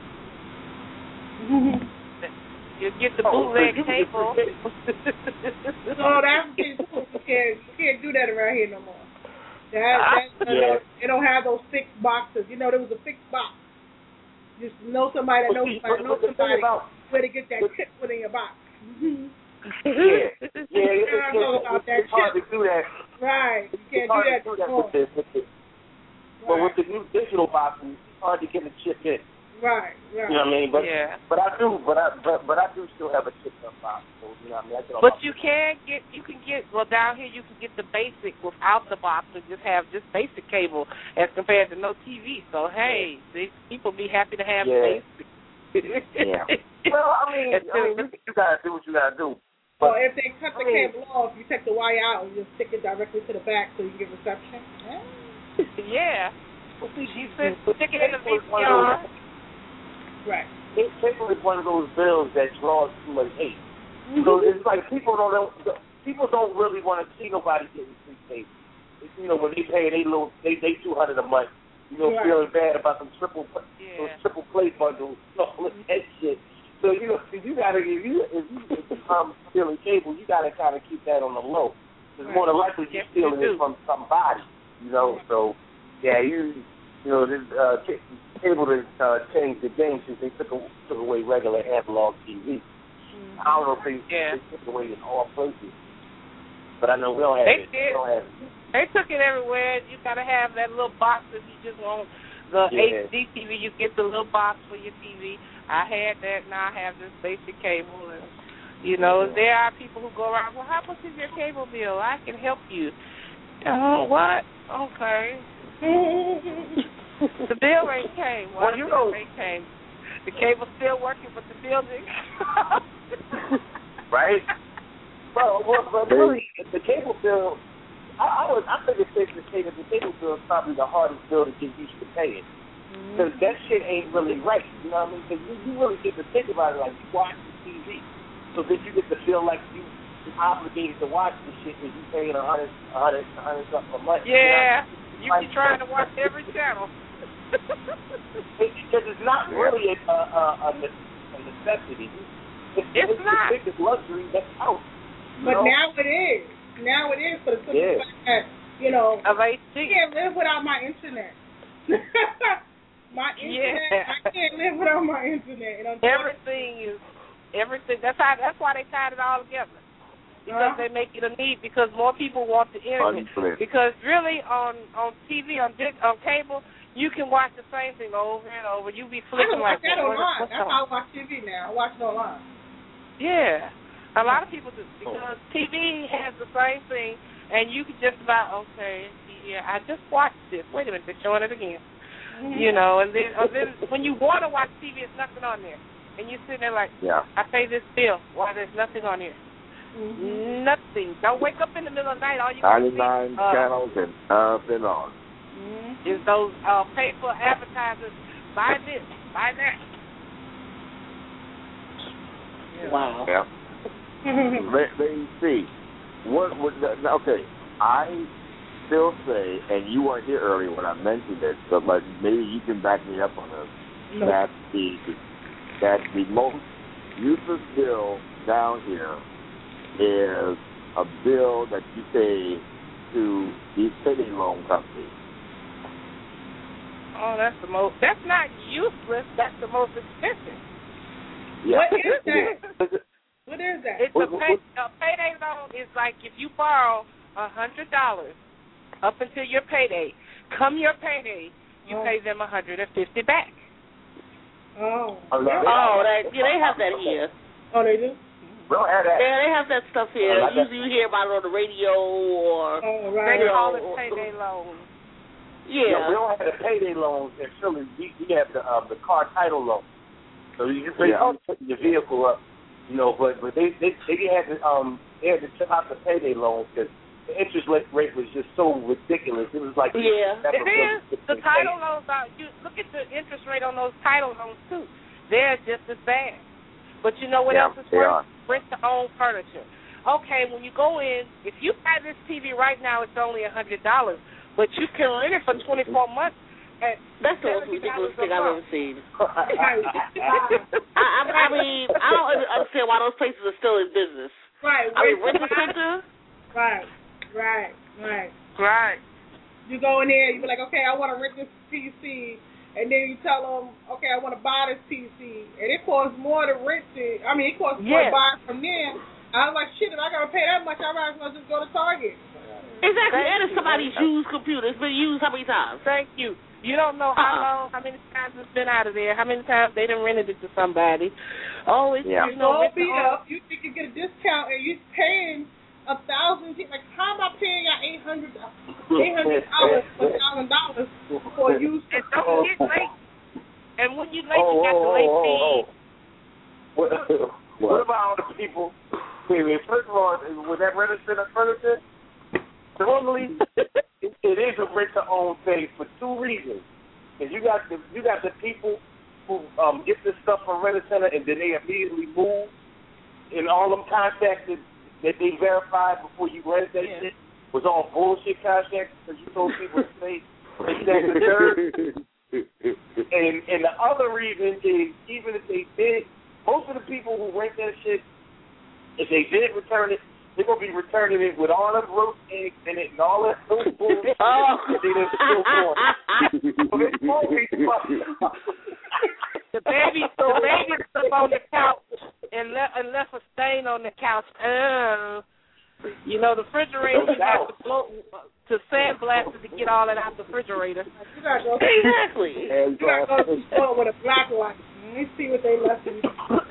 You get the Oh, bootleg so you- cable. No, that's you can't you can't do that around here no more. That, that, Yeah. They don't have those fixed boxes. You know, there was a fixed box. Just know somebody that But knows see, somebody but- knows but the thing somebody about- where to get that chip put in your box. Yeah, yeah, it's, I know it's, about it's, that it's hard chip. to do that. Right. You It's can't do hard that to do that anymore. with the, with the, but with the new digital boxes, it's hard to get a chip in. Right, right. You know what I mean? But Yeah. but I do, but I but, but I do still have a chip in box. So you know what I mean? I get all But my- you can get, you can get, well, down here you can get the basic without the box and just have just basic cable as compared to no T V. So, hey, these people be happy to have Yeah. basic. Yeah. Well, I mean, I mean, you, you gotta do what you gotta do. Well, But if they cut the I mean- cable off, you take the wire out and just stick it directly to the back so you can get reception. Yeah. well, see, She you- said, you- stick it in the cable is V C one of R. those- Right. Cable is one of those bills that draws too much hate. So it's like people don't know, people don't really want to see nobody getting free cable. It's, you know, when they pay they little they they two hundred a month, you know, Right. feeling bad about some triple those Yeah. triple play bundles, all that shit. So you know, you gotta if you if you if you um stealing cable, you gotta kind of keep that on the low. Because more than likely you're Yes, you stealing do. it from somebody, you know. So yeah, you you know this uh, ca- cable to uh, change the game since they took a, took away regular analog T V. I don't know if they, Yeah. they took it away in all places, but I know we don't have They it. did. We don't have it. They took it everywhere. You got to have that little box if you just want the Yeah. H D T V. You get the little box for your T V. I had that. Now I have this basic cable. And, you know, there are people who go around, well, how much is your cable bill? I can help you. Oh, what? Okay. The bill ain't came. Well, Well, you the know- bill ain't came. The cable's still working, but the bill didn't. Right? Well, well, but really, the cable bill, I, I was, I think it's safe to say that the cable bill is probably the hardest bill to get used to paying. Because that shit ain't really right. You know what I mean? Because you, you really get to think about it like you watch the T V. So then you get to feel like you, you're obligated to watch this shit because you're paying a hundred, a hundred, a hundred something a month. Yeah. You Like- be trying to watch every channel. Because it's not really a, a, a, a a necessity. It's, It's it's not. the biggest luxury that's out. you But know? now it is. Now it is for the simple Yeah. fact that You know, of H D. I can't live without my internet. my internet, Yeah. I can't live without my internet. And everything is everything. That's how. That's why they tied it all together. Because uh-huh. they make it a need. Because more people want the internet. Unfair. Because really, on on T V, on on cable, you can watch the same thing over and over. You be flipping I like that what, online. what's That's on? how I watch T V now. I watch it online. Yeah, a lot of people do because T V has the same thing, and you can just about okay. Yeah, I just watched this. Wait a minute, they're showing it again. Mm-hmm. You know, and then, and then when you want to watch T V, there's nothing on there, and you're sitting there like, yeah. I pay this bill. Why there's nothing on here? Mm-hmm. Nothing. Don't wake up in the middle of the night. All you can see ninety-nine uh, channels and nothing on. Mm-hmm. Is those uh, paid for advertisers? Buy this, buy that. Yeah. Wow. Yeah. let, let me see. What would okay? I still say, and you weren't here earlier when I mentioned it, but like maybe you can back me up on this. No. That the that the most useless bill down here is a bill that you pay to these payday loan companies. Oh, that's the most. That's not useless. That's the most expensive. Yeah. What is that? What is that? It's a, pay, a payday loan is like if you borrow a hundred dollars up until your payday. Come your payday, you oh. pay them a hundred and fifty back. Oh. Oh, that, yeah, they have that here. Oh, they do. We don't have that. Yeah, they have that stuff here. Like Usually you hear about it on the radio or. Oh, right. They you call know, it payday loan. Yeah. yeah. We don't have the payday loans. And surely we, we have the uh, the car title loan. So you just yeah. put your vehicle up, you know. But but they they they had to um they had to check out the payday loans because the interest rate was just so ridiculous. It was like yeah, it is. The title loans are. You look at the interest rate on those title loans too. They're just as bad. But you know what yeah, else is worse? Rent to own furniture. Okay, when you go in, if you buy this T V right now, it's only a hundred dollars, but you can rent it for twenty four months. At That's the most ridiculous thing I've ever seen. I, I, I mean, I don't understand why those places are still in business. Right. I mean, rent a center. Right. Right. Right. Right. You go in there, you be like, okay, I want to rent this P C, and then you tell them, okay, I want to buy this P C, and it costs more to rent it. I mean, it costs more yeah. to buy it from them. I was like, shit, if I gotta pay that much, I might as well just go to Target. Exactly. And it's somebody's used computer. It's been used how many times? Thank you. You don't know how uh-uh. long, how many times it's been out of there, how many times they done rented it to somebody. Oh, it's yeah. you know, Don't beat up. You think you get a discount, and you're paying a thousand. Like, how am I paying y'all eight hundred, eight hundred dollars for a thousand dollars for use? And don't get late. And when you late, oh, you got oh, the late oh, fee. oh, oh. What, what about all the people? Wait, wait, first of all, was that registered furniture? Normally, it, it is a rent to own thing for two reasons. And you got the you got the people who um, get this stuff from Rent a Center and then they immediately move, and all them contracts that, that they verified before you rent that yeah. shit was all bullshit contracts because you told people to stay and that and the third. And and the other reason is even if they did, most of the people who rent that shit, if they did return it, they're going to be returning it with all them roast eggs in it and all that food. Oh. The baby, the baby slept on the couch and left, and left a stain on the couch. Uh, you know, the refrigerator, you have to blow, to sandblast it to get all that out the refrigerator. You got to go. Exactly. You got to go to the store with a black light. Let me see what they left in.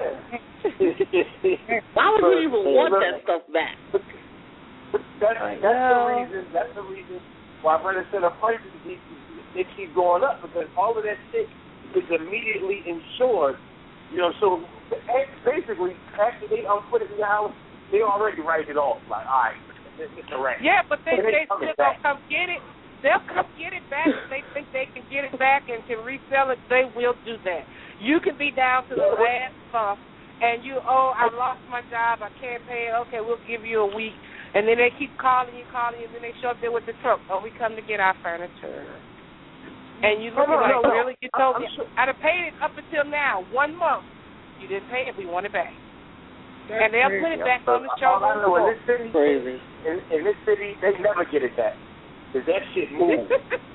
Why would you even want that stuff back? That's, that's the reason. That's the reason why Rent a Center prices they, they keep going up because all of that shit is immediately insured. You know, so basically, after they um, put it in your house, they already write it off. Like, all right, it's a wrap. Yeah, but they, they, they still back. gonna come get it. They'll come get it back if they think they can get it back and can resell it. They will do that. You can be down to the last stuff, and you, oh, I lost my job, I can't pay it. Okay, we'll give you a week. And then they keep calling you, calling you, and then they show up there with the truck. Oh, we come to get our furniture. And you look no, at no, like, no, really? You no. told I'm me, sure. I'd have paid it up until now, one month. You didn't pay it, we want it back. That's and they'll crazy. put it back Yeah, on the show. All I know in this city, Crazy. in, in this city, they never get it back. Cause that shit moves.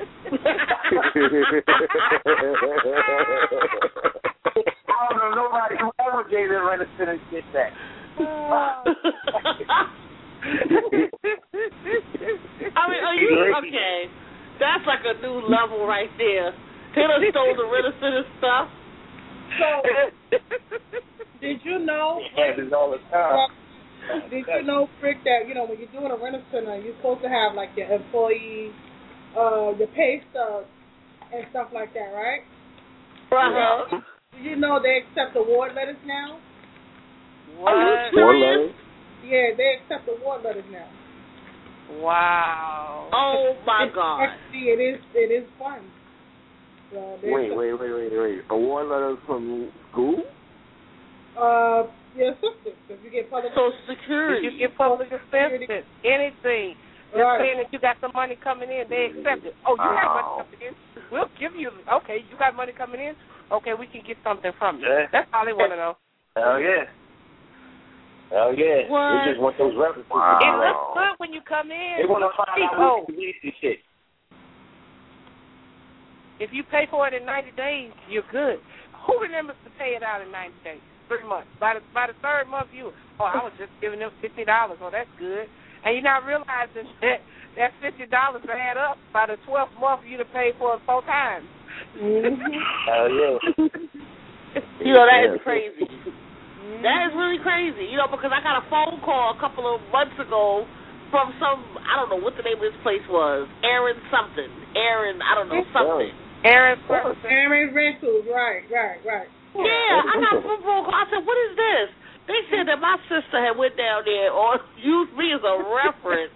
I don't know nobody who ever gave their Rent-A-Center shit back. I mean, are you okay? That's like a new level right there. They done stole the Rent-A-Center stuff. So, did you know? It happens all the time. Did you know, Frick, that you know when you're doing a Rent-A-Center, you're supposed to have like your employee, uh, your pay stubs and stuff like that, right? Uh-huh. Did you know they accept award letters now? What? Are you Award serious? letters? Yeah, they accept award letters now. Wow. Oh my it's, God. Actually, it is it is fun. So Wait, wait, wait, wait, wait. Award letters from school? Uh, your assistance. If you get public Social Security. If you get public assistance, anything. Just Right. saying that you got some money coming in, they accept it. Oh, you got money coming in? We'll give you. Okay, you got money coming in? Okay, we can get something from you. Yeah. That's all they want to know. Hell yeah. Hell yeah. What? They just want those references. Wow. It looks good when you come in. They want to find out Oh, who released this shit. if you pay for it in ninety days, you're good. Who remembers to pay it out in ninety days? Three months. By the by the third month, you, oh, I was just giving them fifty dollars. Oh, that's good. And you're not realizing that that fifty dollars will add up. By the twelfth month, you'd have paid for it four times. Mm-hmm. Hell yeah. You know, that is crazy. That is really crazy. You know, because I got a phone call a couple of months ago from some, I don't know what the name of this place was. Aaron something. Aaron, I don't know, something. Aaron Aaron Rentals, right, right, right. Yeah, I got a phone call. I said, what is this? They said that my sister had went down there or used me as a reference.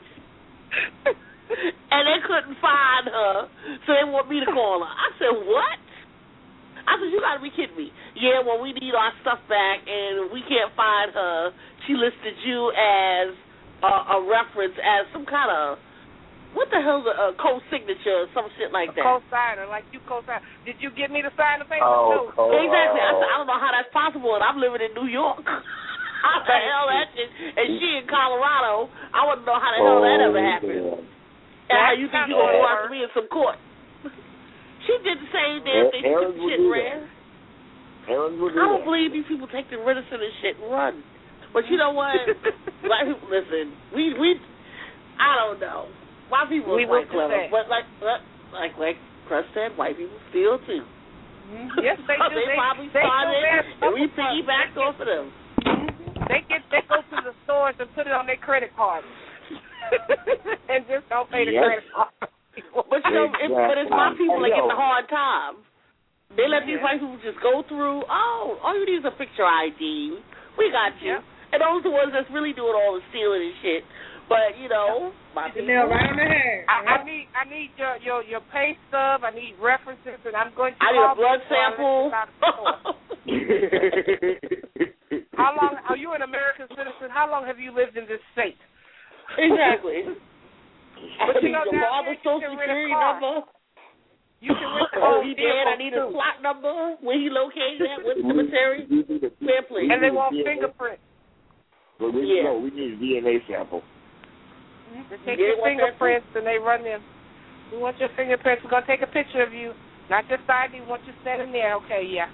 And they couldn't find her, so they want me to call her. I said, what? I said, you got to be kidding me. Yeah, well, we need our stuff back, and we can't find her. She listed you as a, a reference, as some kind of, what the hell, a co-signature or some shit like that. A co-signer, like you co-sign. Did you get me to sign the paper Oh, too? oh, Exactly. I oh. said, I don't know how that's possible, and I'm living in New York. How the hell that shit? And she in Colorado. I wouldn't know how the hell that ever happened. And how you think you gonna go after me in some court? She did the same damn thing. She Aaron did the would shit do ran. Aaron would do I don't that. believe these people take the Rent-A-Center and shit and run. But you know what? Black people, listen. We we. I don't know. White people We are quite will do clever, that. but like like like Crust said, white people steal too. Yes, they do. they, They, probably they started, do and we piggybacked off of them. They get they go to the stores and put it on their credit card, and just don't pay the Yes. credit card. But you know, it's, but it's my people that get the hard time. They let these Yeah. white people just go through. Oh, all you need is a picture I D. We got you. And those are the ones that's really doing all the stealing and shit. But you know, my The people. nail right on the head. I, I need I need your, your your pay stub. I need references, and I'm going to. I need a call blood before I let sample. you out of the store. How long are you an American citizen? How long have you lived in this state? Exactly. I But you need know, your down father's there, you social can rent a security car. number. You can rent a Oh, whole he dead. I need his too. plot number. Where he located at? What cemetery? Fair play. And they want fingerprints. But we, Yeah. no, we need a D N A sample. They take Yeah, your want that fingerprints and they run them. We want your fingerprints. We're going to take a picture of you. Not just I D. We want you standing there. Okay, yeah.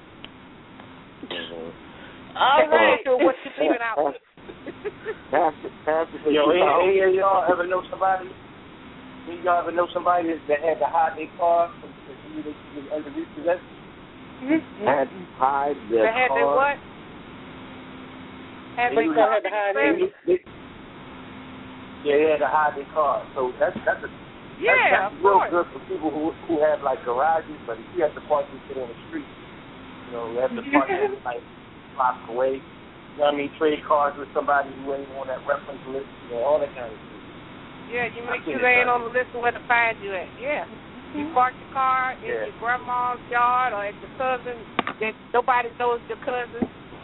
All Take a right. picture of what you're leaving out with. Pastor, Pastor, Yo, any, any of y'all ever know somebody? Any of y'all ever know somebody that had to hide their car from from you was under repossession? Had to hide their They had car. their what? Had They their was- car had to hide registered? They- they- Yeah, they had to hide their car. So that's that's a Yeah, that's, that's of real course. good for people who who have like garages, but if you have to park this shit on the street, you know, you have to park it like blocks away. You know what I mean? Trade cars with somebody who ain't on that reference list, you know, all that kind of shit. Yeah, you make I sure think they it's ain't on the list of where to find you at. Yeah. You park your car in Yeah. your grandma's yard or at your cousin that nobody knows your cousin.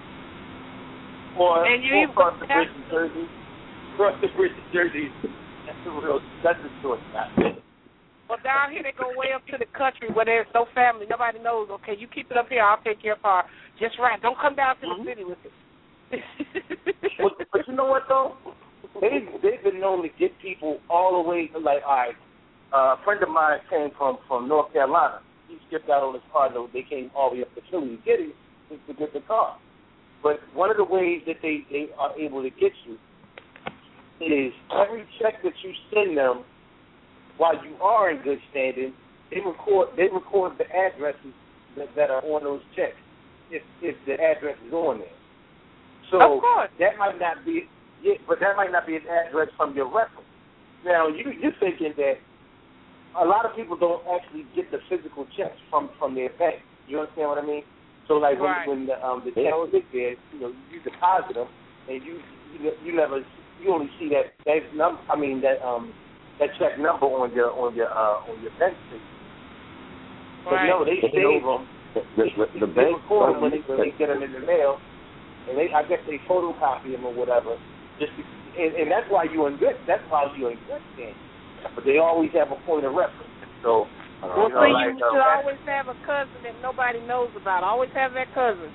Or, And you or even cross the have- bridge in Jersey. Cross the bridge in Jersey. That's the real. That's the short shot. Well, down here they go way up to the country where there's no family. Nobody knows. Okay, you keep it up here. I'll take your car. Just right. Don't come down to Mm-hmm. the city with it. but, but you know what though? They they've been known to get people all the way to like, all right, uh, a friend of mine came from, from North Carolina. He skipped out on his car, though. They came all the way up to Philly to get it, to get the car. But one of the ways that they, they are able to get you is every check that you send them while you are in good standing, they record they record the addresses that, that are on those checks, if if the address is on there. So of course. that might not be, yeah, but that might not be an address from your reference. Now you you're thinking that a lot of people don't actually get the physical checks from, from their bank. You understand what I mean? So like when right. when the um the check hit there, you know, you deposit them and you you, you never you only see that that number. I mean that um that check number on your on your uh on your bank statement. But right. no, they save them. The, the, the they bank record them when they, when they get them in the mail, and they I guess they photocopy them or whatever. Just to, and, and that's why you're in good. That's why you're in good standing. But they always have a point of reference. So. Well, you know, see, like, you should uh, always have a cousin that nobody knows about. Always have that cousin.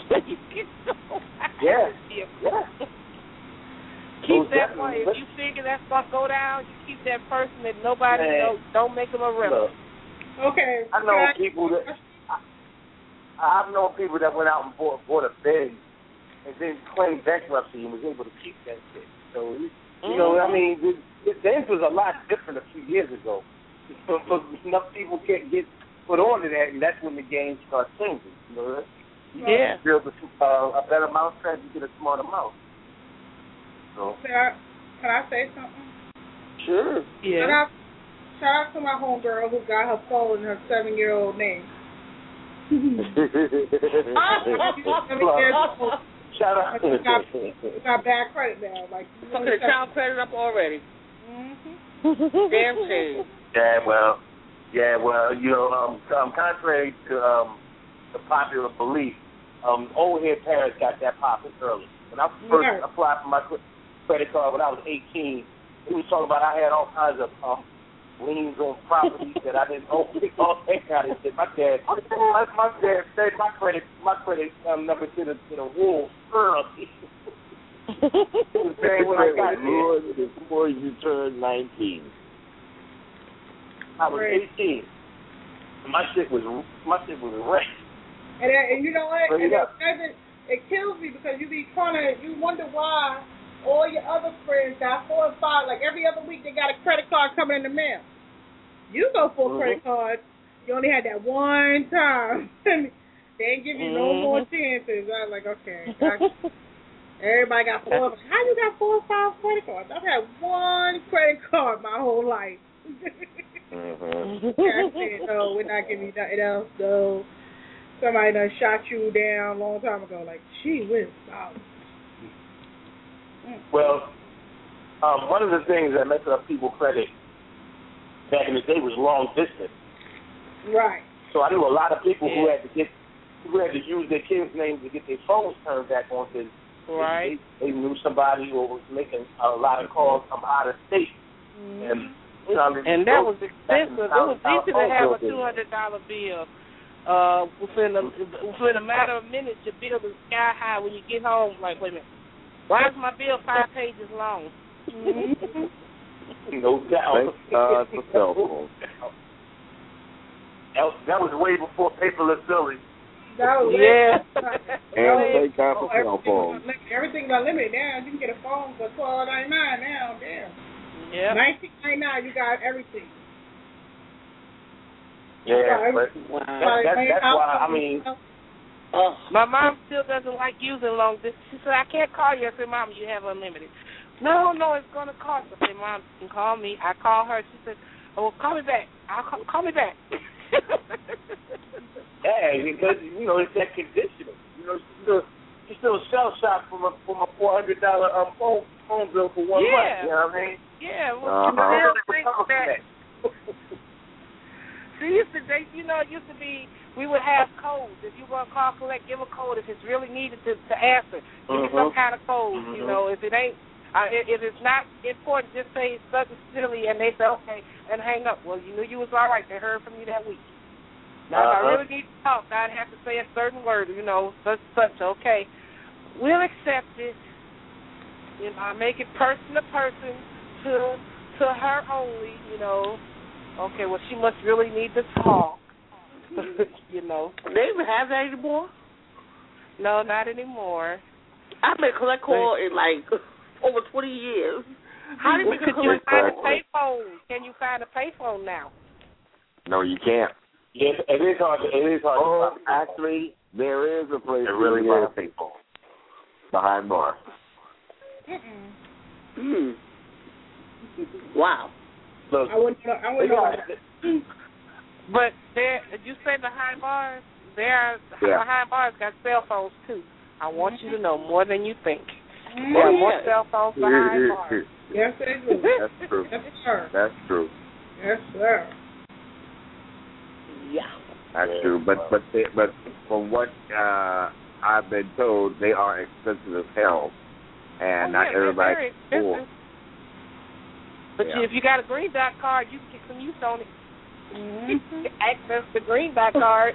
yeah, yeah. Keep Most that definitely. one. If you figure that's going to go down, you keep that person that nobody Man. knows. Don't make them a rebel. Okay. I know people that I, I've known people that went out and bought bought a Benz and then claimed bankruptcy and was able to keep that shit. So you mm-hmm. know, I mean, the, the Benz was a lot different a few years ago. So, so enough people can't get put on to that, and that's when the game starts changing. You know, you yeah. build a, uh, a better mousetrap, you get a smarter mouse. So. Can I, can I say something? Sure. Yeah. Shout out, shout out to my homegirl who got her phone in her seven-year-old name. Shout out. Got, got bad credit now. Like, Look at the child credit up already. Mm-hmm. Damn shame. Yeah, well, yeah, well, you know, um, um, contrary to um, the popular belief, um, old head parents got that popping early. When I first yeah. applied for my credit card when I was eighteen, he was talking about I had all kinds of um, liens on properties that I didn't own. All that kind of shit. My dad, my, my dad said my credit, my credit um, number to the to the wall early. It was very when I got there. Before you turned nineteen. I was eighteen. My shit was my shit was wrecked. And, and you know what? Bring And it up. it, it kills me because you be trying to, you wonder why all your other friends got four and five. Like every other week they got a credit card coming in the mail. You go for a mm-hmm. credit card. You only had that one time. They ain't give you no mm-hmm. more chances. I was like, okay. I, everybody got four. How you got four or five credit cards? I've had one credit card my whole life. Mm-hmm. That's it. No, we're not giving you nothing else. No. Somebody done shot you down a long time ago. Like, gee whiz. Wow. Well, um, one of the things that messed up people's credit back in the day was long distance. Right. So I knew a lot of people yeah. who had to get who had to use their kids' names to get their phones turned back on because right. they, they knew somebody who was making a lot of calls from out of state. Mm-hmm. And you know, and that was expensive. It was easy to have a two hundred dollar bill. Uh, within a within a matter of minutes, your bill is sky high. When you get home, like, wait a minute, why is my bill five pages long? No doubt. Thank God for cell phones. That was way before paperless billing. That was yeah. And thank God for cell everything's phones. unlimited. Everything's unlimited now. You can get a phone for twelve ninety nine now. Damn. Yeah. Nineteen ninety nine. You got everything. Yeah, but wow. that, that, that's why, I mean... Uh, my mom still doesn't like using long distance. She said, I can't call you. I said, Mom, you have unlimited. No, no, it's going to cost. I said, Mom, you can call me. I call her. She said, oh, well, call me back. I'll call, call me back. Yeah, because, you know, it's that conditioning. You know, you still, you still shell shocked from a, from a four hundred dollars um, phone, phone bill for one yeah. month. You know what I mean? Yeah, well, uh-huh. you still think that... See, used to, they, you know, it used to be we would have codes. If you want to call, collect, give a code. If it's really needed to, to answer, give me some kind of code. Mm-hmm. You know, if it ain't, uh, if it's not important, just say something silly, and they say okay, and hang up. Well, you knew you was all right. They heard from you that week. Now, uh-huh. if I really need to talk, I'd have to say a certain word. You know, such such. Okay, we'll accept it. You know, I make it person to person, to to her only. You know. Okay, well, she must really need to talk. You know. They even have that anymore? No, not anymore. I've been collect call in like over twenty years. How do you make a Could you collect find a call? payphone? Can you find a payphone now? No, you can't. Yeah, it is hard. To, it is hard. Oh, to actually, there is a place It really where you is. buy people behind bars. Hmm. Wow. Look, I wouldn't know. I wouldn't know. that. But there, did you say behind bars? There, Yeah. behind bars got cell phones too. I want you to know more than you think. Mm, There are more yes. cell phones behind bars. Yes, they do. That's true. Yes, sir. That's true. Yes, sir. Yeah. That's true. But but they, but from what uh, I've been told, they are expensive as hell, and Oh, not yeah, they're everybody very can afford. expensive. But Yeah. you, if you got a green dot card, you can get some use on it. Mm-hmm. Access the green dot card.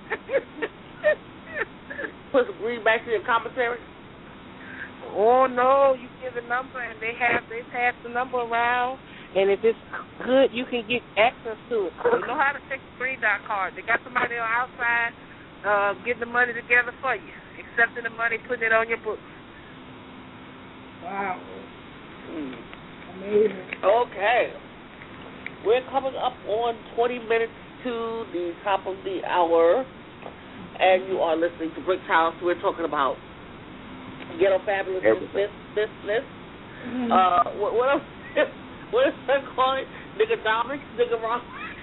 Put some greenbacks in your commissary. Oh no, you give a number and they have they pass the number around, and if it's good, you can get access to it. They know how to fix a green dot card. They got somebody on outside uh, getting the money together for you, accepting the money, putting it on your books. Wow. Hmm. Amazing. Okay. We're coming up on twenty minutes to the top of the hour, and you are listening to Brick's House. We're talking about Ghetto Fabulous this, this, this. Mm-hmm. Uh, what, what else? What is that called? Niggadomics? Nigga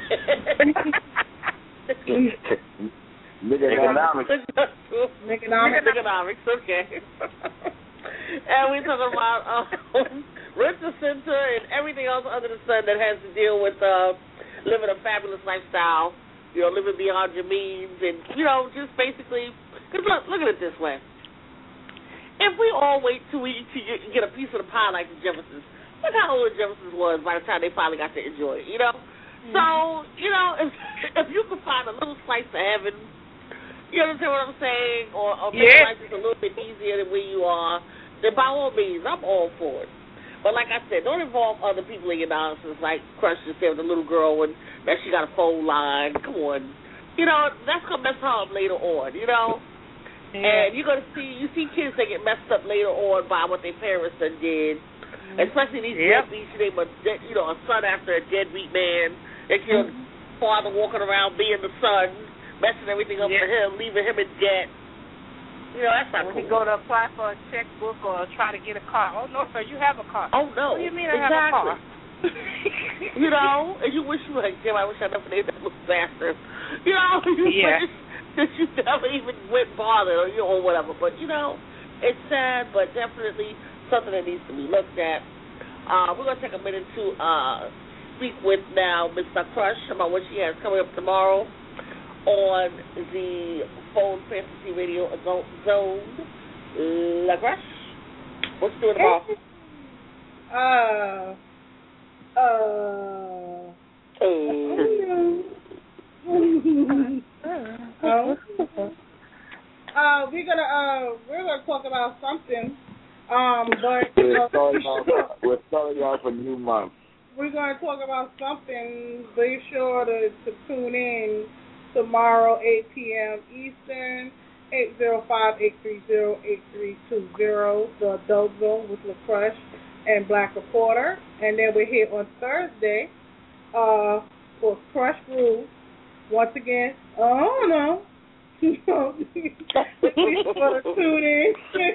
Niggadomics. Niggadomics. Niggadomics, okay. And we're talking about um, Rental Center and everything else under the sun that has to deal with uh, living a fabulous lifestyle, you know, living beyond your means, and, you know, just basically, because look, look at it this way. If we all wait till we to get a piece of the pie like the Jeffersons, look how old the Jeffersons was by the time they finally got to enjoy it, you know? Mm-hmm. So, you know, if if you could find a little slice of heaven, you understand what I'm saying, or, or make Yeah. life just a little bit easier than where you are, then by all means, I'm all for it. But like I said, don't involve other people in your nonsense, like Crush just said with the little girl and that she got a phone line. Come on. You know, that's going to mess her up later on, you know? Yeah. And you're going to see, you see kids that get messed up later on by what their parents done did, mm-hmm. especially these Yep. deadbeats, you name a, dead, you know, a son after a deadbeat man, that your mm-hmm. father walking around being the son, messing everything up Yeah. for him, leaving him in debt. You know, that's not When cool. you go to apply for a checkbook or try to get a car, oh no, sir, you have a car. Oh, no. What do you mean I exactly. have a car? You know, and you wish you had, Jim, I wish I never named that little bastard. You know, you Yeah. wish that you never even went bothered or, you know, or whatever. But, you know, it's sad, but definitely something that needs to be looked at. Uh, we're going to take a minute to uh, speak with now Miss Crush about what she has coming up tomorrow on the Phone Fantasy Radio Adult Zone. La Crush, what's doing tomorrow? Uh, uh, oh. uh, we're gonna uh, we're gonna talk about something. Um, but you We're know, starting off, we're starting off a new month. we're gonna talk about something. Be sure to, to tune in tomorrow, eight p.m. Eastern, eight zero five, eight three zero, eight three two zero, the Adult Zone with LaCrush and Black Reporter. And then we're here on Thursday uh, for Crush Groove. Once again, oh no. Be sure to tune in.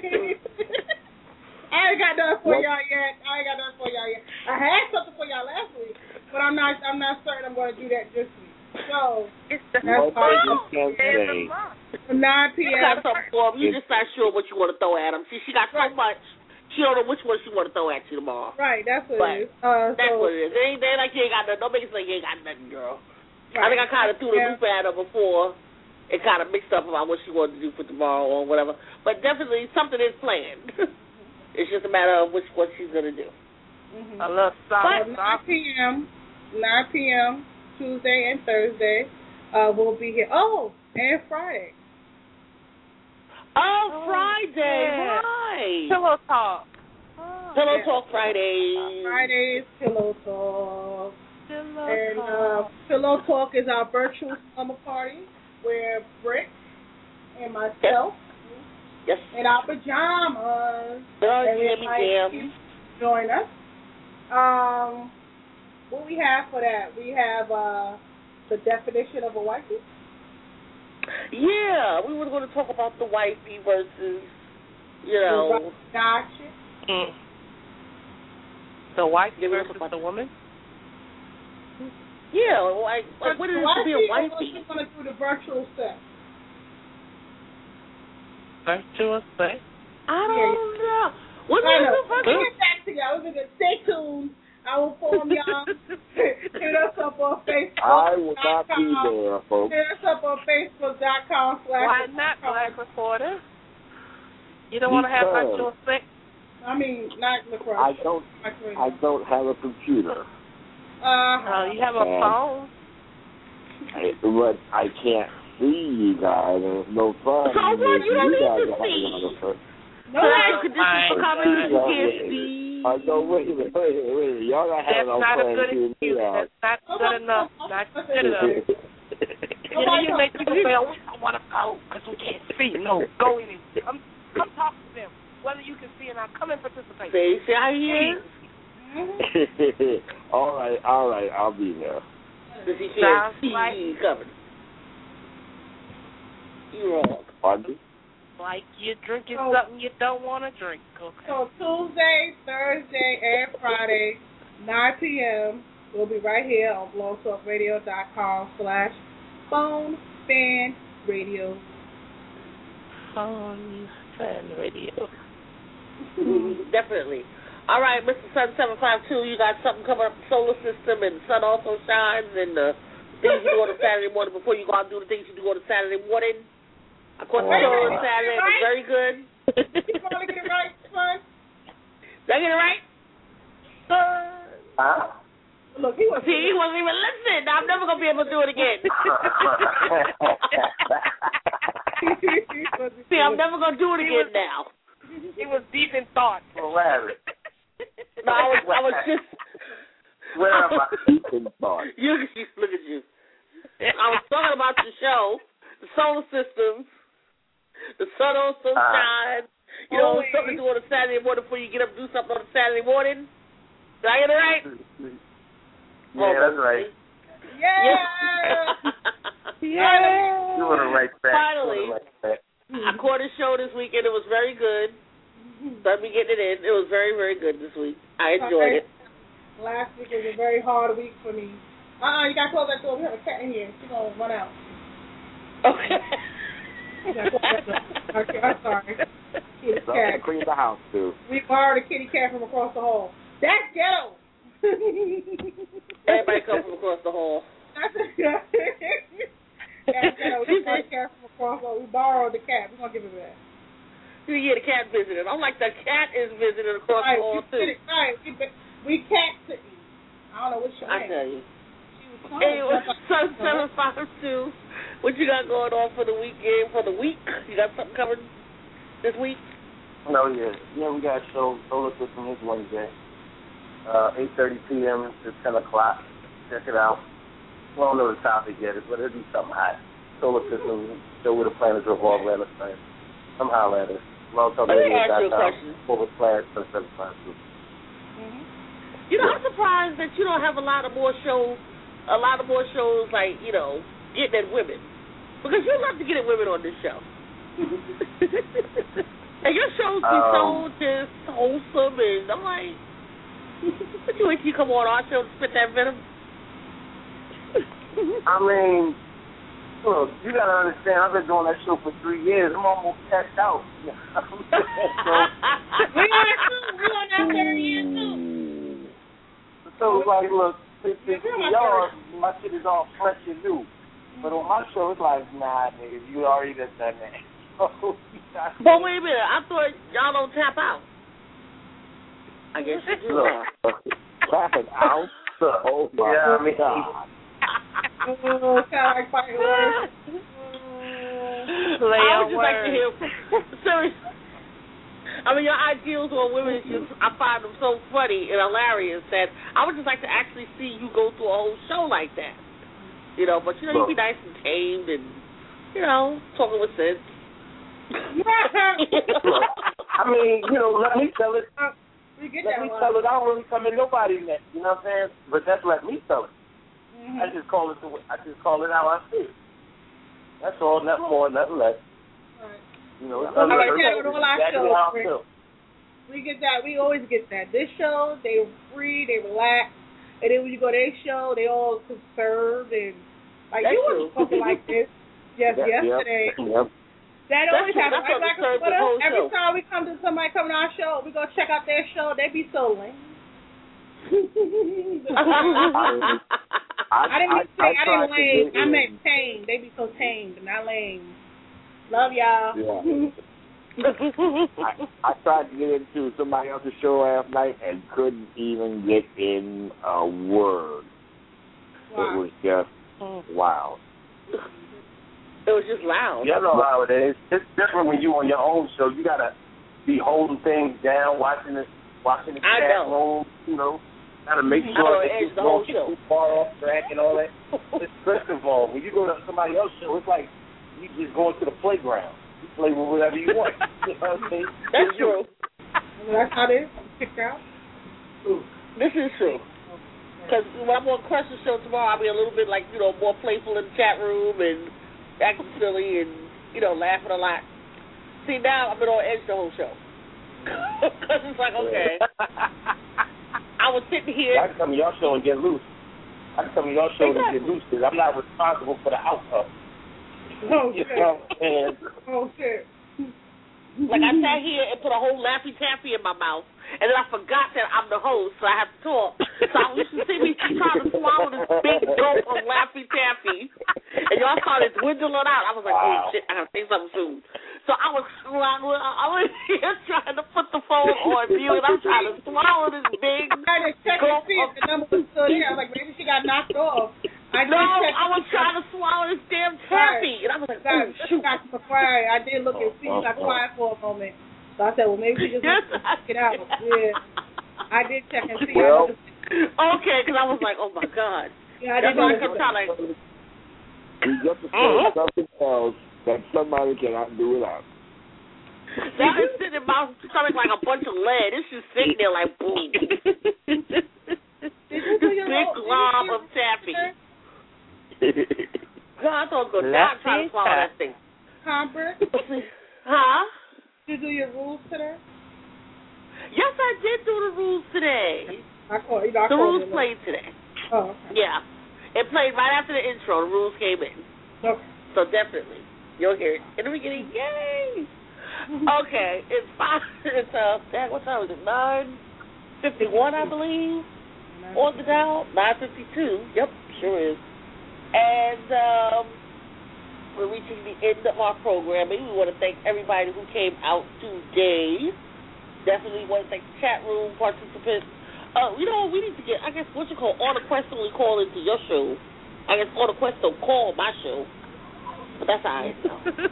I ain't got nothing for y'all yet. I ain't got nothing for y'all yet. I had something for y'all last week, but I'm not. I'm not certain I'm going to do that this week. So It's the that's Say. nine You p.m. got something for him. You're just not sure what you want to throw at him. See, she got so Right. much. She don't know which one she want to throw at you tomorrow. Right, that's what But it is. Uh, That's so, what it is. It ain't, they ain't like you ain't got nothing. Don't make it like you ain't got nothing, girl. right. I think I kind of threw the Yeah. loop at her before. It kind of mixed up about what she wanted to do for tomorrow or whatever. But definitely something is planned. It's just a matter of which what she's going to do. Mm-hmm. A little soft, nine soft. p.m. nine p.m. Tuesday and Thursday. Uh, we'll be here. Oh, and Friday. Oh, Oh, Friday, yeah. right. Pillow talk. Oh, Pillow yeah. Talk Friday. Fridays, Pillow Talk. Pillow And talk. uh, Pillow Talk is our virtual slumber party where Brick and myself yes. in our pajamas Oh, and Jimmy Jam. join us. Um, what we have for that? We have uh, the definition of a wifey. Yeah, we were going to talk about the wifey versus, you know. Gotcha. Mm. The wifey Yeah, we were versus talking about the woman? Yeah, like, like what is it to be a wifey? We're going to do the virtual sex. Virtual sex? I don't know. What I is know. the virtual We'll get back to y'all. We're going to stay tuned. I will form y'all. Hit us up on Facebook. I will not be there, folks. Hit us up on Facebook.com slash. Why not, Black Reporter? You don't want to have virtual sex? I mean, not LaCroix. I don't. I don't have a computer. Uh, oh, you have a and phone? I, but I can't see you guys, and it's no fun. So what? You don't need guys to are see. having no, I could just comment if you can't see. I know, wait a minute, wait a minute, wait a minute. Y'all not having no That's not a fun good seeing excuse. me out. That's not good enough. Not good enough. You know, you make people say, oh, we don't want to go because we can't see. No, go in and come, come talk to them. Whether you can see or not, come and participate. See, see how he is? all right, all right, I'll be there. Because he can't see like, you covered. You wrong. Pardon? Like you're drinking so, something you don't want to drink. Okay. So Tuesday, Thursday, and Friday, nine p.m., we'll be right here on blogtalkradio.com slash phone fan radio. Phone fan radio. Definitely. All right, Mister Sun seven five two, you got something coming up the solar system, and the sun also shines, and the things you do on a Saturday morning before you go out and do the things you do on a Saturday morning. Of course, the show on Saturday was very good. You want to get it right, son? Did I get it right? Huh? Look, he was See, he wasn't even listening. I'm never going to be able to do it again. See, I'm never going to do it again now. He was deep in thought. Well, Larry. No, I was, I was just... Where am I deep in thought? You, look at you. I was talking about the show, the solar systems, the sun also shines. You know, something to do on a Saturday morning before you get up and do something on a Saturday morning. Did I get it right? Yeah, oh, that's right. Yeah! Yeah! You want to write back. Finally, I caught a show this weekend. It was very good. Let me get it in. It was very, very good this week. I enjoyed it. Last week was a very hard week for me. Uh-uh, you got to close that door. We have a cat in here. She's going to run out. Okay. Okay, I'm sorry. Kitty cat. Clean the house, too. We borrowed a kitty cat from across the hall. That's ghetto. Everybody come from across the hall. That's ghetto. We borrowed a cat from across the hall. We borrowed the cat. We're going to give it back. Yeah, the cat visited. I'm like, the cat is visiting across right, the hall, too. It, right, we, we cat sitting. I don't know what she I tell you. Oh, hey, what's Sun seven five two? What you got going on for the weekend, for the week? You got something covered this week? No, yeah. Yeah, we got a show, Solar System, this Wednesday. Uh, eight thirty p.m. to ten o'clock. Check it out. We don't know the topic yet, but it'll be something hot. Solar System, show where the planets revolve around the sun. Come holler at us. Let me ask you a question. Forward slash Sun seven five two. You know, I'm surprised that you don't have a lot of more shows, a lot of more shows like, you know, getting at women. Because you love to get at women on this show. And your shows be um, so just wholesome, and I'm like, what you wait till you come on our show to spit that venom? I mean, look, you got to understand, I've been doing that show for three years. I'm almost tapped out. We on that too. We on that third year too. So it's like, look, to, to, to y'all, my shit is all fresh and new. But on my show, it's like, nah, nigga, you already done done that. But wait a minute, I thought y'all don't tap out. I guess you do. Look, tapping out? Oh, my yeah, I mean, God. Oh, kind of like fighting words. I would just like to hear, seriously. I mean, your ideals on women, just, I find them so funny and hilarious that I would just like to actually see you go through a whole show like that. You know, but you know, you be nice and tamed and, you know, talking with sense. I mean, you know, let me tell it. We get let that me one. tell it. I don't really come in nobody's neck. You know what I'm saying? But that's let me tell it. Mm-hmm. I just call it. The way, I just call it how I see it. That's all. Nothing more. Nothing less. Right. You know, it's I like it's that with all our exactly shows. how I Rick. feel. We get that. We always get that. This show, they free, they relax, and then when you go to their show, they all conserved and like That's you true. wasn't talking like this just Yep, yesterday. Yep. Yep. That That's always true. happens. That's what Right, disturbs the whole Every show. time we come to somebody coming to our show, we go check out their show. They be so lame. I, I didn't mean to say I, tried didn't to lame. get I in. meant tame. They be so tamed, not lame. Love y'all. Yeah. I, I tried to get into somebody else's show last night and couldn't even get in a word. Wow. It was just wow. It was just loud. You know how it is. It's different when you on your own show. You gotta be holding things down, watching the watching the I chat know. room. You know, gotta make I'm sure on that edge you the whole don't get show. too far off track and all that. It's stress involved. When you go to somebody else's show, it's like you just going to the playground. You play with whatever you want. You know what I'm saying? That's true. That's how it is. Kicked out. This is true. Because when I'm on Crush's show tomorrow, I'll be a little bit like, you know, more playful in the chat room and acting silly and, you know, laughing a lot. See, now I've been on edge the whole show. Because it's like, okay. I was sitting here. I can come to your show and get loose. I can come to your show Exactly. and get loose because I'm not responsible for the outcome. Oh, You shit. know what I'm saying? Oh, shit. Like, I sat here and put a whole Laffy Taffy in my mouth, and then I forgot that I'm the host, so I have to talk. So I used to see me trying to swallow this big gulp of Laffy Taffy, and y'all started dwindling out. I was like, Wow. oh, shit, I got to say something soon. So I was I was here trying to put the phone on mute, and I'm trying to swallow this big I tried to check and gulp see if of... the number was still here. I was like, maybe she got knocked off. I did No, check I was trying to swallow this damn taffy, and I was like, God, oh, shoot. got quiet. I did look and see you got quiet for a moment. So I said, well, maybe she just Yes, wants to check it out. Yeah. I did check and see. Well, Okay, because I was like, oh, my God. yeah, I That's did why I notice kept that. trying to... You get to say Uh-huh. something else that somebody cannot do without. That is sitting in my stomach like a bunch of lead. It's just sitting there like, boom. Did you do This your big roll- glob did you of taffy. do God, I thought I was going to die trying to swallow that thing. Conference? Huh? Did you do your rules today? Yes, I did do the rules today. I call you know, I The called rules you. played today. Oh, okay. Yeah. It played right after the intro. The rules came in. Okay. So definitely, you'll hear it in the beginning. Yay! Okay, it's five. It's uh, dang, what time is it? Nine fifty-one, I believe. On the dial, nine fifty-two. Yep, sure is. And um, we're reaching the end of our programming. We want to thank everybody who came out today. Definitely want to thank the chat room participants. Uh, you know, we need to get, I guess, what you call, On the Quest only call into your show. I guess On the Quest don't call my show. But that's all right.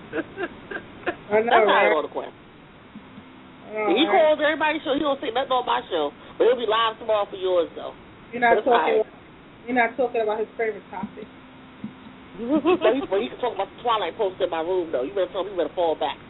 I know, That's all right? right, On the Quest. All When he right. calls everybody's show, he don't say nothing on my show. But he'll be live tomorrow for yours, though. You're not That's talking. all You're not talking about his favorite topic. But he, but he can talk about the Twilight poster in my room, though. You better tell him he better fall back.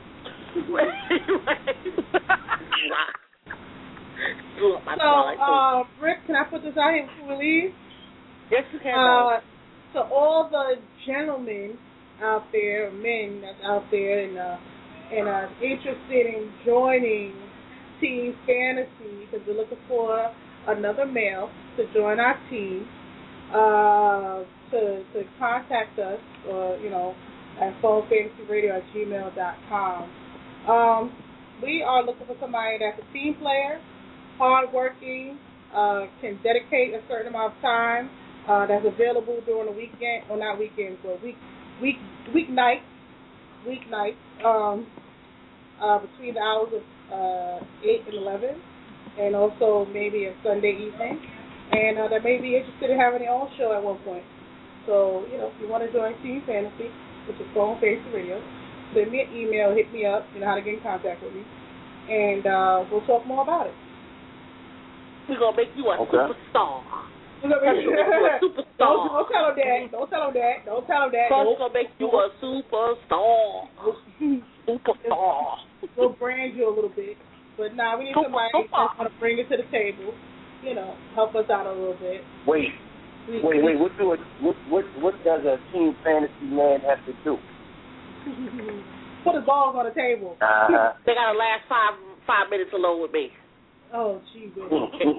Blew up my So, Twilight poster. uh, Rick, can I put this out here before we leave? Yes, you can. Uh, to all the gentlemen out there, men that's out there, and uh, and uh, interested in joining Team Fantasy, because we're looking for another male to join our team, uh, to to contact us, or you know, at phone fantasy radio at gmail dot com. Um, we are looking for somebody that's a team player, hardworking, uh, can dedicate a certain amount of time. Uh, that's available during the weekend, or not weekends, but week, week, weeknights, weeknights, um, uh, between the hours of uh, eight and eleven, and also maybe a Sunday evening, and uh, that may be interested in having their own show at one point. So, you know, if you want to join Team Fantasy, which is Phone Face Radio, send me an email, hit me up, you know how to get in contact with me, and uh, we'll talk more about it. We're going to make you a Okay. superstar. We're gonna make You're a super superstar. Don't, don't tell him that. Don't tell him that. Don't tell him that. Crush Nope. gonna make you a superstar. Superstar. We'll brand you a little bit. But nah, we need Super, somebody super. that's gonna bring it to the table. You know, help us out a little bit. Wait, We, wait, wait. What do it? What what what does a team fantasy man have to do? Put his balls on the table. Uh-huh. They gotta last five five minutes alone with me. Oh, gee whiz.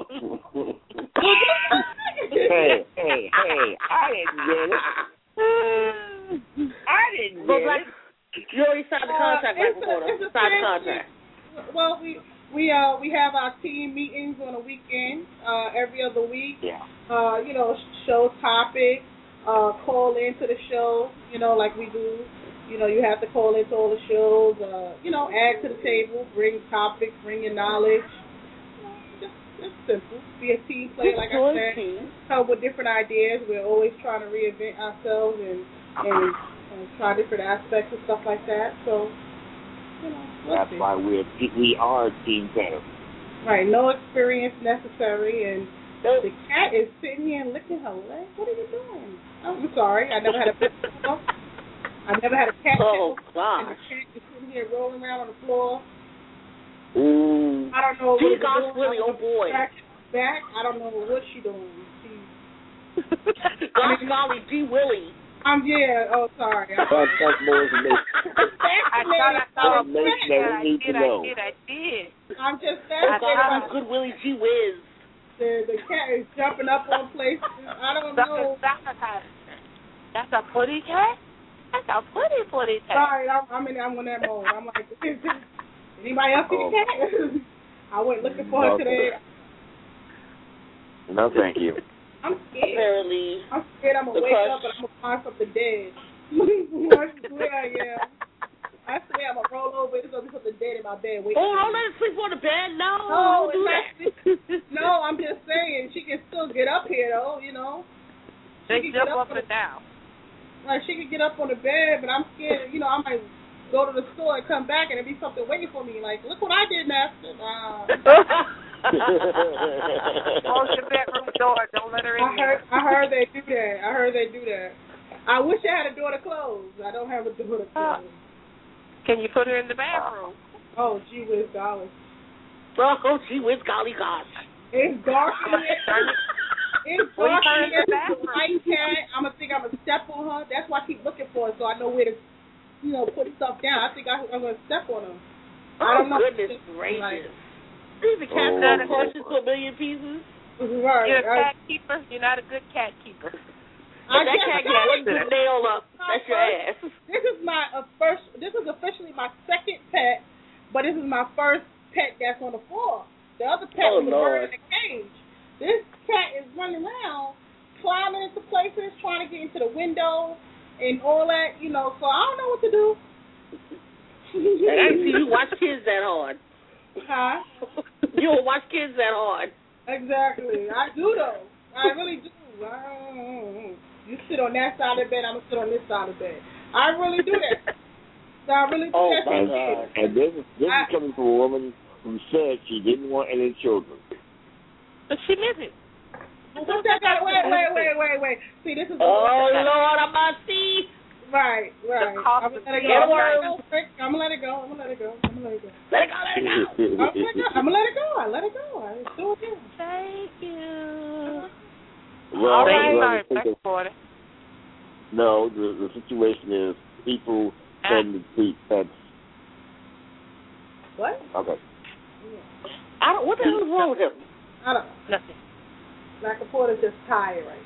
hey, hey, hey! I didn't get it. I didn't But get like, it. you already signed the contract Uh, right it's a- before it's the a signed the fancy- contract. Well, we we uh we have our team meetings on a weekend, uh, every other week. Yeah. Uh, you know, show topic, uh, call into the show. You know, like we do. You know, you have to call into all the shows. Uh, you know, add to the table, bring topics, bring your knowledge. Just, it's simple. Be a team player, like I said. Come with different ideas. We're always trying to reinvent ourselves and and, and try different aspects and stuff like that. So, you know, we'll That's see. why we're we are team fantasy. Right, no experience necessary, and the cat is sitting here and licking her leg. What are you doing? Oh, I'm sorry, I never had a pet before. I never had a cat Oh, before, gosh. and the cat is sitting here rolling around on the floor. Ooh. I don't know what Gee, she's gosh, doing. Willie, oh boy. Back, back. I don't know what she's doing. She, Gosh golly, G Willie. I'm yeah. Oh, sorry. That's that's more information. I thought I saw a Information picture. that I we need to did, I know. did, I did. I'm just I fascinated thought I by was good Willie G Whiz. the the cat is jumping up on places. I don't know. That's a, that's a pretty cat? That's a pretty, pretty cat. Sorry, I'm, I'm in. I'm in that mode. I'm like, anybody else see the cat? I went looking for her Okay. today. No, thank you. I'm scared. Apparently. I'm scared I'm The gonna wake crush. up and I'm gonna find something dead. I swear I am. I swear I'm gonna roll over. There's gonna be something dead in my bed. Wait. Oh, don't let her sleep on the bed. No, No, don't do that. it's not- no, I'm just saying she can still get up here though. You know. They She can jump get up on and down. Like she could get up on the bed, but I'm scared. You know, I might go to the store and come back and there be something waiting for me. Like, look what I did, Master. Uh, Close your bedroom door. Don't let her in I heard, there. I heard they do that. I heard they do that. I wish I had a door to close. I don't have a door to close. Can you put her in the bathroom? Oh, gee whiz, golly. Oh, gee whiz, golly gosh. It's dark in here. It's Well, you dark turn in in here. the It's a bathroom. white cat. I'm gonna think I'm gonna step on her. That's why I keep looking for her, so I know where to, you know, put stuff down. I think I, I'm gonna step on her. I Oh, don't know. goodness gracious. Leave the cat Oh. down and crushes to a million pieces. Right. You're a I- cat keeper. You're not a good cat keeper. I If that guess cat so. get one good nail up, that's your ass. This is my uh, first. This is officially my second pet, but this is my first pet that's on the floor. The other pet Oh, was a bird Lord. in a cage. This cat is running around, climbing into places, trying to get into the window and all that. You know, so I don't know what to do. And I see you watch kids that hard. Huh? You don't watch kids that hard. Exactly. I do though. I really do. I, you sit on that side of the bed, I'm gonna sit on this side of the bed. I really do that. So I really do Oh, that. my And, God. and this is this I- is coming from a woman who said she didn't want any children. But she lives it. What's that got? Wait, wait, wait, wait, wait. See, this is. Oh, Lord, I'm not see. Right, right. The cost I'm of gonna let it Get go. away. I'm gonna let it go. I'm gonna let it go. I'm gonna let it go. Let it go, let it go. I'm gonna let it go. I'm gonna let it go. I let it go. I do it again. Thank you. Well, All well, right, I sorry, think back that- water. no, the the situation is people tend to treat pets. What? Okay. I don't, what the hell is wrong with him? I don't know. Nothing. Black Reporter's just tired right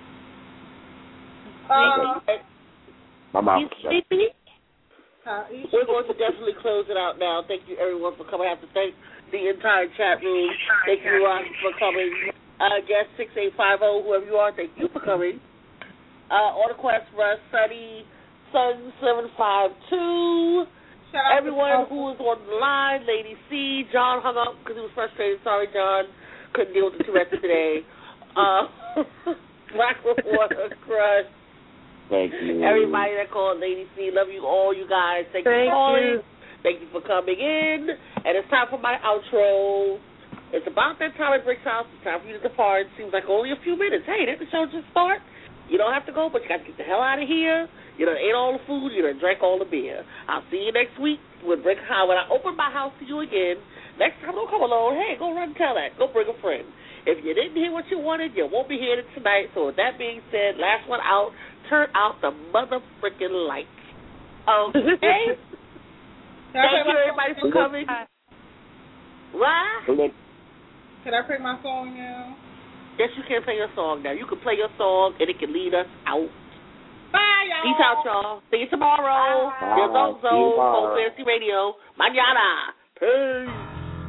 now. Uh, My mouth You is shut. sleepy? uh, you- We're going to definitely close it out now. Thank you, everyone, for coming. I have to thank the entire chat room. Thank you, Ross, for coming. Uh, guest six eight five zero, whoever you are, thank you for coming. Uh, on the quest for us, Sunny, Sun seven five two. shout out to Everyone Paul. who was on the line, Lady C, John hung up because he was frustrated. Sorry, John. Couldn't deal with the Tourette's today. Uh, Black Reporter, Crush. Thank you. Everybody that called, Lady C, love you all, you guys. Thank, you Thank for calling. you. Thank you for coming in. And it's time for my outro. It's about that time at Brick's house. It's time for you to depart. Seems like only a few minutes. Hey, didn't the show just start? You don't have to go, but you got to get the hell out of here. You done ate all the food. You done drank all the beer. I'll see you next week when, bring, when I open my house to you again. Next time, don't come alone. Hey, go run and tell that. Go bring a friend. If you didn't hear what you wanted, you won't be hearing it tonight. So with that being said, last one out, turn out the mother freaking lights. Okay? Thank you, everybody, for coming. What? Can I play my song now? Yes, you can play your song now. You can play your song, and it can lead us out. Bye, y'all. Peace out, y'all. See you tomorrow. Bye. Your Zone See you Zone, tomorrow. Soul Fantasy Radio. Mañana. Peace.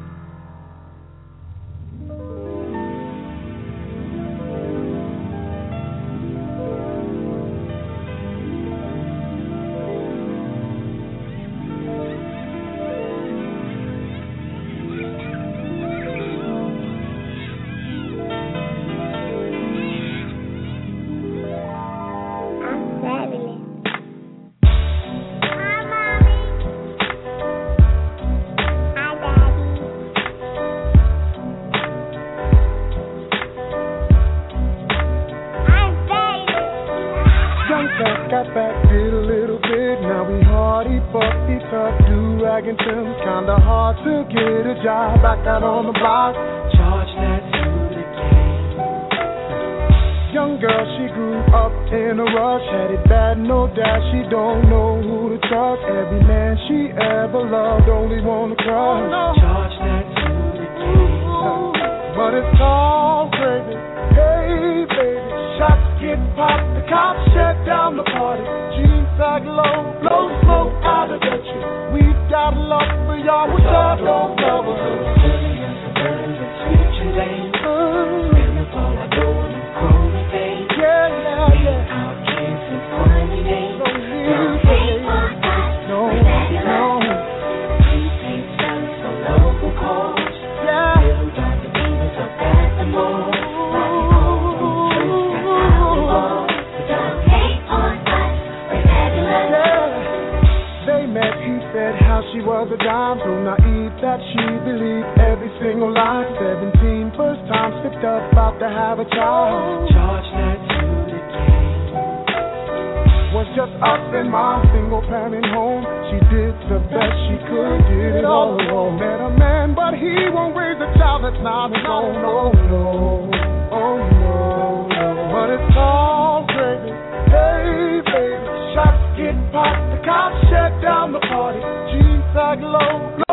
Got back, did a little bit, now we hardy, fucky, tough, do-rag and Tim's kinda hard to get a job, back out on the block, charge that to the game. Young girl, she grew up in a rush, had it bad, no doubt, she don't know who to trust, every man she ever loved, only wanna crush, charge that to the game. But it's all crazy, hey baby, shots get popped, the cops shut down the party. Jeans sag low, blow smoke out of the tree. We got love for y'all, we y'all don't love us. Yeah, yeah, yeah. No, no. She was a dime, so naive that she believed every single line. Seventeen, first time slipped up, about to have a child. Charge that to the game. Was just us and my single parent home. She did the best she could, did it all alone. Met a man, but he won't raise a child that's not his own. Oh no, oh no, no. But it's all crazy. Hey baby, shots get popped, the cops shut down the party. Jeans sag low.